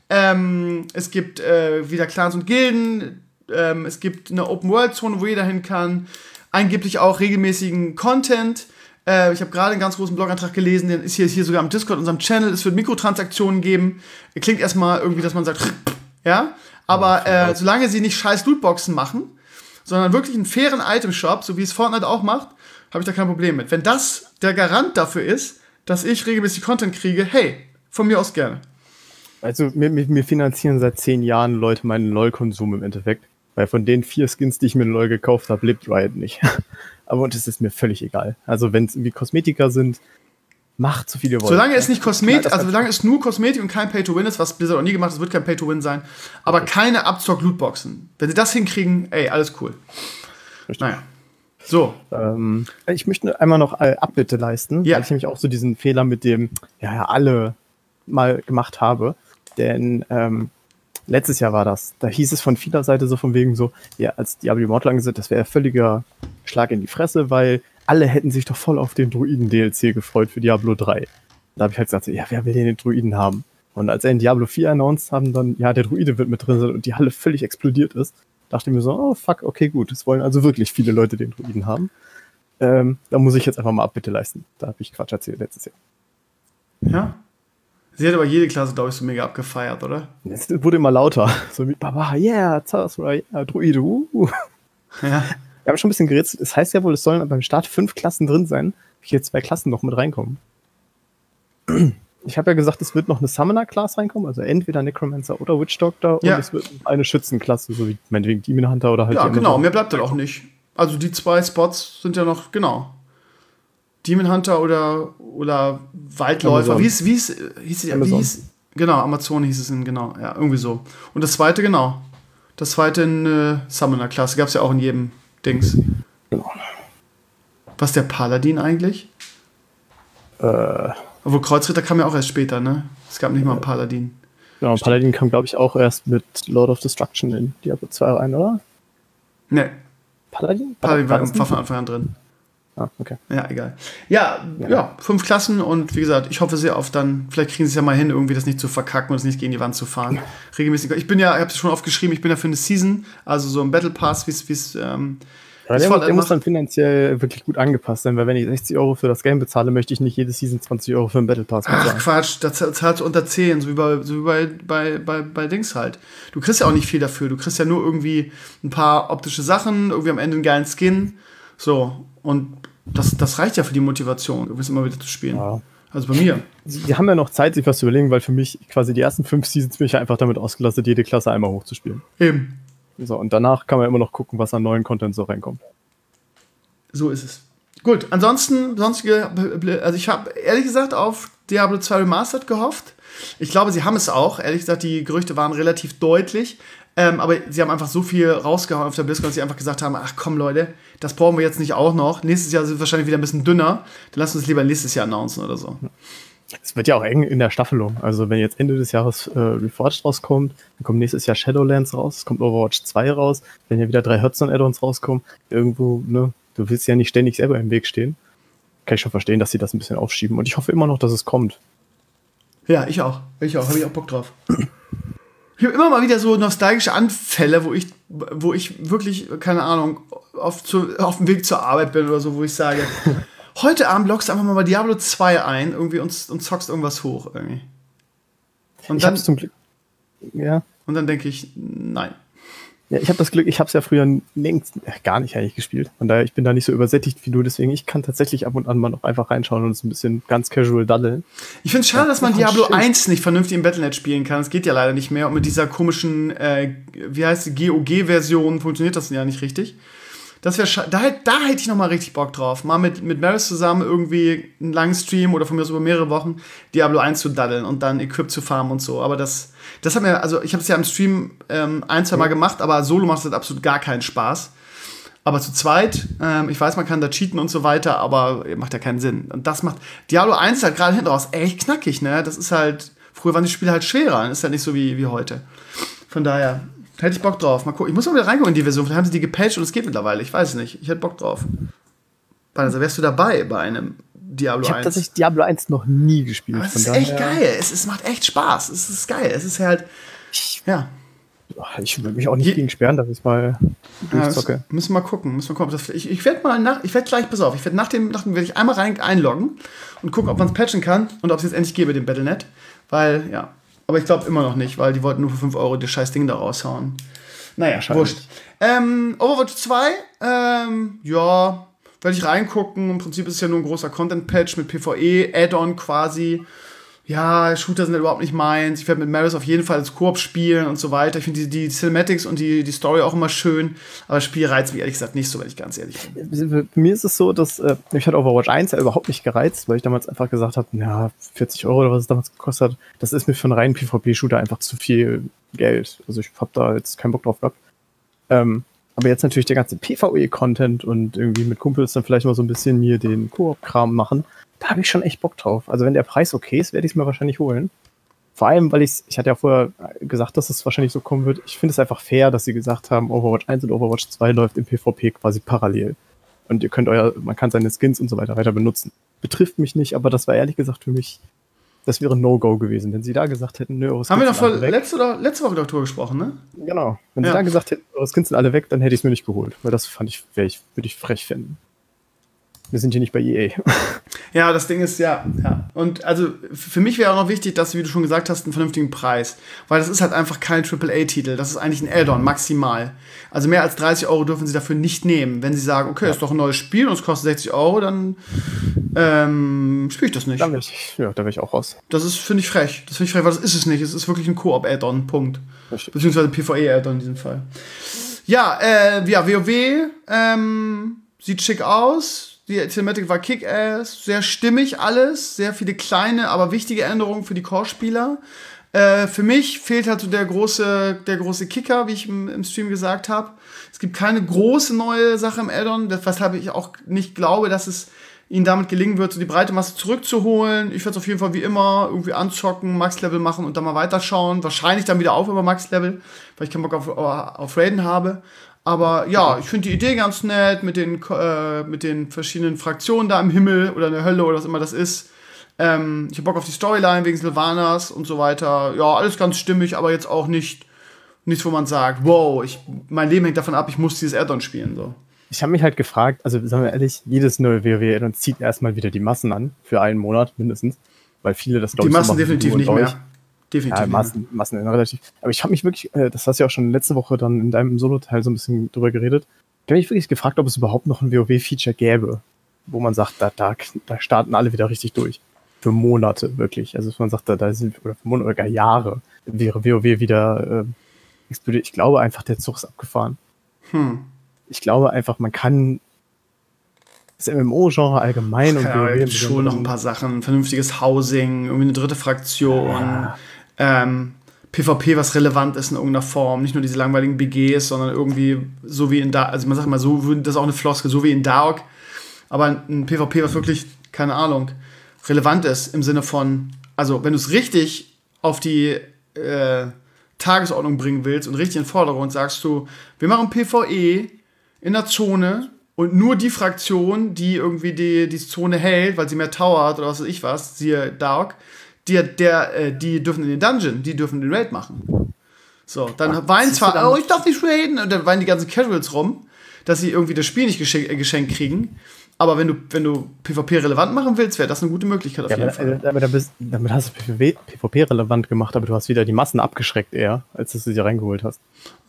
Es gibt wieder Clans und Gilden. Es gibt eine Open-World-Zone, wo jeder hin kann. Angeblich auch regelmäßigen Content. Ich habe gerade einen ganz großen Blogantrag gelesen, den ist hier sogar am Discord, unserem Channel. Es wird Mikrotransaktionen geben. Klingt erstmal irgendwie, dass man sagt, ja. Aber solange sie nicht scheiß Lootboxen machen, sondern wirklich einen fairen Item-Shop, so wie es Fortnite auch macht, habe ich da kein Problem mit. Wenn das der Garant dafür ist, dass ich regelmäßig Content kriege, hey, von mir aus gerne. Also mir finanzieren seit 10 Jahren Leute meinen LoL-Konsum im Endeffekt. Weil von den 4 Skins, die ich mir in LoL gekauft habe, lebt Riot nicht. Aber das ist mir völlig egal. Also wenn es irgendwie Kosmetika sind, macht so viele wollen. Solange es nicht solange es nur Kosmetik und kein Pay-to-Win ist, was Blizzard auch nie gemacht hat, es wird kein Pay-to-Win sein, aber keine Abzock-Lootboxen. Wenn sie das hinkriegen, ey, alles cool. Richtig. Naja. So. Ich möchte einmal noch Abbitte leisten, weil ich nämlich auch so diesen Fehler mit dem, alle mal gemacht habe. Denn letztes Jahr war das. Da hieß es von vieler Seite so von wegen so, ja, als Diablo Immortal angesagt, das wäre ein völliger Schlag in die Fresse, weil alle hätten sich doch voll auf den Druiden-DLC gefreut für Diablo 3. Da habe ich halt gesagt, ja, wer will den Druiden haben? Und als er in Diablo 4 announced haben, dann, ja, der Druide wird mit drin sein und die Halle völlig explodiert ist, dachte ich mir so, oh fuck, okay, gut, es wollen also wirklich viele Leute den Druiden haben. Da muss ich jetzt einfach mal Abbitte leisten. Da habe ich Quatsch erzählt letztes Jahr. Ja. Sie hat aber jede Klasse, glaube ich, so mega abgefeiert, oder? Es wurde immer lauter. So wie, Baba, yeah, Zazra, yeah, Druide, Ja. Wir haben schon ein bisschen gerätselt. Es heißt ja wohl, es sollen beim Start 5 Klassen drin sein. Hier 2 Klassen noch mit reinkommen. Ich habe ja gesagt, es wird noch eine Summoner-Class reinkommen, also entweder Necromancer oder Witch Doctor, und es wird eine Schützenklasse, so wie meinetwegen Demon Hunter oder halt. Ja, genau, mehr bleibt dann auch nicht. Also die 2 Spots sind ja noch, genau. Demon Hunter oder Waldläufer. Wie hieß genau, Amazon hieß es genau, ja, irgendwie so. Und das zweite, genau. Das zweite in Summoner-Klasse, gab es ja auch in jedem Dings. Genau. Was ist der Paladin eigentlich? Obwohl Kreuzritter kam ja auch erst später, ne? Es gab nicht mal einen Paladin. Genau, Paladin kam, glaube ich, auch erst mit Lord of Destruction in Diablo 2 rein, oder? Ne. Paladin? Paladin war von Anfang an drin. Ah, okay. Ja, egal. Ja, 5 Klassen und wie gesagt, ich hoffe sehr auf dann, vielleicht kriegen sie es ja mal hin, irgendwie das nicht zu verkacken und das nicht gegen die Wand zu fahren. Regelmäßig. Ich habe es schon oft geschrieben, ich bin ja für eine Season, also so ein Battle Pass, wie es der muss dann finanziell wirklich gut angepasst sein, weil wenn ich 60 € für das Game bezahle, möchte ich nicht jede Season 20 € für einen Battle Pass bezahlen. Ach Quatsch, das zahlst du unter 10, so wie bei Dings halt. Du kriegst ja auch nicht viel dafür, du kriegst ja nur irgendwie ein paar optische Sachen, irgendwie am Ende einen geilen Skin, so, und das reicht ja für die Motivation, du bist immer wieder zu spielen. Ja. Also bei mir. Sie haben ja noch Zeit, sich was zu überlegen, weil für mich quasi die ersten 5 Seasons bin ich ja einfach damit ausgelastet, jede Klasse einmal hochzuspielen. Eben. So, und danach kann man immer noch gucken, was an neuen Content so reinkommt. So ist es. Gut, ansonsten, also ich habe ehrlich gesagt auf Diablo 2 Remastered gehofft. Ich glaube, sie haben es auch. Ehrlich gesagt, die Gerüchte waren relativ deutlich. Aber sie haben einfach so viel rausgehauen auf der BlizzCon, dass sie einfach gesagt haben, ach komm Leute, das brauchen wir jetzt nicht auch noch. Nächstes Jahr sind wir wahrscheinlich wieder ein bisschen dünner. Dann lassen wir es lieber nächstes Jahr announcen oder so. Es wird ja auch eng in der Staffelung. Also wenn jetzt Ende des Jahres Reforged rauskommt, dann kommt nächstes Jahr Shadowlands raus, es kommt Overwatch 2 raus, wenn ja wieder 3 Hearthstone-Add-ons rauskommen, irgendwo, ne, du willst ja nicht ständig selber im Weg stehen. Kann ich schon verstehen, dass sie das ein bisschen aufschieben. Und ich hoffe immer noch, dass es kommt. Ja, ich auch. Habe ich auch Bock drauf. Ich habe immer mal wieder so nostalgische Anfälle, wo ich wirklich, keine Ahnung, auf dem Weg zur Arbeit bin oder so, wo ich sage, heute Abend loggst du einfach mal bei Diablo 2 ein irgendwie und zockst irgendwas hoch irgendwie. Und Ich dann, hab's zum Glück. Ja. und dann denke ich, nein. Ja, ich habe das Glück, ich habe es ja früher längst gar nicht eigentlich gespielt. Von daher, ich bin da nicht so übersättigt wie du, deswegen ich kann tatsächlich ab und an mal noch einfach reinschauen und es ein bisschen ganz casual daddeln. Ich finde es schade, dass man Diablo 1 nicht vernünftig im Battle.net spielen kann. Das geht ja leider nicht mehr. Und mit dieser komischen, wie heißt die, GOG-Version funktioniert das ja nicht richtig. Das wäre da hätte ich noch mal richtig Bock drauf. Mal mit Maris zusammen irgendwie einen langen Stream oder von mir aus über mehrere Wochen Diablo 1 zu daddeln und dann Equip zu farmen und so. Aber das hat mir, also ich habe es ja im Stream 1-2 Mal gemacht, aber solo macht es halt absolut gar keinen Spaß. Aber zu zweit, ich weiß, man kann da cheaten und so weiter, aber macht ja keinen Sinn. Und das macht, Diablo 1 ist halt gerade hinten raus echt knackig, ne? Das ist halt, früher waren die Spiele halt schwerer, das ist halt nicht so wie heute. Von daher hätte ich Bock drauf. Mal gucken. Ich muss mal wieder reingucken in die Version. Vielleicht haben sie die gepatcht und es geht mittlerweile. Ich weiß es nicht. Ich hätte Bock drauf. Also wärst du dabei bei einem Diablo 1? Ich habe tatsächlich Diablo 1 noch nie gespielt. Aber es ist echt geil. Es macht echt Spaß. Es ist geil. Es ist halt, ja. Ich würde mich auch nicht gegen sperren, dass ich mal durchzocke. Müssen wir mal gucken. Ich werde gleich, pass auf, nach dem werde ich einmal einloggen und gucken, ob man es patchen kann und ob es jetzt endlich geht mit dem Battle.net. Weil, ja. Aber ich glaube immer noch nicht, weil die wollten nur für 5 Euro das scheiß Ding da raushauen. Naja, wurscht. Overwatch 2, ja, werde ich reingucken. Im Prinzip ist es ja nur ein großer Content-Patch mit PvE, Add-on quasi. Ja, Shooter sind halt überhaupt nicht meins. Ich werde mit Maris auf jeden Fall als Koop spielen und so weiter. Ich finde die Cinematics und die Story auch immer schön. Aber das Spiel reizt mich ehrlich gesagt nicht so, wenn ich ganz ehrlich bin. Für mir ist es so, dass mich hat Overwatch 1 ja überhaupt nicht gereizt, weil ich damals einfach gesagt habe, ja, 40 Euro oder was es damals gekostet hat, das ist mir für einen reinen PvP-Shooter einfach zu viel Geld. Also ich habe da jetzt keinen Bock drauf gehabt. Aber jetzt natürlich der ganze PvE-Content und irgendwie mit Kumpels dann vielleicht mal so ein bisschen hier den Koop-Kram machen, da habe ich schon echt Bock drauf. Also wenn der Preis okay ist, werde ich es mir wahrscheinlich holen. Vor allem, weil ich hatte ja vorher gesagt, dass es wahrscheinlich so kommen wird. Ich finde es einfach fair, dass sie gesagt haben, Overwatch 1 und Overwatch 2 läuft im PvP quasi parallel. Und man kann seine Skins und so weiter benutzen. Betrifft mich nicht, aber das war ehrlich gesagt für mich, das wäre ein No-Go gewesen, wenn sie da gesagt hätten, nö, eure Skins haben wir noch sind alle weg. letzte Woche darüber gesprochen, ne? Genau. Wenn sie da gesagt hätten, eure Skins sind alle weg, dann hätte ich es mir nicht geholt. Weil das würde ich frech finden. Wir sind hier nicht bei EA. Ja, das Ding ist, ja. Und also für mich wäre auch noch wichtig, dass du, wie du schon gesagt hast, einen vernünftigen Preis. Weil das ist halt einfach kein AAA-Titel. Das ist eigentlich ein Add-on, maximal. Also mehr als 30 Euro dürfen sie dafür nicht nehmen. Wenn sie sagen, okay, ist doch ein neues Spiel und es kostet 60 Euro, dann spiele ich das nicht. Da wäre ich auch raus. Das ist, finde ich frech. Weil das ist es nicht. Es ist wirklich ein Koop-Add-on, Punkt. Richtig. Beziehungsweise PvE-Add-on in diesem Fall. Ja, WoW sieht schick aus. Die Thematik war Kick-Ass, sehr stimmig alles, sehr viele kleine, aber wichtige Änderungen für die Core-Spieler. Für mich fehlt halt so der große Kicker, wie ich im Stream gesagt habe. Es gibt keine große neue Sache im Add-on, weshalb ich auch nicht glaube, dass es ihnen damit gelingen wird, so die breite Masse zurückzuholen. Ich werde es auf jeden Fall wie immer irgendwie anzocken, Max-Level machen und dann mal weiterschauen. Wahrscheinlich dann wieder auf über Max-Level, weil ich keinen Bock auf Raiden habe. Aber ja, ich finde die Idee ganz nett mit den verschiedenen Fraktionen da im Himmel oder in der Hölle oder was immer das ist. Ich habe Bock auf die Storyline wegen Sylvanas und so weiter. Ja, alles ganz stimmig, aber jetzt auch nichts, wo man sagt, wow, mein Leben hängt davon ab, ich muss dieses Add-on spielen. So. Ich habe mich halt gefragt, also sagen wir ehrlich, jedes neue WoW-Add-on zieht erstmal wieder die Massen an, für einen Monat mindestens. Weil viele das, glaube ich, die Massen definitiv nicht mehr. Definitiv. Ja, Massen relativ. Aber ich habe mich wirklich, das hast du ja auch schon letzte Woche dann in deinem Solo-Teil so ein bisschen drüber geredet, ich habe mich wirklich gefragt, ob es überhaupt noch ein WoW-Feature gäbe, wo man sagt, da starten alle wieder richtig durch. Für Monate, wirklich. Also man sagt, oder für Monate oder gar Jahre wäre WoW wieder explodiert. Ich glaube einfach, der Zug ist abgefahren. Ich glaube einfach, man kann das MMO-Genre allgemein und WoW gibt schon noch ein paar Sachen. Vernünftiges Housing, irgendwie eine dritte Fraktion. PvP, was relevant ist in irgendeiner Form. Nicht nur diese langweiligen BGs, sondern irgendwie so wie in Dark, also man sagt mal so, das ist auch eine Floskel, so wie in Dark, aber ein PvP, was wirklich, keine Ahnung, relevant ist im Sinne von, also wenn du es richtig auf die Tagesordnung bringen willst und richtig in den Vordergrund, sagst du, wir machen PvE in der Zone und nur die Fraktion, die irgendwie die Zone hält, weil sie mehr Tower hat oder was weiß ich was, siehe Dark, die dürfen in den Dungeon, die dürfen den Raid machen. So, dann weinen zwar, oh, ich darf nicht raiden, und dann weinen die ganzen Casuals rum, dass sie irgendwie das Spiel nicht geschenkt kriegen. Aber wenn du PvP relevant machen willst, wäre das eine gute Möglichkeit auf jeden Fall. Damit hast du PvP relevant gemacht, aber du hast wieder die Massen abgeschreckt eher, als dass du sie reingeholt hast.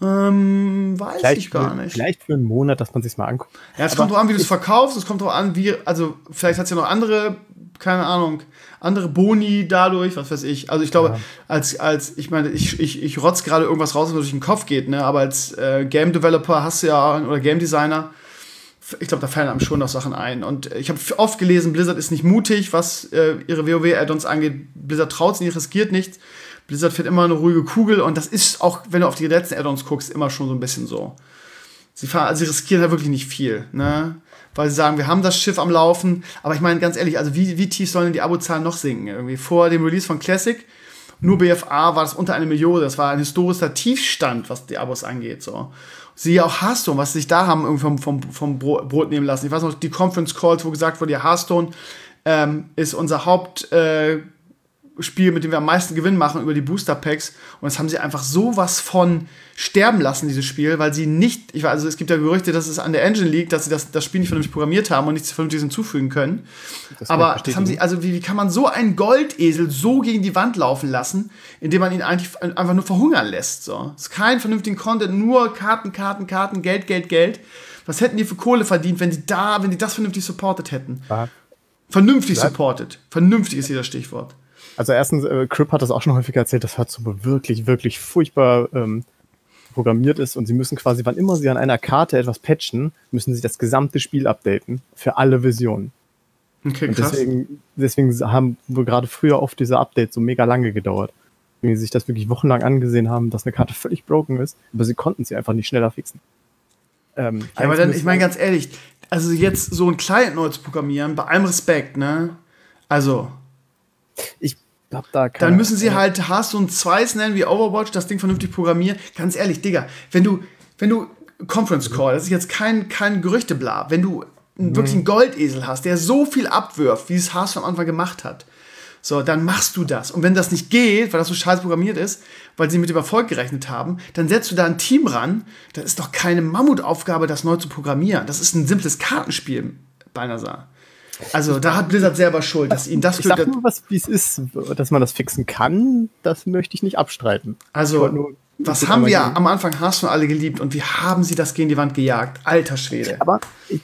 Weiß ich gar nicht. Vielleicht für einen Monat, dass man sich's mal anguckt. Ja, es kommt drauf an, wie du es verkaufst, es kommt drauf an, also vielleicht hat es ja noch andere, keine Ahnung, andere Boni dadurch, was weiß ich. Also ich glaube, ich meine, ich rotz gerade irgendwas raus, was durch den Kopf geht, ne? Aber als Game Developer hast du ja, oder Game Designer, ich glaube, da fallen einem schon noch Sachen ein. Und ich habe oft gelesen, Blizzard ist nicht mutig, was ihre WoW-Add-ons angeht. Blizzard traut sich nicht, riskiert nichts. Blizzard fährt immer eine ruhige Kugel. Und das ist auch, wenn du auf die letzten Add-ons guckst, immer schon so ein bisschen so. Sie riskieren halt wirklich nicht viel, ne? Weil sie sagen, wir haben das Schiff am Laufen. Aber ich meine, ganz ehrlich, also wie tief sollen denn die Abozahlen noch sinken? Irgendwie vor dem Release von Classic, nur BFA war das unter 1 Million. Das war ein historischer Tiefstand, was die Abos angeht, so. Siehe auch Hearthstone, was sie sich da haben irgendwie vom Brot nehmen lassen. Ich weiß noch, die Conference Calls, wo gesagt wurde, ja, Hearthstone ist unser Hauptspiel, mit dem wir am meisten Gewinn machen über die Booster Packs. Und das haben sie einfach sowas von sterben lassen, dieses Spiel, weil sie nicht, also es gibt ja Gerüchte, dass es an der Engine liegt, dass sie das Spiel nicht vernünftig programmiert haben und nichts vernünftiges hinzufügen können. Aber das haben sie, also wie kann man so einen Goldesel so gegen die Wand laufen lassen, indem man ihn eigentlich einfach nur verhungern lässt? So. Es ist kein vernünftigen Content, nur Karten, Geld. Was hätten die für Kohle verdient, wenn die das vernünftig supportet hätten? Ja. Vernünftig supportet. Vernünftig ist hier das Stichwort. Also erstens, Crip hat das auch schon häufiger erzählt, dass Hearthstone wirklich, wirklich furchtbar programmiert ist und sie müssen quasi, wann immer sie an einer Karte etwas patchen, müssen sie das gesamte Spiel updaten für alle Versionen. Okay, und krass. deswegen haben wir gerade früher oft diese Updates so mega lange gedauert. Wenn sie sich das wirklich wochenlang angesehen haben, dass eine Karte völlig broken ist, aber sie konnten sie einfach nicht schneller fixen. Ja, aber dann, ich meine ganz ehrlich, also jetzt so ein Client neu zu programmieren, bei allem Respekt, ne? Also ich hab da keine dann müssen sie halt Hearthstone 2 nennen wie Overwatch, das Ding vernünftig programmieren. Ganz ehrlich, Digga, wenn du Conference Call, das ist jetzt kein Gerüchtebla, wenn du wirklich einen Goldesel hast, der so viel abwirft, wie es Hearthstone am Anfang gemacht hat, so, dann machst du das. Und wenn das nicht geht, weil das so scheiße programmiert ist, weil sie mit dem Erfolg gerechnet haben, dann setzt du da ein Team ran. Das ist doch keine Mammutaufgabe, das neu zu programmieren. Das ist ein simples Kartenspiel, beinahe. Also da hat Blizzard selber Schuld, dass ihnen das... Ich sag nur, wie es ist, dass man das fixen kann, das möchte ich nicht abstreiten. Also, was haben wir am Anfang Hearthstone alle geliebt und wie haben sie das gegen die Wand gejagt? Alter Schwede. Aber ich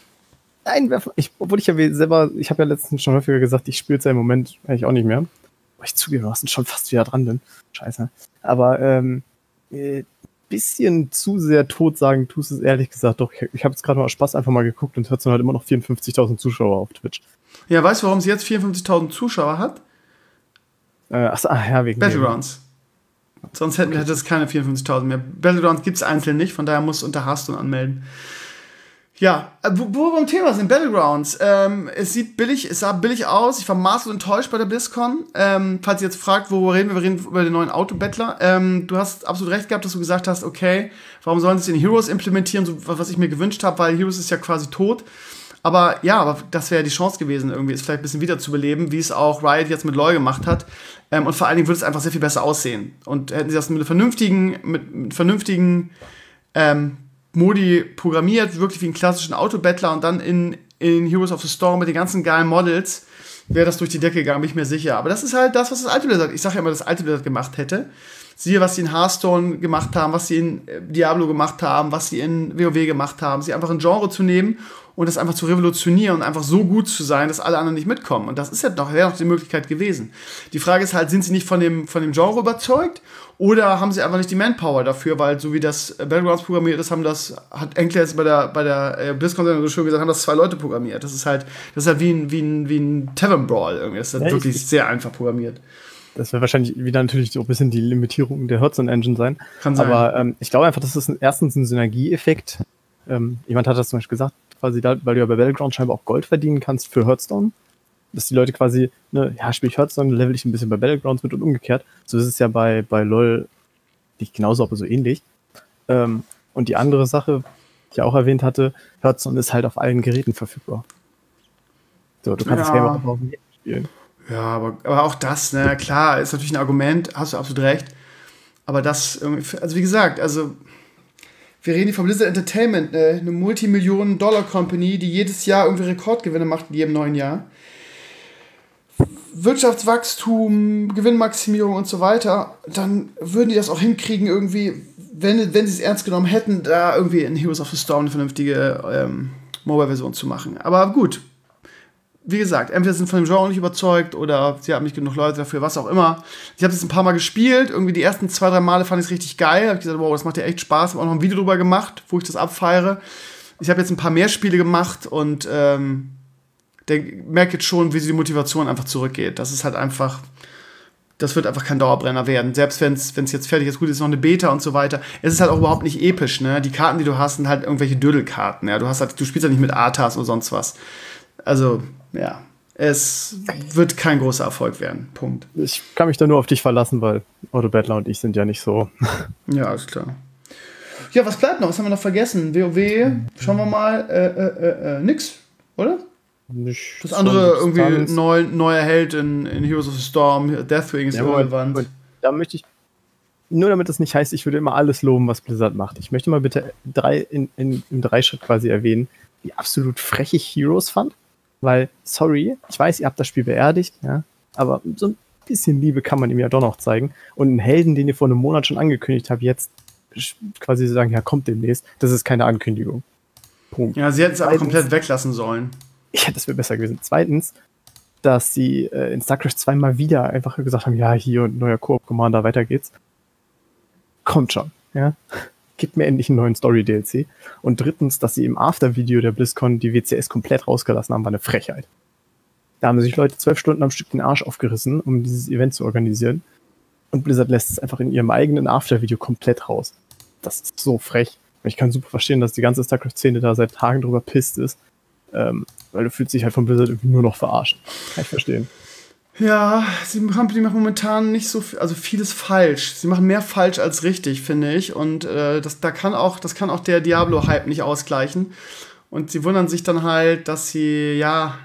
habe ja letztens schon häufiger gesagt, ich spiele es ja im Moment eigentlich auch nicht mehr. Aber ich zugebe, was schon fast wieder dran bin. Scheiße. Aber bisschen zu sehr tot sagen, tust es ehrlich gesagt doch. Ich habe jetzt gerade mal aus Spaß einfach mal geguckt und hat halt immer noch 54.000 Zuschauer auf Twitch. Ja, weißt du, warum sie jetzt 54.000 Zuschauer hat? Wegen Battlegrounds. Sonst hätte es keine 54.000 mehr. Battlegrounds gibt es einzeln nicht, von daher musst du unter Hearthstone anmelden. Ja, wo wir beim Thema sind, Battlegrounds. Es sah billig aus. Ich war maßlos enttäuscht bei der BlizzCon. Falls ihr jetzt fragt, worüber reden wir reden über den neuen Autobattler. Du hast absolut recht gehabt, dass du gesagt hast, okay, warum sollen sie den Heroes implementieren, so was ich mir gewünscht habe, weil Heroes ist ja quasi tot. Aber das wäre die Chance gewesen, irgendwie es vielleicht ein bisschen wieder zu beleben, wie es auch Riot jetzt mit LoL gemacht hat. Und vor allen Dingen würde es einfach sehr viel besser aussehen. Und hätten sie das mit vernünftigen Modi programmiert, wirklich wie einen klassischen Autobattler und dann in Heroes of the Storm mit den ganzen geilen Models, wäre das durch die Decke gegangen, bin ich mir sicher. Aber das ist halt das, was das alte Blizzard, ich sage ja immer, das alte Blizzard gemacht hätte. Siehe, was sie in Hearthstone gemacht haben, was sie in Diablo gemacht haben, was sie in WoW gemacht haben. Sie einfach ein Genre zu nehmen und das einfach zu revolutionieren und einfach so gut zu sein, dass alle anderen nicht mitkommen. Und das ist ja wäre noch die Möglichkeit gewesen. Die Frage ist halt, sind sie nicht von dem Genre überzeugt oder haben sie einfach nicht die Manpower dafür, weil so wie das Battlegrounds programmiert ist, hat Enkler jetzt bei der BlizzCon so schön gesagt, haben das 2 Leute programmiert. Das ist halt wie ein Tavern Brawl irgendwie. Das ist halt wirklich sehr einfach programmiert. das wird wahrscheinlich wieder natürlich so ein bisschen die Limitierung der Hearthstone Engine sein. Kann sein. Aber ich glaube einfach, das ist erstens ein Synergieeffekt. Jemand hat das zum Beispiel gesagt, quasi da, weil du ja bei Battleground scheinbar auch Gold verdienen kannst für Hearthstone. Dass die Leute quasi, spiele ich Hearthstone, level ich ein bisschen bei Battlegrounds mit und umgekehrt. So ist es ja bei LoL nicht genauso, aber so ähnlich. Und die andere Sache, die ich auch erwähnt hatte, Hearthstone ist halt auf allen Geräten verfügbar. So, du kannst das Game auch auf dem Handy spielen. Ja, aber auch das, ne, klar, ist natürlich ein Argument, hast du absolut recht. Aber das irgendwie, also wie gesagt, wir reden hier von Blizzard Entertainment, eine Multimillionen-Dollar-Company, die jedes Jahr irgendwie Rekordgewinne macht in jedem neuen Jahr. Wirtschaftswachstum, Gewinnmaximierung und so weiter, dann würden die das auch hinkriegen, irgendwie, wenn sie es ernst genommen hätten, da irgendwie in Heroes of the Storm eine vernünftige Mobile-Version zu machen. Aber gut, wie gesagt, entweder sind von dem Genre nicht überzeugt oder sie haben nicht genug Leute dafür, was auch immer. Ich habe es ein paar Mal gespielt, irgendwie die ersten 2-3 Male fand ich es richtig geil. Habe ich gesagt, wow, das macht ja echt Spaß. Habe auch noch ein Video drüber gemacht, wo ich das abfeiere. Ich habe jetzt ein paar mehr Spiele gemacht und der merkt jetzt schon, wie die Motivation einfach zurückgeht. Das ist halt einfach, das wird einfach kein Dauerbrenner werden. Selbst wenn es jetzt fertig ist, gut, ist noch eine Beta und so weiter. Es ist halt auch überhaupt nicht episch, ne? Die Karten, die du hast, sind halt irgendwelche Dödelkarten, ja? Du spielst ja nicht mit Arthas oder sonst was. Also, ja, es wird kein großer Erfolg werden. Punkt. Ich kann mich da nur auf dich verlassen, weil Otto Battler und ich sind ja nicht so. Ja, alles klar. Ja, was bleibt noch? Was haben wir noch vergessen? WoW, schauen wir mal. Nix, oder? Nicht das andere irgendwie neuer Held in Heroes of the Storm, Deathwing ist irrelevant. Gut. Da möchte ich, nur damit das nicht heißt, ich würde immer alles loben, was Blizzard macht. Ich möchte mal bitte im 3-Schritt quasi erwähnen, wie absolut frech ich Heroes fand. Weil, sorry, ich weiß, ihr habt das Spiel beerdigt, ja, aber so ein bisschen Liebe kann man ihm ja doch noch zeigen. Und einen Helden, den ihr vor einem Monat schon angekündigt habt, jetzt quasi sagen, ja, kommt demnächst, das ist keine Ankündigung. Punkt. Ja, sie hätten es aber komplett weglassen sollen. Ja, das wäre besser gewesen. Zweitens, dass sie in StarCraft 2 mal wieder einfach gesagt haben, ja, hier neuer Koop-Commander, weiter geht's. Kommt schon, ja. Gibt mir endlich einen neuen Story-DLC. Und drittens, dass sie im After-Video der BlizzCon die WCS komplett rausgelassen haben, war eine Frechheit. Da haben sich Leute 12 Stunden am Stück den Arsch aufgerissen, um dieses Event zu organisieren. Und Blizzard lässt es einfach in ihrem eigenen After-Video komplett raus. Das ist so frech. Ich kann super verstehen, dass die ganze StarCraft-Szene da seit Tagen drüber pisst ist. Weil du fühlst dich halt von Blizzard irgendwie nur noch verarscht. Kann ich verstehen. Ja, die machen momentan nicht so viel, also vieles falsch. Sie machen mehr falsch als richtig, finde ich. Und das kann auch der Diablo-Hype nicht ausgleichen. Und sie wundern sich dann halt, dass die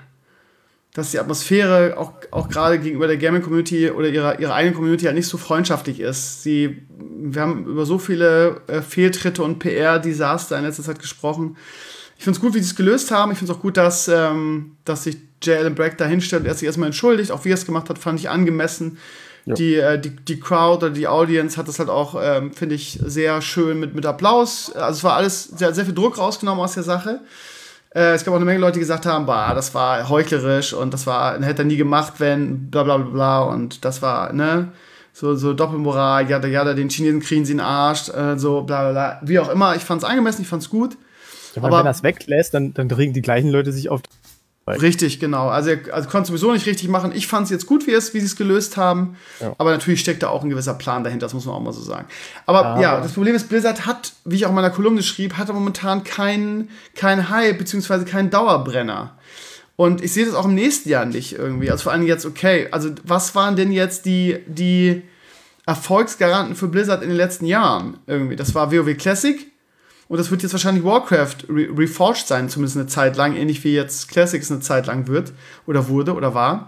Atmosphäre auch gerade gegenüber der Gaming-Community oder ihrer eigenen Community halt nicht so freundschaftlich ist. Wir haben über so viele Fehltritte und PR-Desaster in letzter Zeit gesprochen. Ich finde es gut, wie sie es gelöst haben. Ich finde es auch gut, dass sich J. Allen Brack da hinstellt und er sich erstmal entschuldigt. Auch wie er es gemacht hat, fand ich angemessen. Ja. Die Crowd oder die Audience hat das halt auch, finde ich, sehr schön mit Applaus. Also es war alles sehr, sehr viel Druck rausgenommen aus der Sache. Es gab auch eine Menge Leute, die gesagt haben, das war heuchlerisch und hätte er nie gemacht, wenn bla bla bla bla und das war, ne, so Doppelmoral, jada, den Chinesen kriegen sie in den Arsch, so bla bla bla. Wie auch immer, ich fand es angemessen, ich fand es gut. Ja, aber wenn er es weglässt, dann regen die gleichen Leute sich auf. Richtig, genau. Also konnte es sowieso nicht richtig machen. Ich fand es jetzt gut, wie sie es gelöst haben. Ja. Aber natürlich steckt da auch ein gewisser Plan dahinter, das muss man auch mal so sagen. Aber das Problem ist, Blizzard hat, wie ich auch in meiner Kolumne schrieb, hat momentan keinen Hype, beziehungsweise keinen Dauerbrenner. Und ich sehe das auch im nächsten Jahr nicht irgendwie. Also vor allem jetzt, okay, also was waren denn jetzt die Erfolgsgaranten für Blizzard in den letzten Jahren irgendwie? Das war WoW Classic. Und das wird jetzt wahrscheinlich Warcraft Reforged sein, zumindest eine Zeit lang, ähnlich wie jetzt Classics eine Zeit lang wird oder wurde oder war.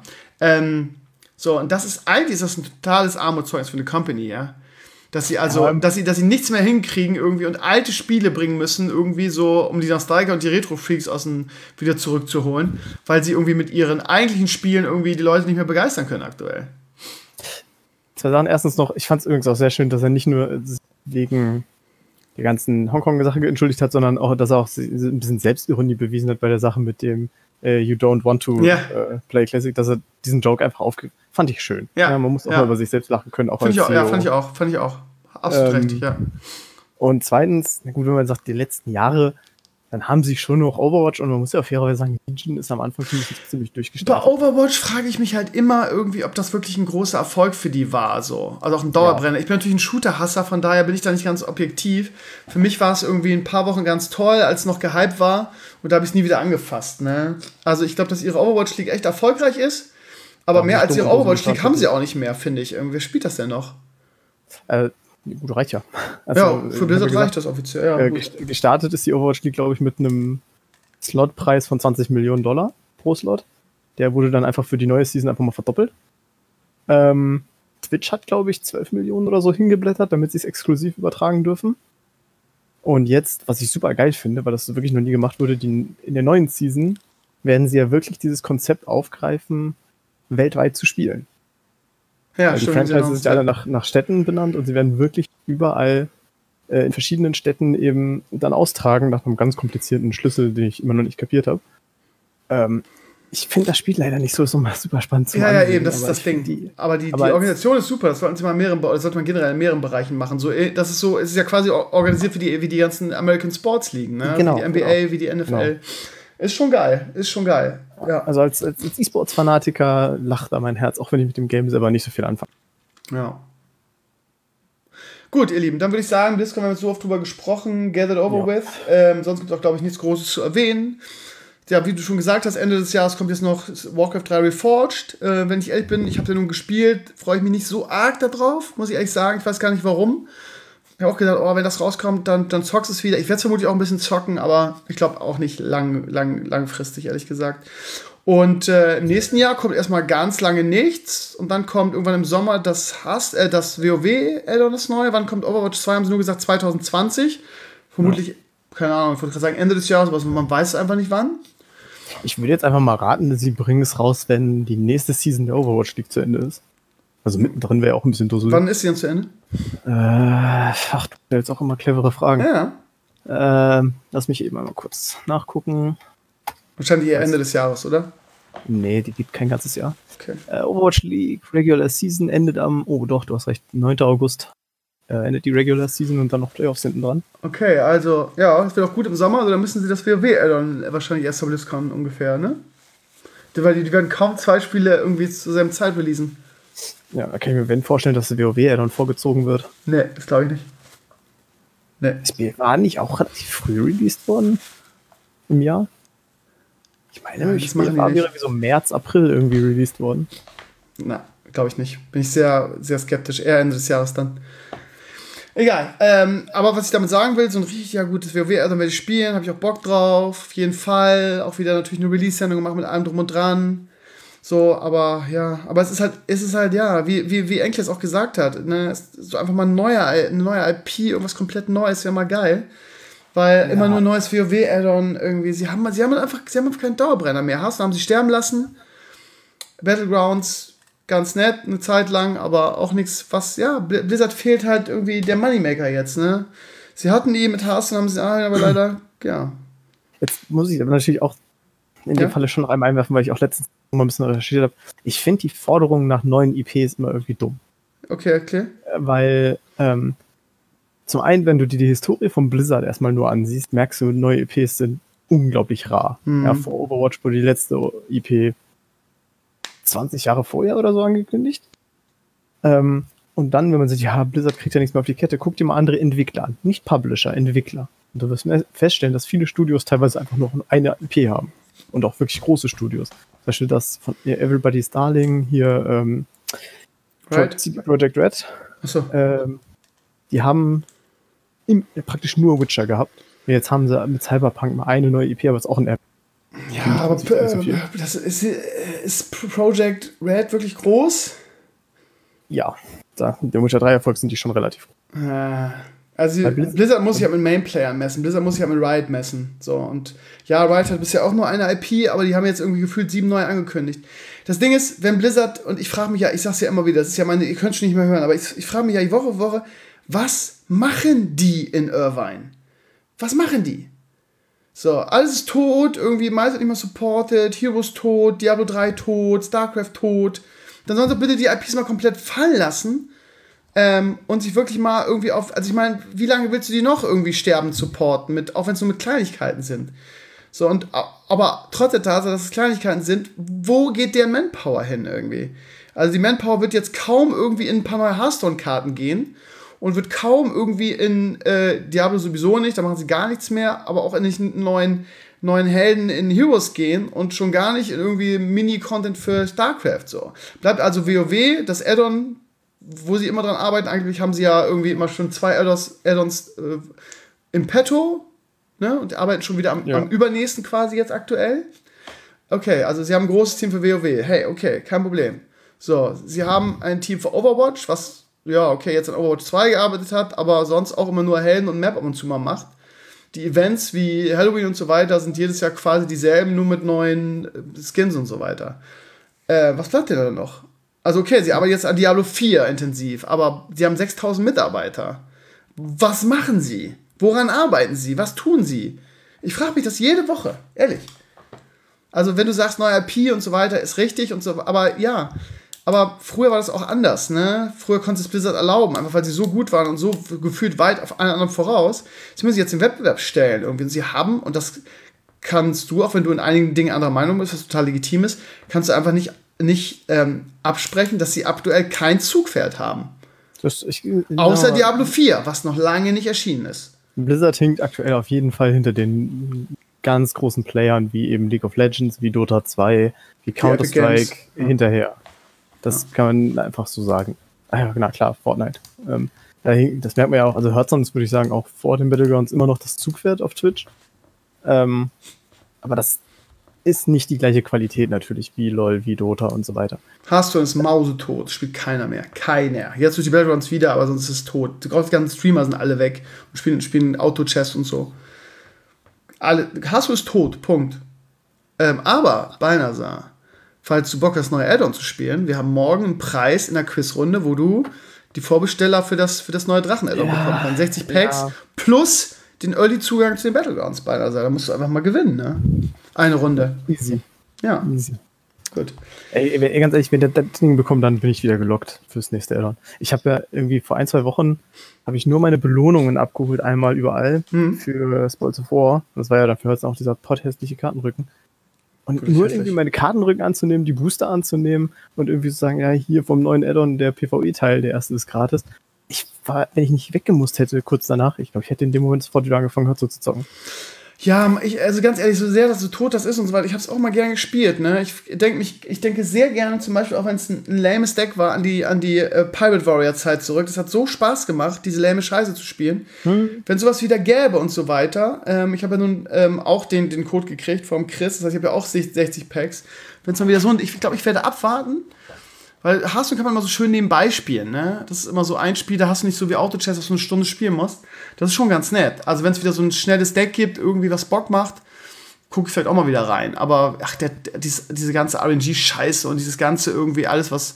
Und das ist eigentlich ein totales Armutszeugnis für eine Company, ja. Dass sie nichts mehr hinkriegen irgendwie und alte Spiele bringen müssen, irgendwie so, um die Nostalgiker und die Retro-Freaks wieder zurückzuholen, weil sie irgendwie mit ihren eigentlichen Spielen irgendwie die Leute nicht mehr begeistern können aktuell. 2 Sachen. Erstens noch, ich fand es übrigens auch sehr schön, dass er nicht nur wegen der ganzen Hongkong-Sache entschuldigt hat, sondern auch, dass er auch ein bisschen Selbstironie bewiesen hat bei der Sache mit dem You don't want to play Classic, dass er diesen Joke einfach fand ich schön. Ja, man muss auch mal über sich selbst lachen können. Auch fand ich auch. Absolut richtig, ja. Und zweitens, na gut, wenn man sagt, die letzten Jahre, dann haben sie schon noch Overwatch und man muss ja fairerweise sagen, Legion ist am Anfang ziemlich durchgestartet. Bei Overwatch frage ich mich halt immer irgendwie, ob das wirklich ein großer Erfolg für die war. So. Also auch ein Dauerbrenner. Ja. Ich bin natürlich ein Shooter-Hasser, von daher bin ich da nicht ganz objektiv. Für mich war es irgendwie ein paar Wochen ganz toll, als es noch gehypt war. Und da habe ich es nie wieder angefasst. Ne? Also ich glaube, dass ihre Overwatch League echt erfolgreich ist. Aber mehr als ihre Overwatch League haben sie auch nicht mehr, finde ich. Wer spielt das denn noch? Gut, reicht ja. Also, ja, für Blizzard reicht das offiziell. Ja, gestartet ist die Overwatch League, glaube ich, mit einem Slotpreis von $20 Millionen pro Slot. Der wurde dann einfach für die neue Season einfach mal verdoppelt. Twitch hat, glaube ich, 12 Millionen oder so hingeblättert, damit sie es exklusiv übertragen dürfen. Und jetzt, was ich super geil finde, weil das wirklich noch nie gemacht wurde, in der neuen Season werden sie ja wirklich dieses Konzept aufgreifen, weltweit zu spielen. Ja, die Franchise ist ja alle nach Städten benannt und sie werden wirklich überall in verschiedenen Städten eben dann austragen, nach einem ganz komplizierten Schlüssel, den ich immer noch nicht kapiert habe. Ich finde das Spiel leider nicht so super spannend zu machen. Ja, eben, das ist das Ding. Aber die Organisation ist super, das sollte man generell in mehreren Bereichen machen. So, das ist so, es ist ja quasi organisiert wie die ganzen American Sports Ligen, ne? Genau, wie die NBA, wie die NFL. Genau. Ist schon geil. Ja. Also als E-Sports-Fanatiker lacht da mein Herz, auch wenn ich mit dem Game selber nicht so viel anfange. Ja. Gut, ihr Lieben, dann würde ich sagen, BlizzCon haben wir so oft drüber gesprochen, get it over with. Sonst gibt es auch, glaube ich, nichts Großes zu erwähnen. Ja, wie du schon gesagt hast, Ende des Jahres kommt jetzt noch Warcraft 3 Reforged. Wenn ich ehrlich bin, ich habe den nun gespielt, freue ich mich nicht so arg darauf, muss ich ehrlich sagen. Ich weiß gar nicht, warum. Ich habe auch gedacht, wenn das rauskommt, dann zockst es wieder. Ich werde es vermutlich auch ein bisschen zocken, aber ich glaube auch nicht langfristig, ehrlich gesagt. Und im nächsten Jahr kommt erstmal ganz lange nichts. Und dann kommt irgendwann im Sommer das WoW-Add-on, das neue. Wann kommt Overwatch 2? Haben sie nur gesagt 2020. Vermutlich, keine Ahnung, ich wollte gerade sagen Ende des Jahres, aber man weiß einfach nicht wann. Ich würde jetzt einfach mal raten, sie bringen es raus, wenn die nächste Season der Overwatch League zu Ende ist. Also mittendrin wäre auch ein bisschen dusselig. Wann ist sie denn zu Ende? Du stellst auch immer clevere Fragen. Ja. Lass mich eben einmal kurz nachgucken. Wahrscheinlich eher Ende des Jahres, oder? Nee, die gibt kein ganzes Jahr. Okay. Overwatch League Regular Season endet am, du hast recht, 9. August endet die Regular Season und dann noch Playoffs hinten dran. Okay, also, ja, das wird auch gut im Sommer, also dann müssen sie das WoW-Add-on wahrscheinlich erst am BlizzCon ungefähr, ne? Weil die werden kaum 2 Spiele irgendwie zur selben Zeit releasen. Ja, da kann ich mir vorstellen, dass das WoW-Add-on vorgezogen wird. Nee, das glaube ich nicht. Nee. Das Spiel war nicht auch relativ früh released worden? Im Jahr? Ich meine, das war irgendwie so März, April irgendwie released worden. Na, glaube ich nicht. Bin ich sehr, sehr skeptisch. Eher Ende des Jahres dann. Egal. Aber was ich damit sagen will, so ein richtig gutes WoW-Add-on werde ich spielen, habe ich auch Bock drauf. Auf jeden Fall. Auch wieder natürlich eine Release-Sendung gemacht mit allem drum und dran. So, aber es ist halt, ja, wie Enkel es auch gesagt hat, ne, so einfach mal eine neue IP, irgendwas komplett Neues, wäre mal geil. Weil immer nur ein neues WoW-Add-on irgendwie, sie haben einfach keinen Dauerbrenner mehr. Hearthstone haben sie sterben lassen. Battlegrounds, ganz nett, eine Zeit lang, aber auch nichts, Blizzard fehlt halt irgendwie der Moneymaker jetzt, ne. Sie hatten die mit Hearthstone, haben sie aber leider, ja. Jetzt muss ich aber natürlich auch in dem Falle schon noch einmal einwerfen, weil ich auch letztens mal ein bisschen recherchiert habe. Ich finde die Forderung nach neuen IPs immer irgendwie dumm. Okay. Weil zum einen, wenn du dir die Historie von Blizzard erstmal nur ansiehst, merkst du, neue IPs sind unglaublich rar. Ja, vor Overwatch wurde die letzte IP 20 Jahre vorher oder so angekündigt. Und dann, wenn man sagt, ja, Blizzard kriegt ja nichts mehr auf die Kette, guck dir mal andere Entwickler an. Nicht Publisher, Entwickler. Und du wirst feststellen, dass viele Studios teilweise einfach nur eine IP haben. Und auch wirklich große Studios. Zum Beispiel das von Everybody's Darling, hier Project Red. Achso. Die haben praktisch nur Witcher gehabt. Jetzt haben sie mit Cyberpunk mal eine neue IP, aber es ist auch ein App. Ja, aber das ist Project Red wirklich groß? Ja, der Witcher 3 Erfolg sind die schon relativ groß. Also Blizzard muss sich ja mit Mainplayer messen, Blizzard muss sich ja mit Riot messen. So, und ja, Riot hat bisher auch nur eine IP, aber die haben jetzt irgendwie gefühlt 7 neue angekündigt. Das Ding ist, wenn Blizzard, und ich frage mich ja, ich sag's ja immer wieder, das ist ja ihr könnt schon nicht mehr hören, aber ich frage mich ja Woche für Woche, was machen die in Irvine? Was machen die? So, alles ist tot, irgendwie meistens nicht mehr supported, Heroes tot, Diablo 3 tot, StarCraft tot. Dann sollen sie bitte die IPs mal komplett fallen lassen. und sich wirklich mal irgendwie also ich meine, wie lange willst du die noch irgendwie sterben supporten, auch wenn es nur mit Kleinigkeiten sind? So, aber trotz der Tatsache, dass es Kleinigkeiten sind, wo geht der Manpower hin irgendwie? Also die Manpower wird jetzt kaum irgendwie in ein paar neue Hearthstone-Karten gehen und wird kaum irgendwie in Diablo sowieso nicht, da machen sie gar nichts mehr, aber auch in den neuen Helden in Heroes gehen und schon gar nicht in irgendwie Mini-Content für StarCraft so. Bleibt also WoW, das Add-on, wo sie immer dran arbeiten. Eigentlich haben sie ja irgendwie immer schon 2 Add-ons im Petto, ne? Und arbeiten schon wieder am übernächsten quasi jetzt aktuell. Okay, also sie haben ein großes Team für WoW. Hey, okay, kein Problem. So, sie haben ein Team für Overwatch, was, ja, okay, jetzt an Overwatch 2 gearbeitet hat, aber sonst auch immer nur Helden und Map ab und zu mal macht. Die Events wie Halloween und so weiter sind jedes Jahr quasi dieselben, nur mit neuen Skins und so weiter. Was bleibt denn da noch? Also okay, sie arbeiten jetzt an Diablo 4 intensiv, aber sie haben 6000 Mitarbeiter. Was machen sie? Woran arbeiten sie? Was tun sie? Ich frage mich das jede Woche, ehrlich. Also wenn du sagst, neue IP und so weiter ist richtig und so, aber ja. Aber früher war das auch anders, ne? Früher konnte es Blizzard erlauben, einfach weil sie so gut waren und so gefühlt weit auf einen anderen voraus. Sie müssen jetzt den Wettbewerb stellen irgendwie. Und sie haben, und das kannst du, auch wenn du in einigen Dingen anderer Meinung bist, was total legitim ist, kannst du einfach nicht absprechen, dass sie aktuell kein Zugpferd haben. Außer Diablo 4, was noch lange nicht erschienen ist. Blizzard hinkt aktuell auf jeden Fall hinter den ganz großen Playern, wie eben League of Legends, wie Dota 2, wie Counter-Strike hinterher. Das kann man einfach so sagen. Ah ja, na klar, Fortnite. Das merkt man ja auch, also Hearthstone ist, würde ich sagen, auch vor den Battlegrounds immer noch das Zugpferd auf Twitch. Aber das ist nicht die gleiche Qualität natürlich wie LoL, wie Dota und so weiter. Hearthstone ist mausetot, spielt keiner mehr. Keiner. Jetzt durch die Battlegrounds wieder, aber sonst ist es tot. Die ganzen Streamer sind alle weg und spielen Auto-Chess und so. Hearthstone ist tot, Punkt. Aber, Balnasar, falls du Bock hast, neue Add-on zu spielen, wir haben morgen einen Preis in der Quizrunde, wo du die Vorbesteller für das neue Drachen-Add-on bekommen kannst. 60 Packs plus den Early-Zugang zu den Battlegrounds. Also, da musst du einfach mal gewinnen, ne? Eine Runde. Easy. Ja. Easy. Gut. Ey, ganz ehrlich, wenn der das Ding bekommt, dann bin ich wieder gelockt fürs nächste Add-on. Ich habe ja irgendwie vor 1-2 Wochen habe ich nur meine Belohnungen abgeholt, einmal überall für Spoils of War. Das war ja dafür jetzt auch dieser potthässliche Kartenrücken. Und nur irgendwie meine Kartenrücken anzunehmen, die Booster anzunehmen und irgendwie zu sagen, ja, hier vom neuen Add-on der PvE-Teil, der erste ist gratis. Wenn ich nicht weggemusst hätte, kurz danach, ich glaube, ich hätte in dem Moment sofort wieder angefangen, so zu zocken. Ja, also ganz ehrlich, so sehr, dass so tot das ist und so weiter, ich habe es auch mal gerne gespielt, ne? Ich denke sehr gerne, zum Beispiel, auch wenn es ein lames Deck war, an die Pirate Warrior Zeit zurück. Das hat so Spaß gemacht, diese lame Scheiße zu spielen. Wenn sowas wieder gäbe und so weiter. Ich habe ja nun auch den Code gekriegt vom Chris, das heißt, ich habe ja auch 60 Packs. Wenn es mal wieder so, und ich glaube, ich werde abwarten. Weil Hearthstone kann man immer so schön nebenbei spielen, ne? Das ist immer so ein Spiel, da hast du nicht so wie Auto-Chess, dass du eine Stunde spielen musst. Das ist schon ganz nett. Also wenn es wieder so ein schnelles Deck gibt, irgendwie was Bock macht, gucke ich vielleicht auch mal wieder rein. Aber diese ganze RNG-Scheiße und dieses ganze irgendwie alles, was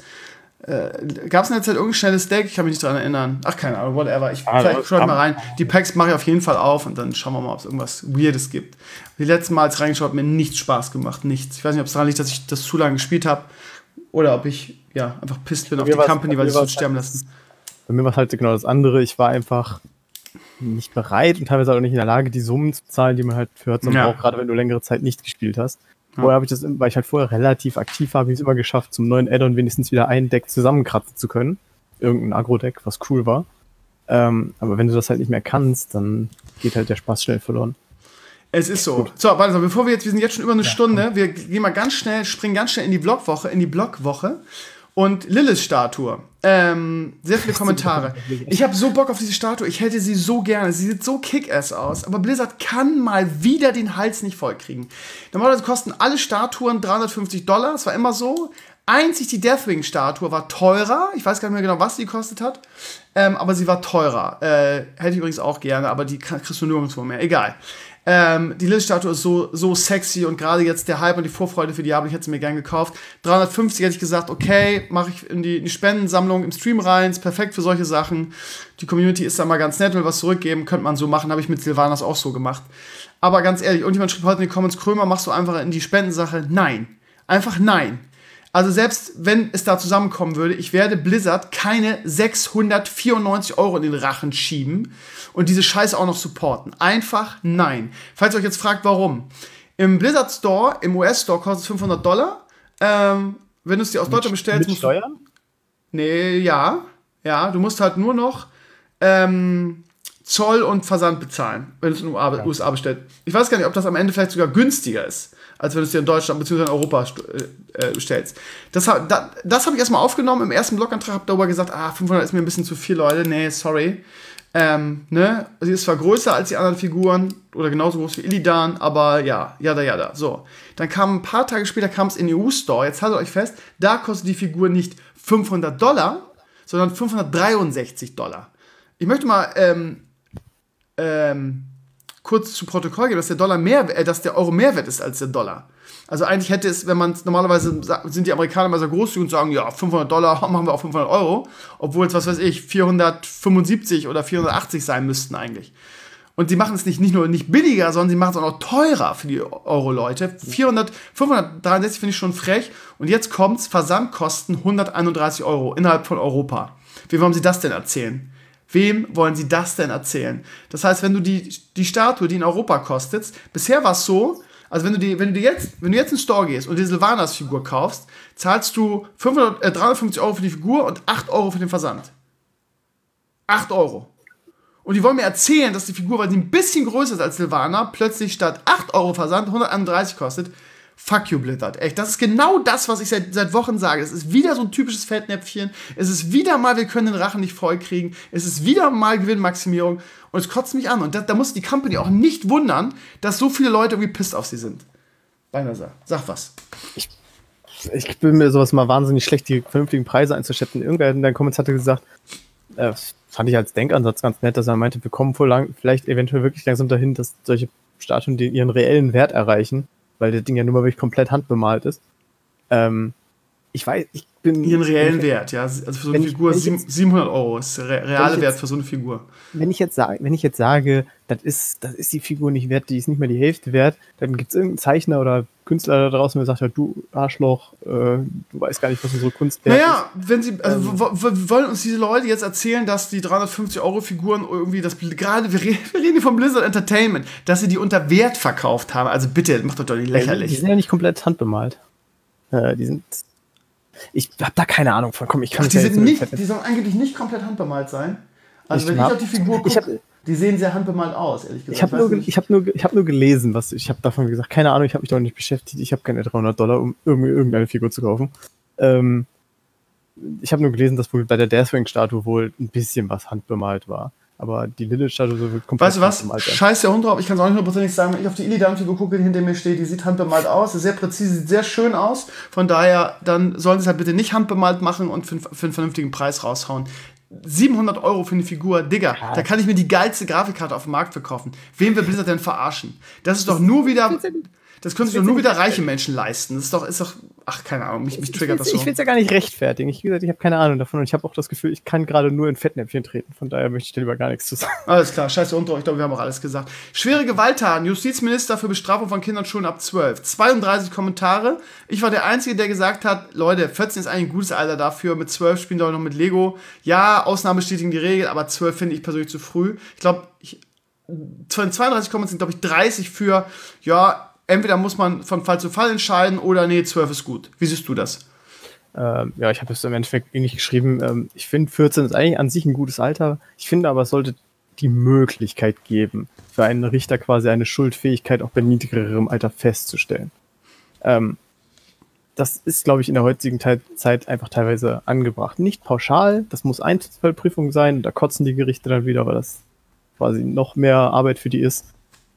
gab es in der Zeit irgendein schnelles Deck? Ich kann mich nicht daran erinnern. Ach, keine Ahnung, whatever. Vielleicht schaue ich mal rein. Die Packs mache ich auf jeden Fall auf und dann schauen wir mal, ob es irgendwas Weirdes gibt. Die letzten Mal, als ich reingeschaut habe, hat mir nichts Spaß gemacht. Nichts. Ich weiß nicht, ob es daran liegt, dass ich das zu lange gespielt habe. Oder ob ich einfach pisst bin auf die Company, weil sie es sterben lassen. Bei mir war es halt genau das andere. Ich war einfach nicht bereit und teilweise auch nicht in der Lage, die Summen zu zahlen, die man halt für Hearthstone braucht, gerade wenn du längere Zeit nicht gespielt hast. Vorher weil ich halt vorher relativ aktiv war, habe ich es immer geschafft, zum neuen Add-on wenigstens wieder ein Deck zusammenkratzen zu können. Irgendein Agro-Deck, was cool war. Aber wenn du das halt nicht mehr kannst, dann geht halt der Spaß schnell verloren. Es ist so. Gut. So, warte mal, wir sind jetzt schon über eine Stunde, wir gehen mal springen ganz schnell in die Blogwoche und Liliths Statue. Sehr viele Kommentare. Ich habe so Bock auf diese Statue, ich hätte sie so gerne. Sie sieht so kick-ass aus, aber Blizzard kann mal wieder den Hals nicht voll kriegen. Normalerweise kosten alle Statuen $350, das war immer so. Einzig die Deathwing-Statue war teurer. Ich weiß gar nicht mehr genau, was die gekostet hat. Aber sie war teurer. Hätte ich übrigens auch gerne, aber die kriegst du nirgendwo mehr. Egal. Die Lilith-Statue ist so sexy und gerade jetzt der Hype und die Vorfreude für Diablo, ich hätte sie mir gern gekauft. 350 hätte ich gesagt, okay, mache ich in die Spendensammlung im Stream rein, ist perfekt für solche Sachen. Die Community ist da mal ganz nett, will was zurückgeben, könnte man so machen, habe ich mit Sylvanas auch so gemacht. Aber ganz ehrlich, irgendjemand schrieb heute in die Comments, Krömer, machst du einfach in die Spendensache? Nein. Einfach nein. Also selbst wenn es da zusammenkommen würde, ich werde Blizzard keine 694 € in den Rachen schieben und diese Scheiße auch noch supporten. Einfach nein. Falls ihr euch jetzt fragt, warum. Im Blizzard Store, im US-Store kostet es $500. Wenn du es dir aus Deutschland bestellst, mit Steuern? Nee, ja. Ja, du musst halt nur noch Zoll und Versand bezahlen, wenn du es in den USA bestellst. Ich weiß gar nicht, ob das am Ende vielleicht sogar günstiger ist, als wenn du es dir in Deutschland bzw. in Europa bestellst. Das habe ich erstmal aufgenommen. Im ersten Blogantrag habe ich darüber gesagt, 500 ist mir ein bisschen zu viel, Leute. Nee, sorry. Sie ist zwar größer als die anderen Figuren oder genauso groß wie Illidan, aber ja, jada. So, dann kam ein paar Tage später kam es in den EU-Store. Jetzt haltet euch fest, da kostet die Figur nicht $500, sondern $563. Ich möchte mal kurz zu Protokoll geben, dass der Euro mehr wert ist als der Dollar. Also eigentlich hätte es, wenn man es normalerweise sind die Amerikaner immer so großzügig und sagen, ja, $500 machen wir auch 500 €, obwohl es, was weiß ich, 475 oder 480 sein müssten eigentlich. Und sie machen es nicht nur nicht billiger, sondern sie machen es auch noch teurer für die Euro-Leute. 563 finde ich schon frech. Und jetzt kommt's, Versandkosten 131 € innerhalb von Europa. Wem wollen sie das denn erzählen? Das heißt, wenn du die Statue, die in Europa kostet, bisher war es so, also wenn du jetzt in den Store gehst und die Sylvanas-Figur kaufst, zahlst du 350 € für die Figur und 8 € für den Versand. 8 €. Und die wollen mir erzählen, dass die Figur, weil sie ein bisschen größer ist als Sylvana, plötzlich statt 8 € Versand 131 kostet. Fuck you, Blizzard. Echt, das ist genau das, was ich seit Wochen sage. Es ist wieder so ein typisches Fettnäpfchen. Es ist wieder mal, wir können den Rachen nicht voll kriegen. Es ist wieder mal Gewinnmaximierung. Und es kotzt mich an. Und da muss die Company auch nicht wundern, dass so viele Leute irgendwie pisst auf sie sind. Beinhauser, sag was. Ich bin mir sowas mal wahnsinnig schlecht, die vernünftigen Preise einzuschätzen. Irgendwer in deinen Comments hatte gesagt, fand ich als Denkansatz ganz nett, dass er meinte, wir kommen vielleicht eventuell wirklich langsam dahin, dass solche Statuen ihren reellen Wert erreichen, weil das Ding ja nun mal wirklich komplett handbemalt ist. Ich bin... Ihren reellen Wert, ja. Also für so eine Figur 700 € ist der reale Wert für so eine Figur. Wenn ich jetzt sage, das ist die Figur nicht wert, die ist nicht mehr die Hälfte wert, dann gibt es irgendeinen Zeichner oder Künstler da draußen, der sagt, ja, du Arschloch, du weißt gar nicht, was unsere Kunst wert ist. Wenn sie, wollen uns diese Leute jetzt erzählen, dass die 350 € Figuren irgendwie, wir reden hier vom Blizzard Entertainment, dass sie die unter Wert verkauft haben. Also bitte, macht doch nicht lächerlich. Die sind ja nicht komplett handbemalt. Ich hab da keine Ahnung von. Komm, ich kann die sollen eigentlich nicht komplett handbemalt sein. Also wenn ich auf die Figur gucke, die sehen sehr handbemalt aus, ehrlich gesagt. Ich habe nur gelesen, ich habe davon gesagt, keine Ahnung, ich habe mich doch nicht beschäftigt, ich habe keine $300, um irgendeine Figur zu kaufen. Ich habe nur gelesen, dass wohl bei der Deathwing-Statue wohl ein bisschen was handbemalt war. Aber die Lilith-Statue wird komplett handbemalt. Weißt du was? Scheiß der Hund drauf, ich kann es auch nicht hundertprozentig sagen. Wenn ich auf die Illidan-Figur gucke, die hinter mir steht, die sieht handbemalt aus, ist sehr präzise, sieht sehr schön aus. Von daher, dann sollen sie es halt bitte nicht handbemalt machen und für einen vernünftigen Preis raushauen. 700 € für eine Figur, Digga, da kann ich mir die geilste Grafikkarte auf dem Markt verkaufen. Wen will Blizzard denn verarschen? Das ist doch nur wieder... Das können sich doch nur wieder reiche Menschen leisten. Das ist doch, ach, keine Ahnung, mich triggert das so. Ich will es ja gar nicht rechtfertigen. Ich habe keine Ahnung davon und ich habe auch das Gefühl, ich kann gerade nur in Fettnäpfchen treten. Von daher möchte ich dir lieber gar nichts zu sagen. Alles klar, scheiße Unter, ich glaube, wir haben auch alles gesagt. Schwere Gewalttaten, Justizminister für Bestrafung von Kindern Schulen ab 12. 32 Kommentare. Ich war der Einzige, der gesagt hat, Leute, 14 ist eigentlich ein gutes Alter dafür. Mit 12 spielen Leute noch mit Lego. Ja, Ausnahmen bestätigen die Regel, aber 12 finde ich persönlich zu früh. Ich glaube, von den 32 Kommentaren sind, glaube ich, 30 für, ja, entweder muss man von Fall zu Fall entscheiden oder nee, 12 ist gut. Wie siehst du das? Ja, ich habe es im Endeffekt ähnlich geschrieben. Ich finde 14 ist eigentlich an sich ein gutes Alter. Ich finde aber, es sollte die Möglichkeit geben, für einen Richter quasi eine Schuldfähigkeit auch bei niedrigerem Alter festzustellen. Das ist, glaube ich, in der heutigen Zeit einfach teilweise angebracht. Nicht pauschal, das muss Einzelfallprüfung sein. Da kotzen die Gerichte dann wieder, weil das quasi noch mehr Arbeit für die ist.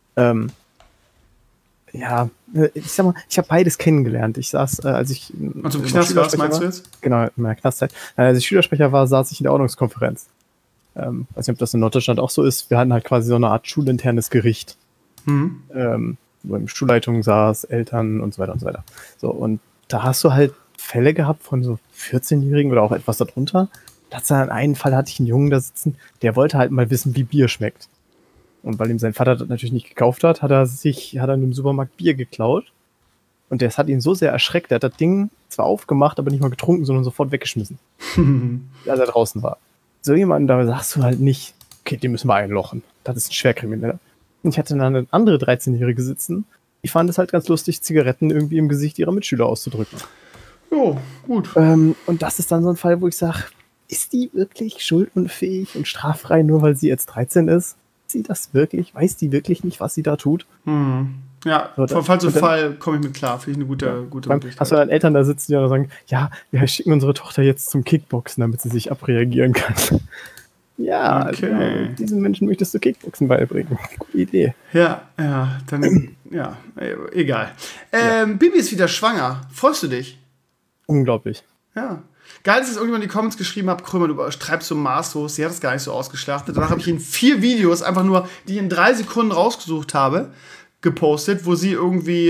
Ja, ich sag mal, ich habe beides kennengelernt. Ich saß, als ich... Also im Knast warst, meinst du jetzt? Genau, in meiner Knastzeit. Als ich Schülersprecher war, saß ich in der Ordnungskonferenz. Weiß nicht, ob das in Norddeutschland auch so ist. Wir hatten halt quasi so eine Art schulinternes Gericht. Wo in Schulleitung saß, Eltern und so weiter und so weiter. So, und da hast du halt Fälle gehabt von so 14-Jährigen oder auch etwas darunter. In einem Fall hatte ich einen Jungen da sitzen, der wollte halt mal wissen, wie Bier schmeckt. Und weil ihm sein Vater das natürlich nicht gekauft hat, hat er in einem Supermarkt Bier geklaut. Und das hat ihn so sehr erschreckt, der hat das Ding zwar aufgemacht, aber nicht mal getrunken, sondern sofort weggeschmissen, als er draußen war. So jemanden, da sagst du halt nicht, okay, den müssen wir einlochen. Das ist ein Schwerkrimineller. Und ich hatte dann eine andere 13-Jährige sitzen, die fand es halt ganz lustig, Zigaretten irgendwie im Gesicht ihrer Mitschüler auszudrücken. Oh, gut. Und das ist dann so ein Fall, wo ich sage, ist die wirklich schuldunfähig und straffrei, nur weil sie jetzt 13 ist? Ist sie das wirklich? Weiß die wirklich nicht, was sie da tut? Ja, von Fall zu Fall komme ich mit klar. Finde ich eine gute Möglichkeit. Hast du dann Eltern da sitzen, die dann sagen, ja, wir schicken unsere Tochter jetzt zum Kickboxen, damit sie sich abreagieren kann. Ja, okay. Also, diesen Menschen möchtest du Kickboxen beibringen. Gute Idee. Ja, dann, egal. Bibi ist wieder schwanger. Freust du dich? Unglaublich. Ja. Geil, dass irgendjemand in die Comments geschrieben hat, Krömer, du treibst so maßlos. Sie hat das gar nicht so ausgeschlachtet. Danach habe ich in 4 Videos einfach nur, die ich in 3 Sekunden rausgesucht habe, gepostet, wo sie irgendwie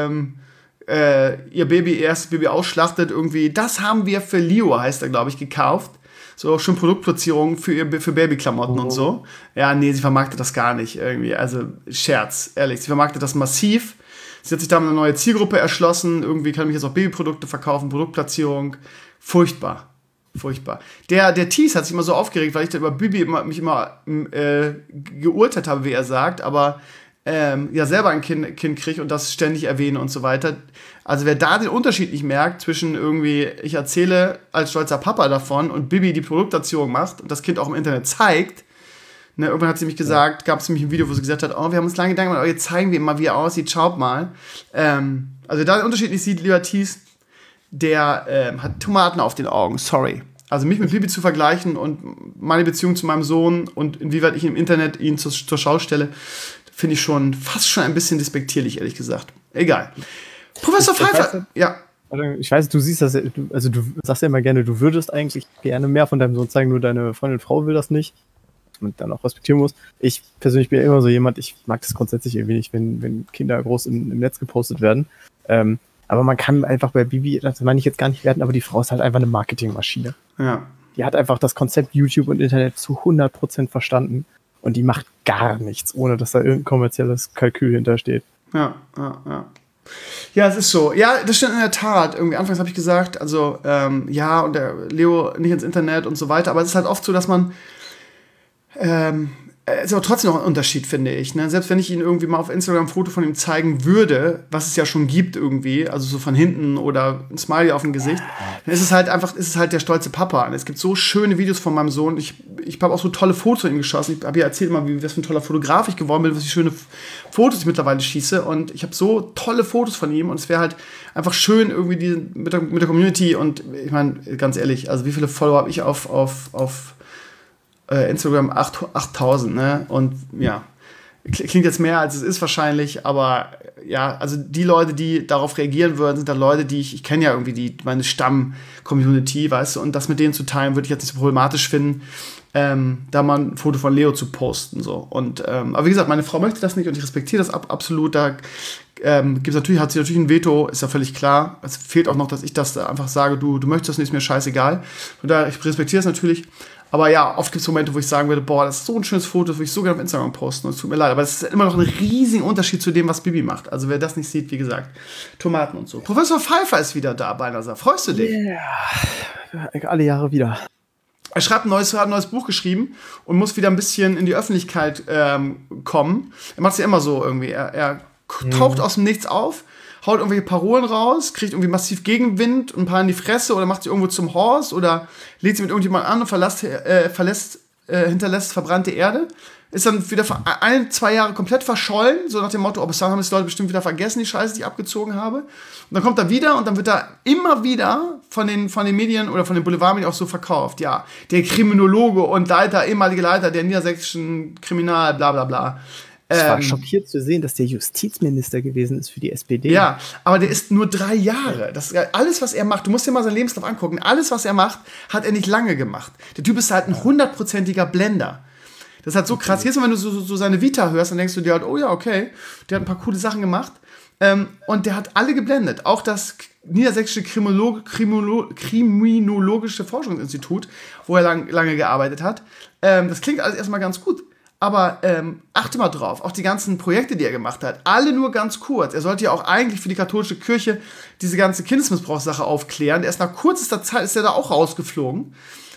ihr erstes Baby ausschlachtet. Irgendwie, das haben wir für Leo, heißt er, glaube ich, gekauft. So schon Produktplatzierungen für Babyklamotten und so. Ja, nee, sie vermarktet das gar nicht irgendwie. Also Scherz, ehrlich. Sie vermarktet das massiv. Sie hat sich da eine neue Zielgruppe erschlossen. Irgendwie kann ich jetzt auch Babyprodukte verkaufen, Produktplatzierung. Furchtbar. Der Thies hat sich immer so aufgeregt, weil ich da über Bibi mich immer geurteilt habe, wie er sagt, aber selber ein Kind kriege und das ständig erwähne und so weiter. Also wer da den Unterschied nicht merkt zwischen irgendwie, ich erzähle als stolzer Papa davon und Bibi die Produktplatzierung macht und das Kind auch im Internet zeigt. Ne, irgendwann hat sie mich gesagt, gab es nämlich ein Video, wo sie gesagt hat, wir haben uns lange Gedanken gemacht, jetzt zeigen wir mal, wie er aussieht, schaut mal. Also da den Unterschied nicht sieht, lieber Thies, der hat Tomaten auf den Augen, sorry. Also mich mit Bibi zu vergleichen und meine Beziehung zu meinem Sohn und inwieweit ich im Internet ihn zur Schau stelle, finde ich fast schon ein bisschen despektierlich, ehrlich gesagt. Egal. Professor Pfeiffer, ja. Ich weiß, du siehst das, also du sagst ja immer gerne, du würdest eigentlich gerne mehr von deinem Sohn zeigen, nur deine Freundin und Frau will das nicht. Und dann auch respektieren muss. Ich persönlich bin ja immer so jemand, ich mag das grundsätzlich irgendwie nicht, wenn Kinder groß im Netz gepostet werden. Aber man kann einfach bei Bibi, das meine ich jetzt gar nicht werten, aber die Frau ist halt einfach eine Marketingmaschine. Ja. Die hat einfach das Konzept YouTube und Internet zu 100% verstanden und die macht gar nichts, ohne dass da irgendein kommerzielles Kalkül hintersteht. Ja. Ja, es ist so. Ja, das stimmt in der Tat. Irgendwie anfangs habe ich gesagt, also und der Leo nicht ins Internet und so weiter, aber es ist halt oft so, dass man ist aber trotzdem noch ein Unterschied, finde ich. Ne? Selbst wenn ich ihn irgendwie mal auf Instagram ein Foto von ihm zeigen würde, was es ja schon gibt irgendwie, also so von hinten oder ein Smiley auf dem Gesicht, dann ist es halt der stolze Papa. Und es gibt so schöne Videos von meinem Sohn. Ich habe auch so tolle Fotos von ihm geschossen. Ich habe ja erzählt immer, was für ein toller Fotograf ich geworden bin, was für schöne Fotos ich mittlerweile schieße. Und ich habe so tolle Fotos von ihm. Und es wäre halt einfach schön irgendwie mit der Community. Und ich meine, ganz ehrlich, also wie viele Follower habe ich auf Instagram? 8000, ne? Und ja, klingt jetzt mehr, als es ist wahrscheinlich, aber ja, also die Leute, die darauf reagieren würden, sind dann Leute, die ich kenne ja irgendwie meine Stamm-Community, weißt du, und das mit denen zu teilen, würde ich jetzt nicht so problematisch finden, da mal ein Foto von Leo zu posten, so. Und, aber wie gesagt, meine Frau möchte das nicht und ich respektiere das absolut, da hat sie natürlich ein Veto, ist ja völlig klar. Es fehlt auch noch, dass ich das einfach sage, du möchtest das nicht, ist mir scheißegal. Und da, ich respektiere es natürlich. Aber ja, oft gibt es Momente, wo ich sagen würde, boah, das ist so ein schönes Foto, das würde ich so gerne auf Instagram posten. Und es tut mir leid, aber es ist immer noch ein riesiger Unterschied zu dem, was Bibi macht. Also wer das nicht sieht, wie gesagt, Tomaten und so. Professor Pfeiffer ist wieder da bei NASA. Freust du dich? Ja, alle Jahre wieder. Er hat ein neues Buch geschrieben und muss wieder ein bisschen in die Öffentlichkeit kommen. Er macht es ja immer so irgendwie. Er taucht aus dem Nichts auf, haut irgendwelche Parolen raus, kriegt irgendwie massiv Gegenwind und ein paar in die Fresse oder macht sie irgendwo zum Horst oder lädt sie mit irgendjemand an und hinterlässt verbrannte Erde. Ist dann wieder 1-2 Jahre komplett verschollen, so nach dem Motto, bis dann haben es die Leute bestimmt wieder vergessen, die Scheiße, die ich abgezogen habe. Und dann kommt er wieder und dann wird er immer wieder von den Medien oder von den Boulevardmedien auch so verkauft. Ja, der Kriminologe und ehemalige Leiter der niedersächsischen Kriminal, bla bla bla. Ich war schockiert zu sehen, dass der Justizminister gewesen ist für die SPD. Ja, aber der ist nur 3 Jahre. Alles, was er macht, du musst dir mal seinen Lebenslauf angucken, alles, was er macht, hat er nicht lange gemacht. Der Typ ist halt ein 100%iger Blender. Das ist halt so krass. Jetzt, wenn du so seine Vita hörst, dann denkst du dir halt, oh ja, okay, der hat ein paar coole Sachen gemacht. Und der hat alle geblendet. Auch das Niedersächsische Kriminologische Forschungsinstitut, wo er lange gearbeitet hat. Das klingt alles erstmal ganz gut. Aber achte mal drauf, auch die ganzen Projekte, die er gemacht hat, alle nur ganz kurz. Er sollte ja auch eigentlich für die katholische Kirche diese ganze Kindesmissbrauchssache aufklären. Erst nach kürzester Zeit ist er da auch rausgeflogen.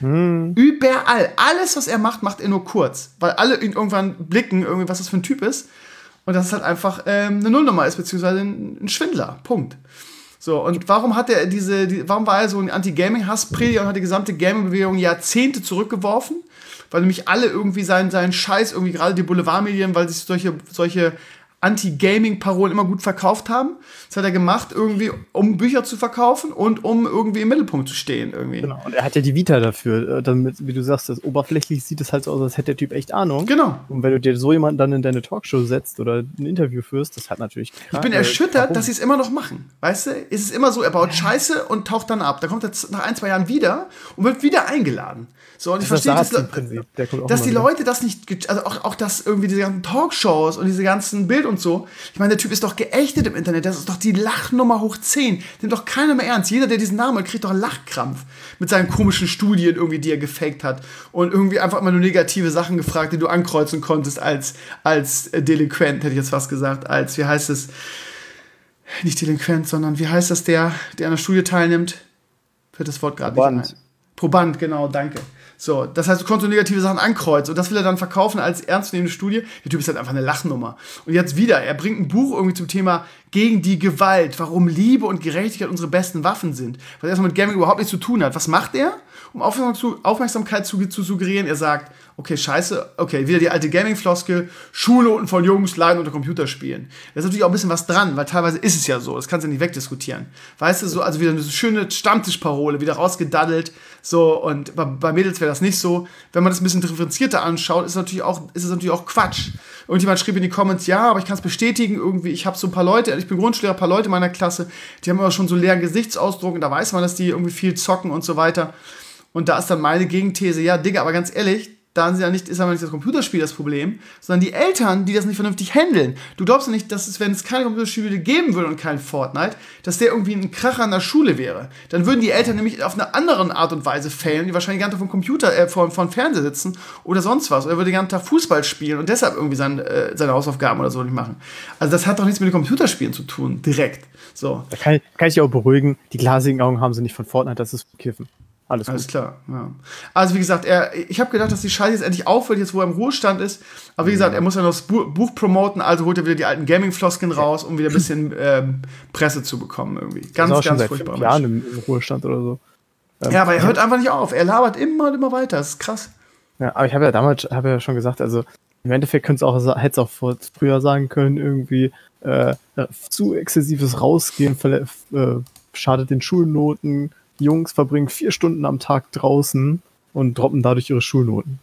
Überall. Alles, was er macht, macht er nur kurz. Weil alle ihn irgendwann blicken, irgendwie, was das für ein Typ ist. Und dass es halt einfach eine Nullnummer ist, beziehungsweise ein Schwindler. Punkt. So, und warum hat er warum war er so ein Anti-Gaming-Hassprediger und hat die gesamte Gaming-Bewegung Jahrzehnte zurückgeworfen? Weil nämlich alle irgendwie seinen Scheiß, irgendwie gerade die Boulevardmedien, weil sich solche Anti-Gaming-Parolen immer gut verkauft haben. Das hat er gemacht, irgendwie, um Bücher zu verkaufen und um irgendwie im Mittelpunkt zu stehen. Irgendwie. Genau, und er hat ja die Vita dafür. Damit, wie du sagst, das oberflächlich sieht es halt so aus, als hätte der Typ echt Ahnung. Genau. Und wenn du dir so jemanden dann in deine Talkshow setzt oder ein Interview führst, das hat natürlich... Ich bin erschüttert, dass sie es immer noch machen. Weißt du? Es ist immer so, er baut Scheiße und taucht dann ab. Da kommt er nach 1-2 Jahren wieder und wird wieder eingeladen. So, und ich verstehe, dass die Leute das nicht, also auch das irgendwie diese ganzen Talkshows und diese ganzen Bild und so. Ich meine, der Typ ist doch geächtet im Internet. Das ist doch die Lachnummer hoch 10. Nimmt doch keiner mehr ernst. Jeder, der diesen Namen hat, kriegt doch einen Lachkrampf mit seinen komischen Studien irgendwie, die er gefaked hat. Und irgendwie einfach immer nur negative Sachen gefragt, die du ankreuzen konntest als Delinquent, hätte ich jetzt fast gesagt. Als, wie heißt es? Nicht Delinquent, sondern wie heißt das, der an der Studie teilnimmt? Fällt das Wort gerade nicht ein. Proband, genau, danke. So, das heißt, du konntest negative Sachen ankreuzen und das will er dann verkaufen als ernstzunehmende Studie. Der Typ ist halt einfach eine Lachnummer. Und jetzt wieder, er bringt ein Buch irgendwie zum Thema gegen die Gewalt, warum Liebe und Gerechtigkeit unsere besten Waffen sind. Was erstmal mit Gaming überhaupt nichts zu tun hat. Was macht er? Um Aufmerksamkeit zu suggerieren, er sagt, okay, scheiße, okay, wieder die alte Gaming-Floskel, Schulnoten von Jungs leiden unter Computerspielen. Da ist natürlich auch ein bisschen was dran, weil teilweise ist es ja so, das kannst du ja nicht wegdiskutieren. Weißt du, so, also wieder eine schöne Stammtischparole, wieder rausgedaddelt, so, und bei Mädels wäre das nicht so. Wenn man das ein bisschen differenzierter anschaut, ist es natürlich auch Quatsch. Irgendjemand schrieb in die Comments, ja, aber ich kann es bestätigen, irgendwie, ich habe so ein paar Leute, ich bin Grundschullehrer, ein paar Leute in meiner Klasse, die haben immer schon so leeren Gesichtsausdruck und da weiß man, dass die irgendwie viel zocken und so weiter. Und da ist dann meine Gegenthese, ja, Digga, aber ganz ehrlich, ist aber nicht das Computerspiel das Problem, sondern die Eltern, die das nicht vernünftig handeln. Du glaubst ja nicht, dass es, wenn es keine Computerspiele geben würde und kein Fortnite, dass der irgendwie ein Kracher an der Schule wäre. Dann würden die Eltern nämlich auf eine andere Art und Weise failen, die wahrscheinlich den ganzen Tag vom Computer, vom Fernseher sitzen oder sonst was. Oder würde den ganzen Tag Fußball spielen und deshalb irgendwie seine Hausaufgaben oder so nicht machen. Also das hat doch nichts mit den Computerspielen zu tun, direkt. So. Da kann ich auch beruhigen, die glasigen Augen haben sie nicht von Fortnite, das ist Kiffen. Alles klar, ja. Also wie gesagt, ich habe gedacht, dass die Scheiße jetzt endlich aufhört, jetzt wo er im Ruhestand ist. Aber wie gesagt, er muss ja noch das Buch promoten, also holt er wieder die alten Gaming-Floskeln raus, um wieder ein bisschen Presse zu bekommen irgendwie. Ganz furchtbar. Seit 5 Jahren im Ruhestand oder so. Ja, aber er hört einfach nicht auf. Er labert immer und immer weiter. Das ist krass. Ja, aber ich habe ja schon gesagt, also im Endeffekt hätte es auch früher sagen können, irgendwie zu exzessives Rausgehen schadet den Schulnoten. Jungs verbringen 4 Stunden am Tag draußen und droppen dadurch ihre Schulnoten.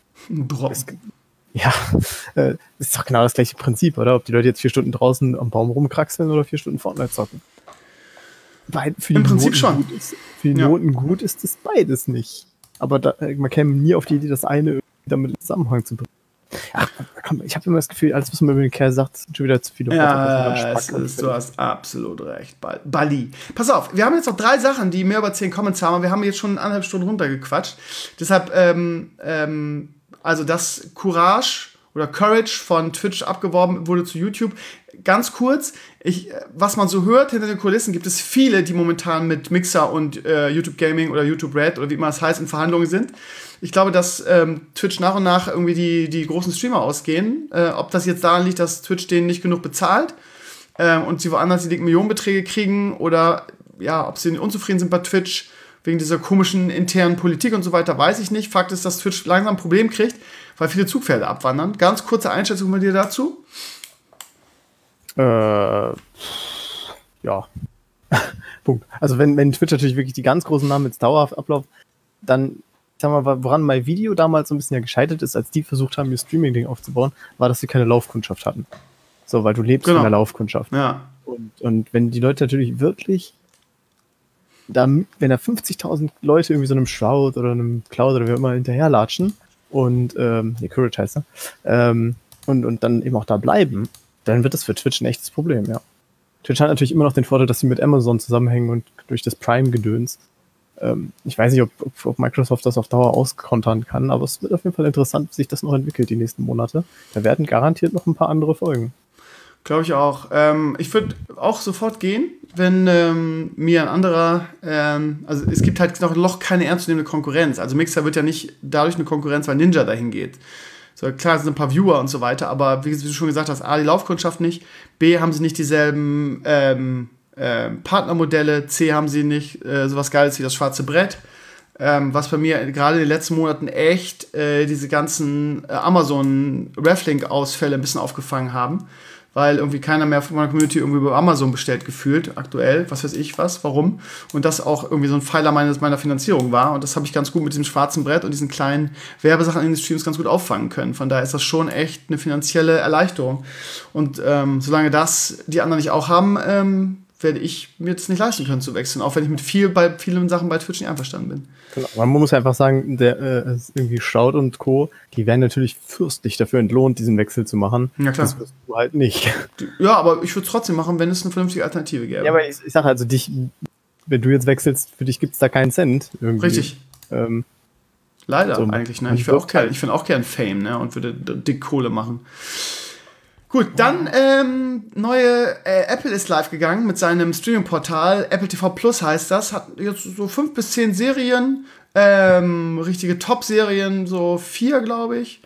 Ist doch genau das gleiche Prinzip, oder? Ob die Leute jetzt 4 Stunden draußen am Baum rumkraxeln oder 4 Stunden Fortnite zocken. Im Prinzip schon. Für die Noten gut ist es beides nicht. Aber man käme nie auf die Idee, das eine damit in Zusammenhang zu bringen. Ach, komm, ich habe immer das Gefühl, alles, was man über den Kerl sagt, sind schon wieder zu viele Worte. Du hast absolut recht. Bali. Pass auf, wir haben jetzt noch 3 Sachen, die mehr über 10 Comments haben. Wir haben jetzt schon 1,5 Stunden runtergequatscht. Deshalb, also das Courage von Twitch abgeworben wurde zu YouTube. Ganz kurz, was man so hört, hinter den Kulissen gibt es viele, die momentan mit Mixer und YouTube Gaming oder YouTube Red oder wie immer es heißt, in Verhandlungen sind. Ich glaube, dass Twitch nach und nach irgendwie die großen Streamer ausgehen. Ob das jetzt daran liegt, dass Twitch denen nicht genug bezahlt und sie woanders die dicken Millionenbeträge kriegen oder ja, ob sie unzufrieden sind bei Twitch wegen dieser komischen internen Politik und so weiter, weiß ich nicht. Fakt ist, dass Twitch langsam ein Problem kriegt, weil viele Zugpferde abwandern. Ganz kurze Einschätzung von dir dazu. Ja. Punkt. Also wenn Twitch natürlich wirklich die ganz großen Namen jetzt dauerhaft ablaufen, dann, ich sag mal, woran mein Video damals so ein bisschen ja gescheitert ist, als die versucht haben, ihr Streaming-Ding aufzubauen, war, dass sie keine Laufkundschaft hatten. So, weil du lebst in der Laufkundschaft. Ja. Und wenn die Leute natürlich wirklich, wenn da 50.000 Leute irgendwie so einem Shroud oder einem Cloud oder wie auch immer hinterherlatschen und, Courage heißt er, und dann eben auch da bleiben, dann wird das für Twitch ein echtes Problem, ja. Twitch hat natürlich immer noch den Vorteil, dass sie mit Amazon zusammenhängen und durch das Prime-Gedöns Ich weiß nicht, ob Microsoft das auf Dauer auskontern kann, aber es wird auf jeden Fall interessant, wie sich das noch entwickelt die nächsten Monate. Da werden garantiert noch ein paar andere folgen. Glaube ich auch. Ich würde auch sofort gehen, wenn mir ein anderer, also es gibt halt noch keine ernstzunehmende Konkurrenz. Also Mixer wird ja nicht dadurch eine Konkurrenz, weil Ninja dahin geht. So, klar, es sind ein paar Viewer und so weiter, aber wie du schon gesagt hast, A, die Laufkundschaft nicht, B, haben sie nicht dieselben Partnermodelle, C, haben sie nicht sowas Geiles wie das schwarze Brett. Was bei mir gerade in den letzten Monaten echt diese ganzen Amazon-Reflink-Ausfälle ein bisschen aufgefangen haben, weil irgendwie keiner mehr von meiner Community irgendwie über Amazon bestellt gefühlt, aktuell, was weiß ich was, warum. Und das auch irgendwie so ein Pfeiler meiner Finanzierung war. Und das habe ich ganz gut mit diesem schwarzen Brett und diesen kleinen Werbesachen in den Streams ganz gut auffangen können. Von daher ist das schon echt eine finanzielle Erleichterung. Und solange das die anderen nicht auch haben, werde ich mir jetzt nicht leisten können zu wechseln, auch wenn ich mit vielen Sachen bei Twitch nicht einverstanden bin. Genau. Man muss einfach sagen, der irgendwie Schaut und Co., die werden natürlich fürstlich dafür entlohnt, diesen Wechsel zu machen. Ja, klar. Das wirst du halt nicht. Ja, aber ich würde es trotzdem machen, wenn es eine vernünftige Alternative gäbe. Ja, aber ich sage also, wenn du jetzt wechselst, für dich gibt es da keinen Cent. Irgendwie. Richtig. Leider so eigentlich, ne? Ich finde auch gern Fame, ne? Und würde dick Kohle machen. Gut, dann neue Apple ist live gegangen mit seinem Streaming-Portal. Apple TV Plus heißt das. Hat jetzt so 5 bis 10 Serien. Richtige Top-Serien, so 4, glaube ich.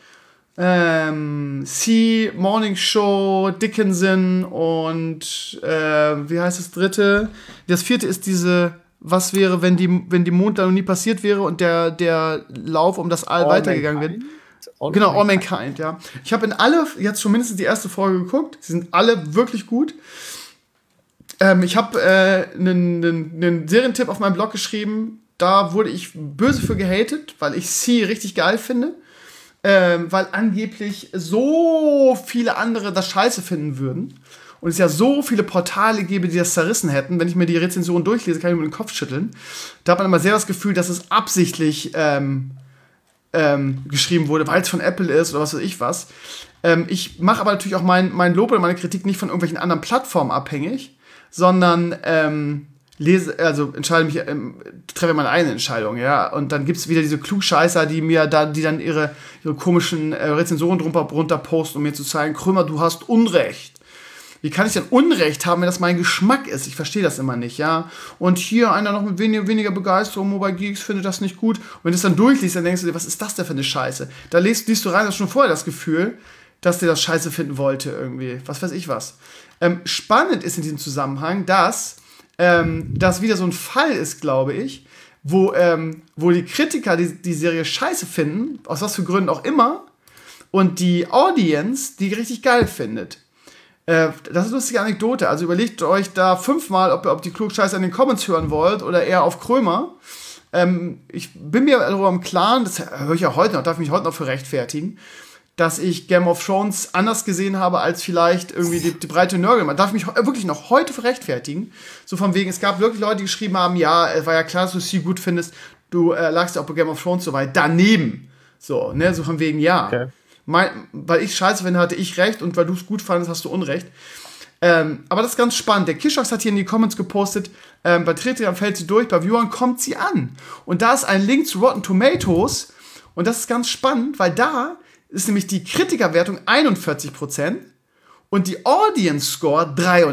C, Morning Show, Dickinson und wie heißt das dritte? Das vierte ist diese, was wäre, wenn die Mondlandung nie passiert wäre und der Lauf um das All weitergegangen wäre. Genau, All Mankind, ja. Ich habe in alle jetzt schon mindestens die erste Folge geguckt. Sie sind alle wirklich gut. Ich habe einen Serientipp auf meinem Blog geschrieben. Da wurde ich böse für gehatet, weil ich C richtig geil finde. Weil angeblich so viele andere das scheiße finden würden. Und es ja so viele Portale gäbe, die das zerrissen hätten. Wenn ich mir die Rezension durchlese, kann ich mir den Kopf schütteln. Da hat man immer sehr das Gefühl, dass es absichtlich geschrieben wurde, weil es von Apple ist oder was weiß ich was. Ich mache aber natürlich auch mein Lob oder meine Kritik nicht von irgendwelchen anderen Plattformen abhängig, sondern entscheide mich, treffe meine eigene Entscheidung, ja. Und dann gibt es wieder diese Klugscheißer, die dann ihre komischen Rezensionen drunter posten, um mir zu zeigen, Krömer, du hast Unrecht. Wie kann ich denn Unrecht haben, wenn das mein Geschmack ist? Ich verstehe das immer nicht, ja. Und hier einer noch mit weniger Begeisterung, Mobile Geeks findet das nicht gut. Und wenn du es dann durchliest, dann denkst du dir, was ist das denn für eine Scheiße? Da liest du rein, hast schon vorher das Gefühl, dass der das scheiße finden wollte irgendwie. Was weiß ich was. Spannend ist in diesem Zusammenhang, dass das wieder so ein Fall ist, glaube ich, wo die Kritiker die Serie scheiße finden, aus was für Gründen auch immer, und die Audience die richtig geil findet. Das ist eine lustige Anekdote. Also überlegt euch da 5-mal, ob die Klugscheiße in den Comments hören wollt oder eher auf Krömer. Ich bin mir darüber im Klaren, das höre ich ja heute noch, darf mich heute noch für rechtfertigen, dass ich Game of Thrones anders gesehen habe als vielleicht irgendwie die breite Nörgel. Man darf mich wirklich noch heute für rechtfertigen. So von wegen, es gab wirklich Leute, die geschrieben haben, ja, es war ja klar, dass du sie gut findest, du lagst ja auch bei Game of Thrones so weit daneben. So, ne, so von wegen, ja. Okay. Weil ich scheiße finde, hatte ich recht und weil du es gut fandest, hast du Unrecht. Aber das ist ganz spannend. Der Kischox hat hier in die Comments gepostet, bei Kritikern fällt sie durch, bei Viewern kommt sie an. Und da ist ein Link zu Rotten Tomatoes und das ist ganz spannend, weil da ist nämlich die Kritikerwertung 41% und die Audience Score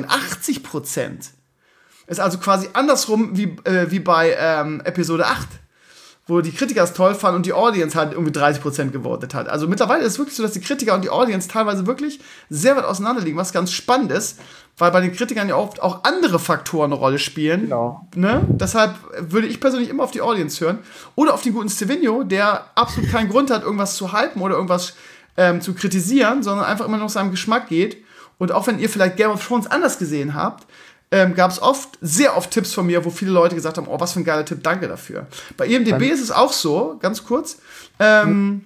83%. Ist also quasi andersrum wie bei Episode 8. Wo die Kritiker es toll fanden und die Audience halt irgendwie 30% gewotet hat. Also mittlerweile ist es wirklich so, dass die Kritiker und die Audience teilweise wirklich sehr weit auseinander liegen, was ganz spannend ist, weil bei den Kritikern ja oft auch andere Faktoren eine Rolle spielen. Genau. Ne? Deshalb würde ich persönlich immer auf die Audience hören. Oder auf den guten Stevino, der absolut keinen Grund hat, irgendwas zu hypen oder irgendwas zu kritisieren, sondern einfach immer noch seinem Geschmack geht. Und auch wenn ihr vielleicht Game of Thrones anders gesehen habt, gab es sehr oft Tipps von mir, wo viele Leute gesagt haben, oh, was für ein geiler Tipp, danke dafür. Bei IMDb ist es auch so, ganz kurz, da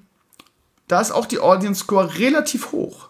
ist auch die Audience Score relativ hoch.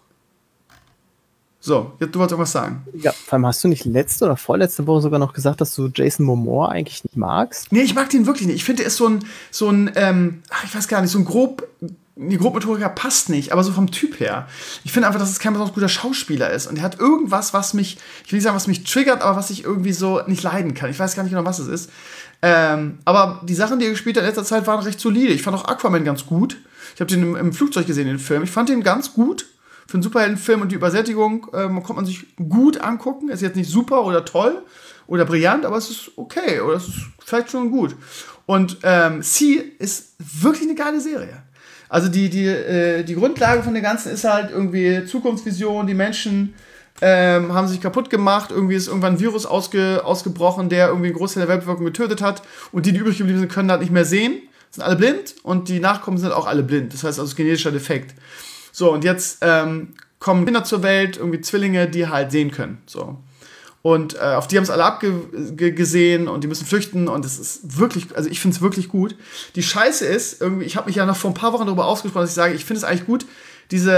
So, jetzt du wolltest irgendwas sagen. Ja, vor allem hast du nicht letzte oder vorletzte Woche sogar noch gesagt, dass du Jason Momoa eigentlich nicht magst? Nee, ich mag den wirklich nicht. Ich finde, er ist so ein ich weiß gar nicht, so ein grob die Grobmotoriker passt nicht, aber so vom Typ her. Ich finde einfach, dass es kein besonders guter Schauspieler ist. Und er hat irgendwas, was mich, ich will nicht sagen, was mich triggert, aber was ich irgendwie so nicht leiden kann. Ich weiß gar nicht genau, was es ist. Aber die Sachen, die er gespielt hat in letzter Zeit, waren recht solide. Ich fand auch Aquaman ganz gut. Ich habe den im Flugzeug gesehen, den Film. Ich fand den ganz gut. Für einen Superheldenfilm und die Übersättigung konnte man sich gut angucken. Ist jetzt nicht super oder toll oder brillant, aber es ist okay. Oder es ist vielleicht schon gut. Und Sie ist wirklich eine geile Serie. Also die Grundlage von der Ganzen ist halt irgendwie Zukunftsvision, die Menschen haben sich kaputt gemacht, irgendwie ist irgendwann ein Virus ausgebrochen, der irgendwie einen Großteil der Weltbevölkerung getötet hat und die übrig geblieben sind, können halt nicht mehr sehen, sind alle blind und die Nachkommen sind auch alle blind. Das heißt also genetischer Defekt. So, und jetzt kommen Kinder zur Welt, irgendwie Zwillinge, die halt sehen können. So. Und auf die haben es alle abgesehen und die müssen flüchten und es ist wirklich, also ich finde es wirklich gut. Die Scheiße ist, irgendwie, ich habe mich ja noch vor ein paar Wochen darüber ausgesprochen, dass ich sage, ich finde es eigentlich gut, dieses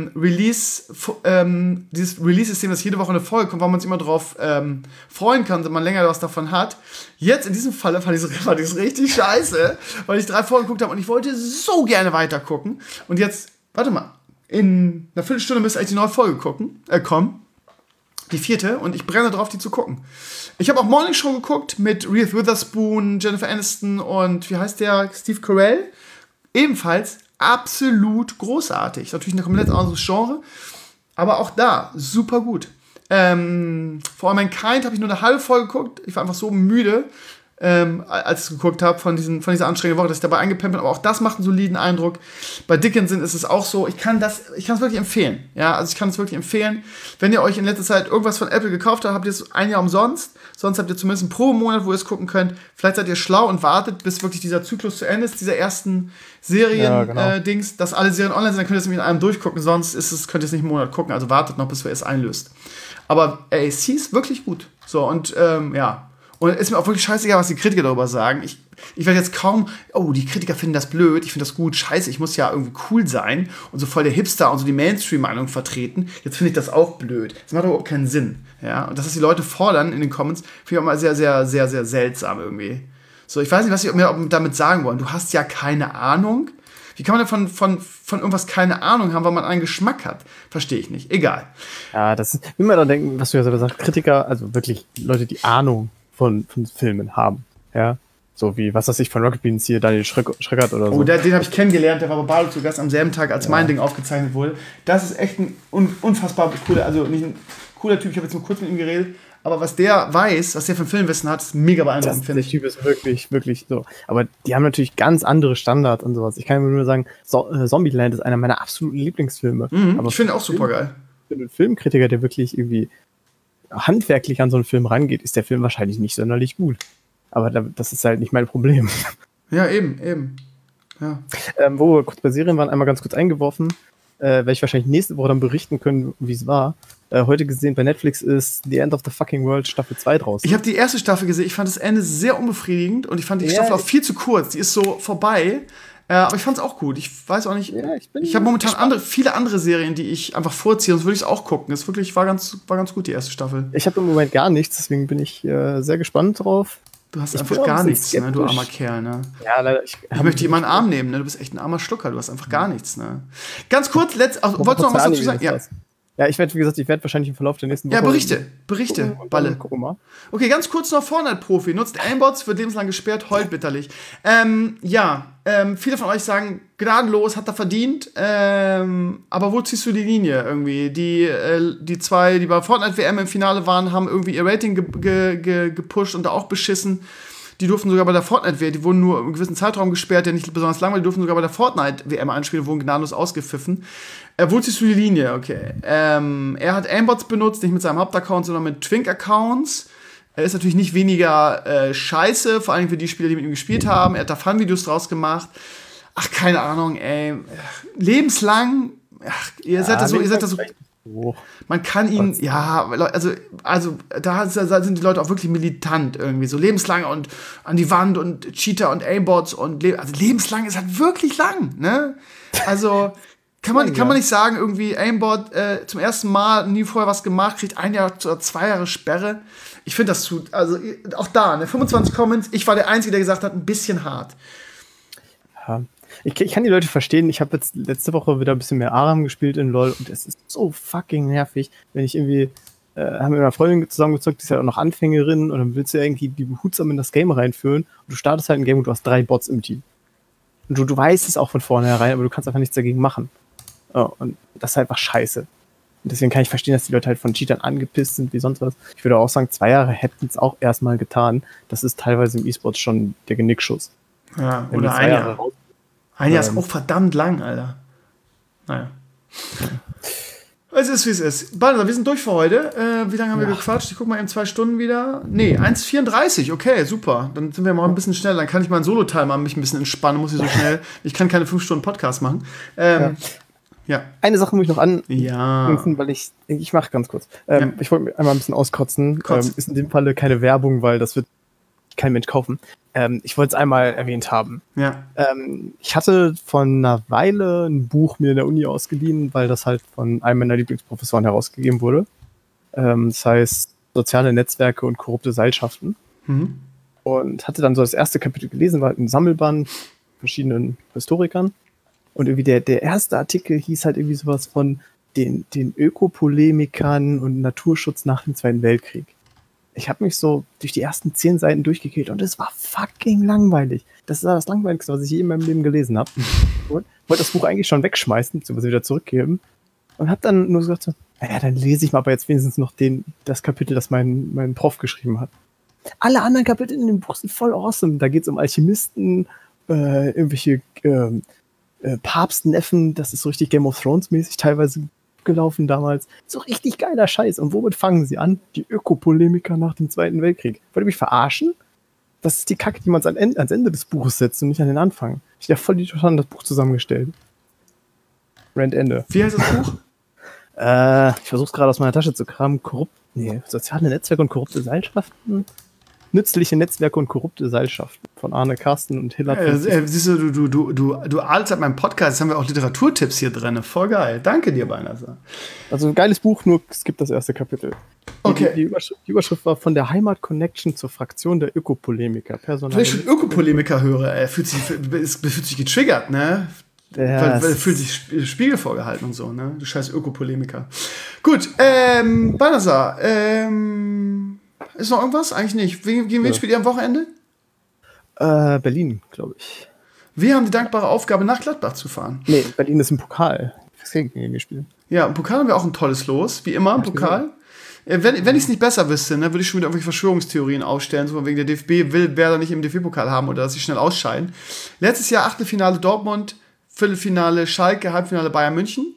Release-System, dass jede Woche eine Folge kommt, weil man sich immer drauf freuen kann, wenn man länger was davon hat. Jetzt in diesem Falle fand ich es richtig scheiße, weil ich 3 Folgen geguckt habe und ich wollte so gerne weiter gucken. Und jetzt, warte mal, in einer Viertelstunde müsste eigentlich die neue Folge kommen. Die 4. und ich brenne drauf, die zu gucken. Ich habe auch Morning Show geguckt mit Reese Witherspoon, Jennifer Aniston und wie heißt der? Steve Carell. Ebenfalls absolut großartig. Natürlich ein komplett anderes Genre, aber auch da super gut. For All Mankind habe ich nur eine halbe Folge geguckt. Ich war einfach so müde, als ich geguckt habe von dieser anstrengenden Woche, dass ich dabei eingepennt bin. Aber auch das macht einen soliden Eindruck. Bei Dickinson ist es auch so. Ich kann es wirklich empfehlen. Ja, also ich kann es wirklich empfehlen. Wenn ihr euch in letzter Zeit irgendwas von Apple gekauft habt, habt ihr es 1 Jahr umsonst. Sonst habt ihr zumindest einen Probemonat, wo ihr es gucken könnt. Vielleicht seid ihr schlau und wartet, bis wirklich dieser Zyklus zu Ende ist, dieser ersten Serien-Dings, dass alle Serien online sind, dann könnt ihr es nämlich in einem durchgucken. Sonst könnt ihr es nicht einen Monat gucken. Also wartet noch, bis ihr es einlöst. Aber ey, sie ist wirklich gut. So, und ja. Und es ist mir auch wirklich scheißegal, was die Kritiker darüber sagen. Ich werde jetzt kaum, die Kritiker finden das blöd, ich finde das gut, scheiße, ich muss ja irgendwie cool sein und so voll der Hipster und so die Mainstream-Meinung vertreten. Jetzt finde ich das auch blöd. Das macht überhaupt keinen Sinn. Ja? Und dass die Leute fordern in den Comments, finde ich auch mal sehr, sehr, sehr, sehr seltsam irgendwie. So, ich weiß nicht, was sie mir damit sagen wollen. Du hast ja keine Ahnung. Wie kann man denn von irgendwas keine Ahnung haben, weil man einen Geschmack hat? Verstehe ich nicht. Egal. Ja, das ist, wie man da denken, was du ja selber sagst, Kritiker, also wirklich Leute, die Ahnung von Filmen haben, ja, so wie, was weiß ich, von Rocket Beans hier, Daniel Schröckert oder so. Oh, den habe ich kennengelernt, der war bei Balo zu Gast am selben Tag, als mein Ding aufgezeichnet wurde. Das ist echt ein unfassbar cooler, also nicht ein cooler Typ, ich habe jetzt nur kurz mit ihm geredet, aber was der weiß, was der für ein Filmwissen hat, ist mega beeindruckend, finde ich. Der Typ ist wirklich, wirklich so. Aber die haben natürlich ganz andere Standards und sowas. Ich kann nur sagen, Zombieland ist einer meiner absoluten Lieblingsfilme. Aber ich finde auch super geil. Für einen Filmkritiker, der wirklich irgendwie handwerklich an so einen Film rangeht, ist der Film wahrscheinlich nicht sonderlich gut. Aber das ist halt nicht mein Problem. Ja, eben. Ja. Wo wir kurz bei Serien waren, einmal ganz kurz eingeworfen, werde ich wahrscheinlich nächste Woche dann berichten können, wie es war. Heute gesehen bei Netflix ist The End of the Fucking World Staffel 2 draußen. Ich habe die erste Staffel gesehen, ich fand das Ende sehr unbefriedigend und ich fand die Staffel auch viel zu kurz. Die ist so vorbei. Aber ich fand es auch gut. Ich weiß auch nicht. Ja, ich habe momentan viele andere Serien, die ich einfach vorziehe, sonst würde ich es auch gucken. Es war ganz gut, die erste Staffel. Ich habe im Moment gar nichts, deswegen bin ich sehr gespannt drauf. Du hast einfach gar nichts, ne, du armer Kerl, ne? Ja, leider. Ich möchte dir mal in den Arm nehmen, ne? Du bist echt ein armer Schlucker, du hast einfach gar nichts, ne? Ganz kurz, wolltest du noch was dazu sagen? Ja, ich werde wahrscheinlich im Verlauf der nächsten Woche... Ja, Berichte, Balle. Gucken wir mal. Okay, ganz kurz noch Fortnite-Profi. Nutzt Aimbots, wird lebenslang gesperrt, heult bitterlich. Viele von euch sagen, gnadenlos, hat er verdient. Aber wo ziehst du die Linie irgendwie? Die zwei, die bei Fortnite-WM im Finale waren, haben irgendwie ihr Rating gepusht und da auch beschissen. Die durften sogar bei der Fortnite-WM, die wurden nur einen gewissen Zeitraum gesperrt, der nicht besonders lang war, die durften sogar bei der Fortnite-WM einspielen, wurden gnadenlos ausgepfiffen. Wo ziehst du die Linie? Okay. Er hat Aimbots benutzt, nicht mit seinem Hauptaccount, sondern mit Twink-Accounts. Er ist natürlich nicht weniger scheiße, vor allem für die Spieler, die mit ihm gespielt haben. Er hat da Fun-Videos draus gemacht. Ach, keine Ahnung, ey. Lebenslang. Ach, ihr seid da so. Man kann ihn, also da sind die Leute auch wirklich militant irgendwie, so lebenslang und an die Wand und Cheater und Aimbots und also lebenslang ist halt wirklich lang, ne? Also kann man nicht sagen, irgendwie Aimbot zum ersten Mal nie vorher was gemacht, kriegt 1 Jahr oder 2 Jahre Sperre. Ich finde das also auch da, ne, 25 Comments, ich war der Einzige, der gesagt hat, ein bisschen hart. Ja. Ich kann die Leute verstehen. Ich habe jetzt letzte Woche wieder ein bisschen mehr Aram gespielt in LoL und es ist so fucking nervig, wenn ich irgendwie haben mit einer Freundin zusammengezockt, die ist ja auch noch Anfängerin und dann willst du irgendwie die behutsam in das Game reinführen und du startest halt ein Game und du hast 3 Bots im Team. Und du weißt es auch von vornherein, aber du kannst einfach nichts dagegen machen. Oh, und das ist halt einfach scheiße. Und deswegen kann ich verstehen, dass die Leute halt von Cheatern angepisst sind, wie sonst was. Ich würde auch sagen, 2 Jahre hätten es auch erstmal getan. Das ist teilweise im E-Sport schon der Genickschuss. Ja, oder ein Jahr. Ein Jahr ist auch verdammt lang, Alter. Naja. Es ist, wie es ist. Balthasar, wir sind durch für heute. Wie lange haben wir gequatscht? Ich guck mal eben 2 Stunden wieder. Nee, 1,34. Okay, super. Dann sind wir mal ein bisschen schneller. Dann kann ich mal einen Solo-Timer mich ein bisschen entspannen. Muss ich so schnell. Ich kann keine 5 Stunden Podcast machen. Ja. Eine Sache muss ich noch Ja. weil ich mache ganz kurz. Ich wollte einmal ein bisschen auskotzen. Ist in dem Falle keine Werbung, weil das wird kein Mensch kaufen. Ich wollte es einmal erwähnt haben. Ja. Ich hatte von einer Weile ein Buch mir in der Uni ausgeliehen, weil das halt von einem meiner Lieblingsprofessoren herausgegeben wurde. Das heißt Soziale Netzwerke und korrupte Seilschaften. Mhm. Und hatte dann so das erste Kapitel gelesen, war halt ein Sammelband verschiedenen Historikern. Und irgendwie der erste Artikel hieß halt irgendwie sowas von den Ökopolemikern und Naturschutz nach dem Zweiten Weltkrieg. Ich habe mich so durch die ersten 10 Seiten durchgekillt und es war fucking langweilig. Das war das Langweiligste, was ich je in meinem Leben gelesen habe. Wollte das Buch eigentlich schon wegschmeißen, beziehungsweise wieder zurückgeben. Und habe dann nur gesagt so, naja, dann lese ich mal aber jetzt wenigstens noch das Kapitel, das mein Prof geschrieben hat. Alle anderen Kapitel in dem Buch sind voll awesome. Da geht es um Alchemisten, irgendwelche Papstneffen, das ist so richtig Game of Thrones mäßig teilweise gelaufen damals. So richtig geiler Scheiß. Und womit fangen sie an? Die Ökopolemiker nach dem Zweiten Weltkrieg. Wollt ihr mich verarschen? Das ist die Kacke, die man ans Ende des Buches setzt und nicht an den Anfang. Ich habe voll die total das Buch zusammengestellt. Rand Ende. Wie heißt das Buch? Ich versuche es gerade aus meiner Tasche zu kramen. Soziale Netzwerke und korrupte Seilschaften. Nützliche Netzwerke und korrupte Seilschaften von Arne Carsten und Hillard. Siehst du ahlst halt meinen Podcast. Jetzt haben wir auch Literaturtipps hier drin. Voll geil. Danke dir, Balthasar. Also ein geiles Buch, nur es gibt das erste Kapitel. Okay. Die Überschrift war von der Heimat-Connection zur Fraktion der Ökopolemiker. Wenn ich schon Ökopolemiker höre, fühlt sich getriggert, ne? Weil fühlt sich Spiegel vorgehalten und so, ne? Du scheiß Ökopolemiker. Gut, Balthasar, ist noch irgendwas? Eigentlich nicht. Gegen wen spielt ihr am Wochenende? Berlin, glaube ich. Wir haben die dankbare Aufgabe, nach Gladbach zu fahren. Nee, Berlin ist im Pokal. Gegen wir spielen. Ja, im Pokal haben wir auch ein tolles Los, wie immer im Pokal. Wenn ich es nicht besser wüsste, ne, würde ich schon wieder irgendwelche Verschwörungstheorien aufstellen, so von wegen der DFB will Werder nicht im DFB-Pokal haben oder dass sie schnell ausscheiden. Letztes Jahr Achtelfinale Dortmund, Viertelfinale Schalke, Halbfinale Bayern München.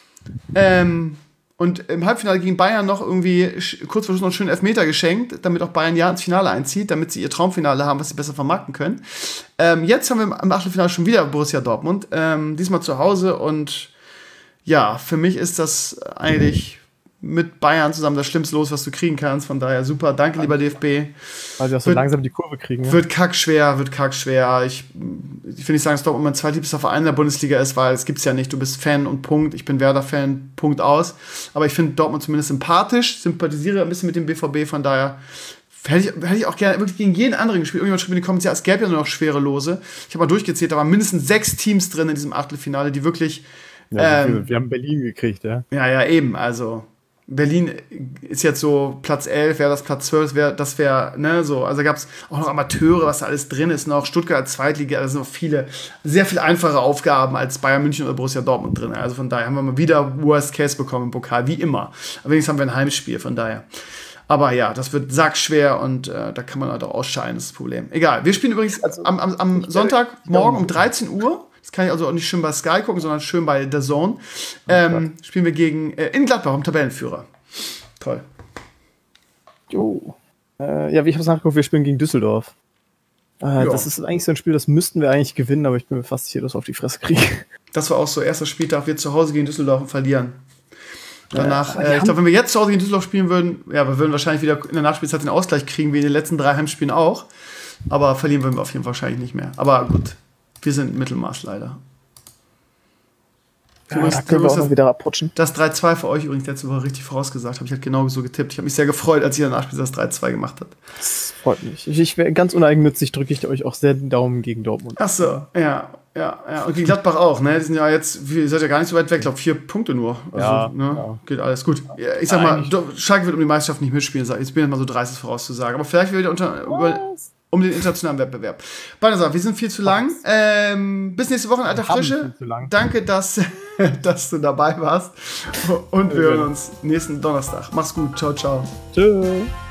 Und im Halbfinale gegen Bayern noch irgendwie kurz vor Schluss noch einen schönen Elfmeter geschenkt, damit auch Bayern ja ins Finale einzieht, damit sie ihr Traumfinale haben, was sie besser vermarkten können. Jetzt haben wir im Achtelfinale schon wieder Borussia Dortmund, diesmal zu Hause und ja, für mich ist das eigentlich mit Bayern zusammen das Schlimmste Los, was du kriegen kannst. Von daher super, danke lieber DFB. Weil sie auch so langsam die Kurve kriegen. Ja? Wird kackschwer. Ich will nicht sagen, dass Dortmund mein zweitliebster Verein in der Bundesliga ist, weil es gibt's ja nicht. Du bist Fan und Punkt. Ich bin Werder-Fan, Punkt aus. Aber ich finde Dortmund zumindest sympathisch, sympathisiere ein bisschen mit dem BVB. Von daher hätte ich auch gerne wirklich gegen jeden anderen gespielt. Irgendjemand schrieb in die Kommentare, es gäbe ja nur noch schwere Lose. Ich habe mal durchgezählt, da waren mindestens 6 Teams drin in diesem Achtelfinale, die wirklich wir haben Berlin gekriegt, ja. Ja, eben, also Berlin ist jetzt so Platz 11, wäre das Platz 12, das wäre, ne, so, also gab es auch noch Amateure, was da alles drin ist, noch Stuttgart als Zweitliga, da sind noch sehr viel einfache Aufgaben als Bayern München oder Borussia Dortmund drin, also von daher haben wir mal wieder Worst Case bekommen im Pokal, wie immer, aber wenigstens haben wir ein Heimspiel, von daher. Aber ja, das wird sackschwer und da kann man halt auch ausscheiden, das ist das Problem. Egal, wir spielen übrigens am Sonntagmorgen um 13 Uhr. Das kann ich also auch nicht schön bei Sky gucken, sondern schön bei The Zone. Spielen wir in Gladbach, im Tabellenführer. Toll. Jo. Ja, wie ich habe es nachgeguckt, wir spielen gegen Düsseldorf. Das ist eigentlich so ein Spiel, das müssten wir eigentlich gewinnen, aber ich bin mir fast sicher, dass wir auf die Fresse kriegen. Das war auch so, erster Spieltag, wir zu Hause gegen Düsseldorf und verlieren. Danach, ich glaube, wenn wir jetzt zu Hause gegen Düsseldorf spielen würden, ja, wir würden wahrscheinlich wieder in der Nachspielzeit den Ausgleich kriegen, wie in den letzten 3 Heimspielen auch. Aber verlieren würden wir auf jeden Fall wahrscheinlich nicht mehr. Aber gut. Wir sind Mittelmaß leider. Da können wir auch noch wieder abputschen. Das 3-2 für euch übrigens letzte Woche richtig vorausgesagt. Habe ich halt genau so getippt. Ich habe mich sehr gefreut, als ihr danach das 3-2 gemacht habt. Das freut mich. Ich wäre ganz uneigennützig, drücke ich euch auch sehr den Daumen gegen Dortmund. Ach so, ja. Ja, und gegen Gladbach auch, ne? Die sind ja jetzt, ihr seid ja gar nicht so weit weg, ich glaube 4 Punkte nur. Also, geht alles gut. Ja, ich sag mal, Schalke wird um die Meisterschaft nicht mitspielen, ich bin jetzt mal so dreist vorauszusagen. Aber vielleicht wieder um den internationalen Wettbewerb. Balthasar, wir sind viel zu lang. Bis nächste Woche in alter Frische. Danke, dass du dabei warst. Und wir hören uns nächsten Donnerstag. Mach's gut. Ciao, ciao. Tschüss.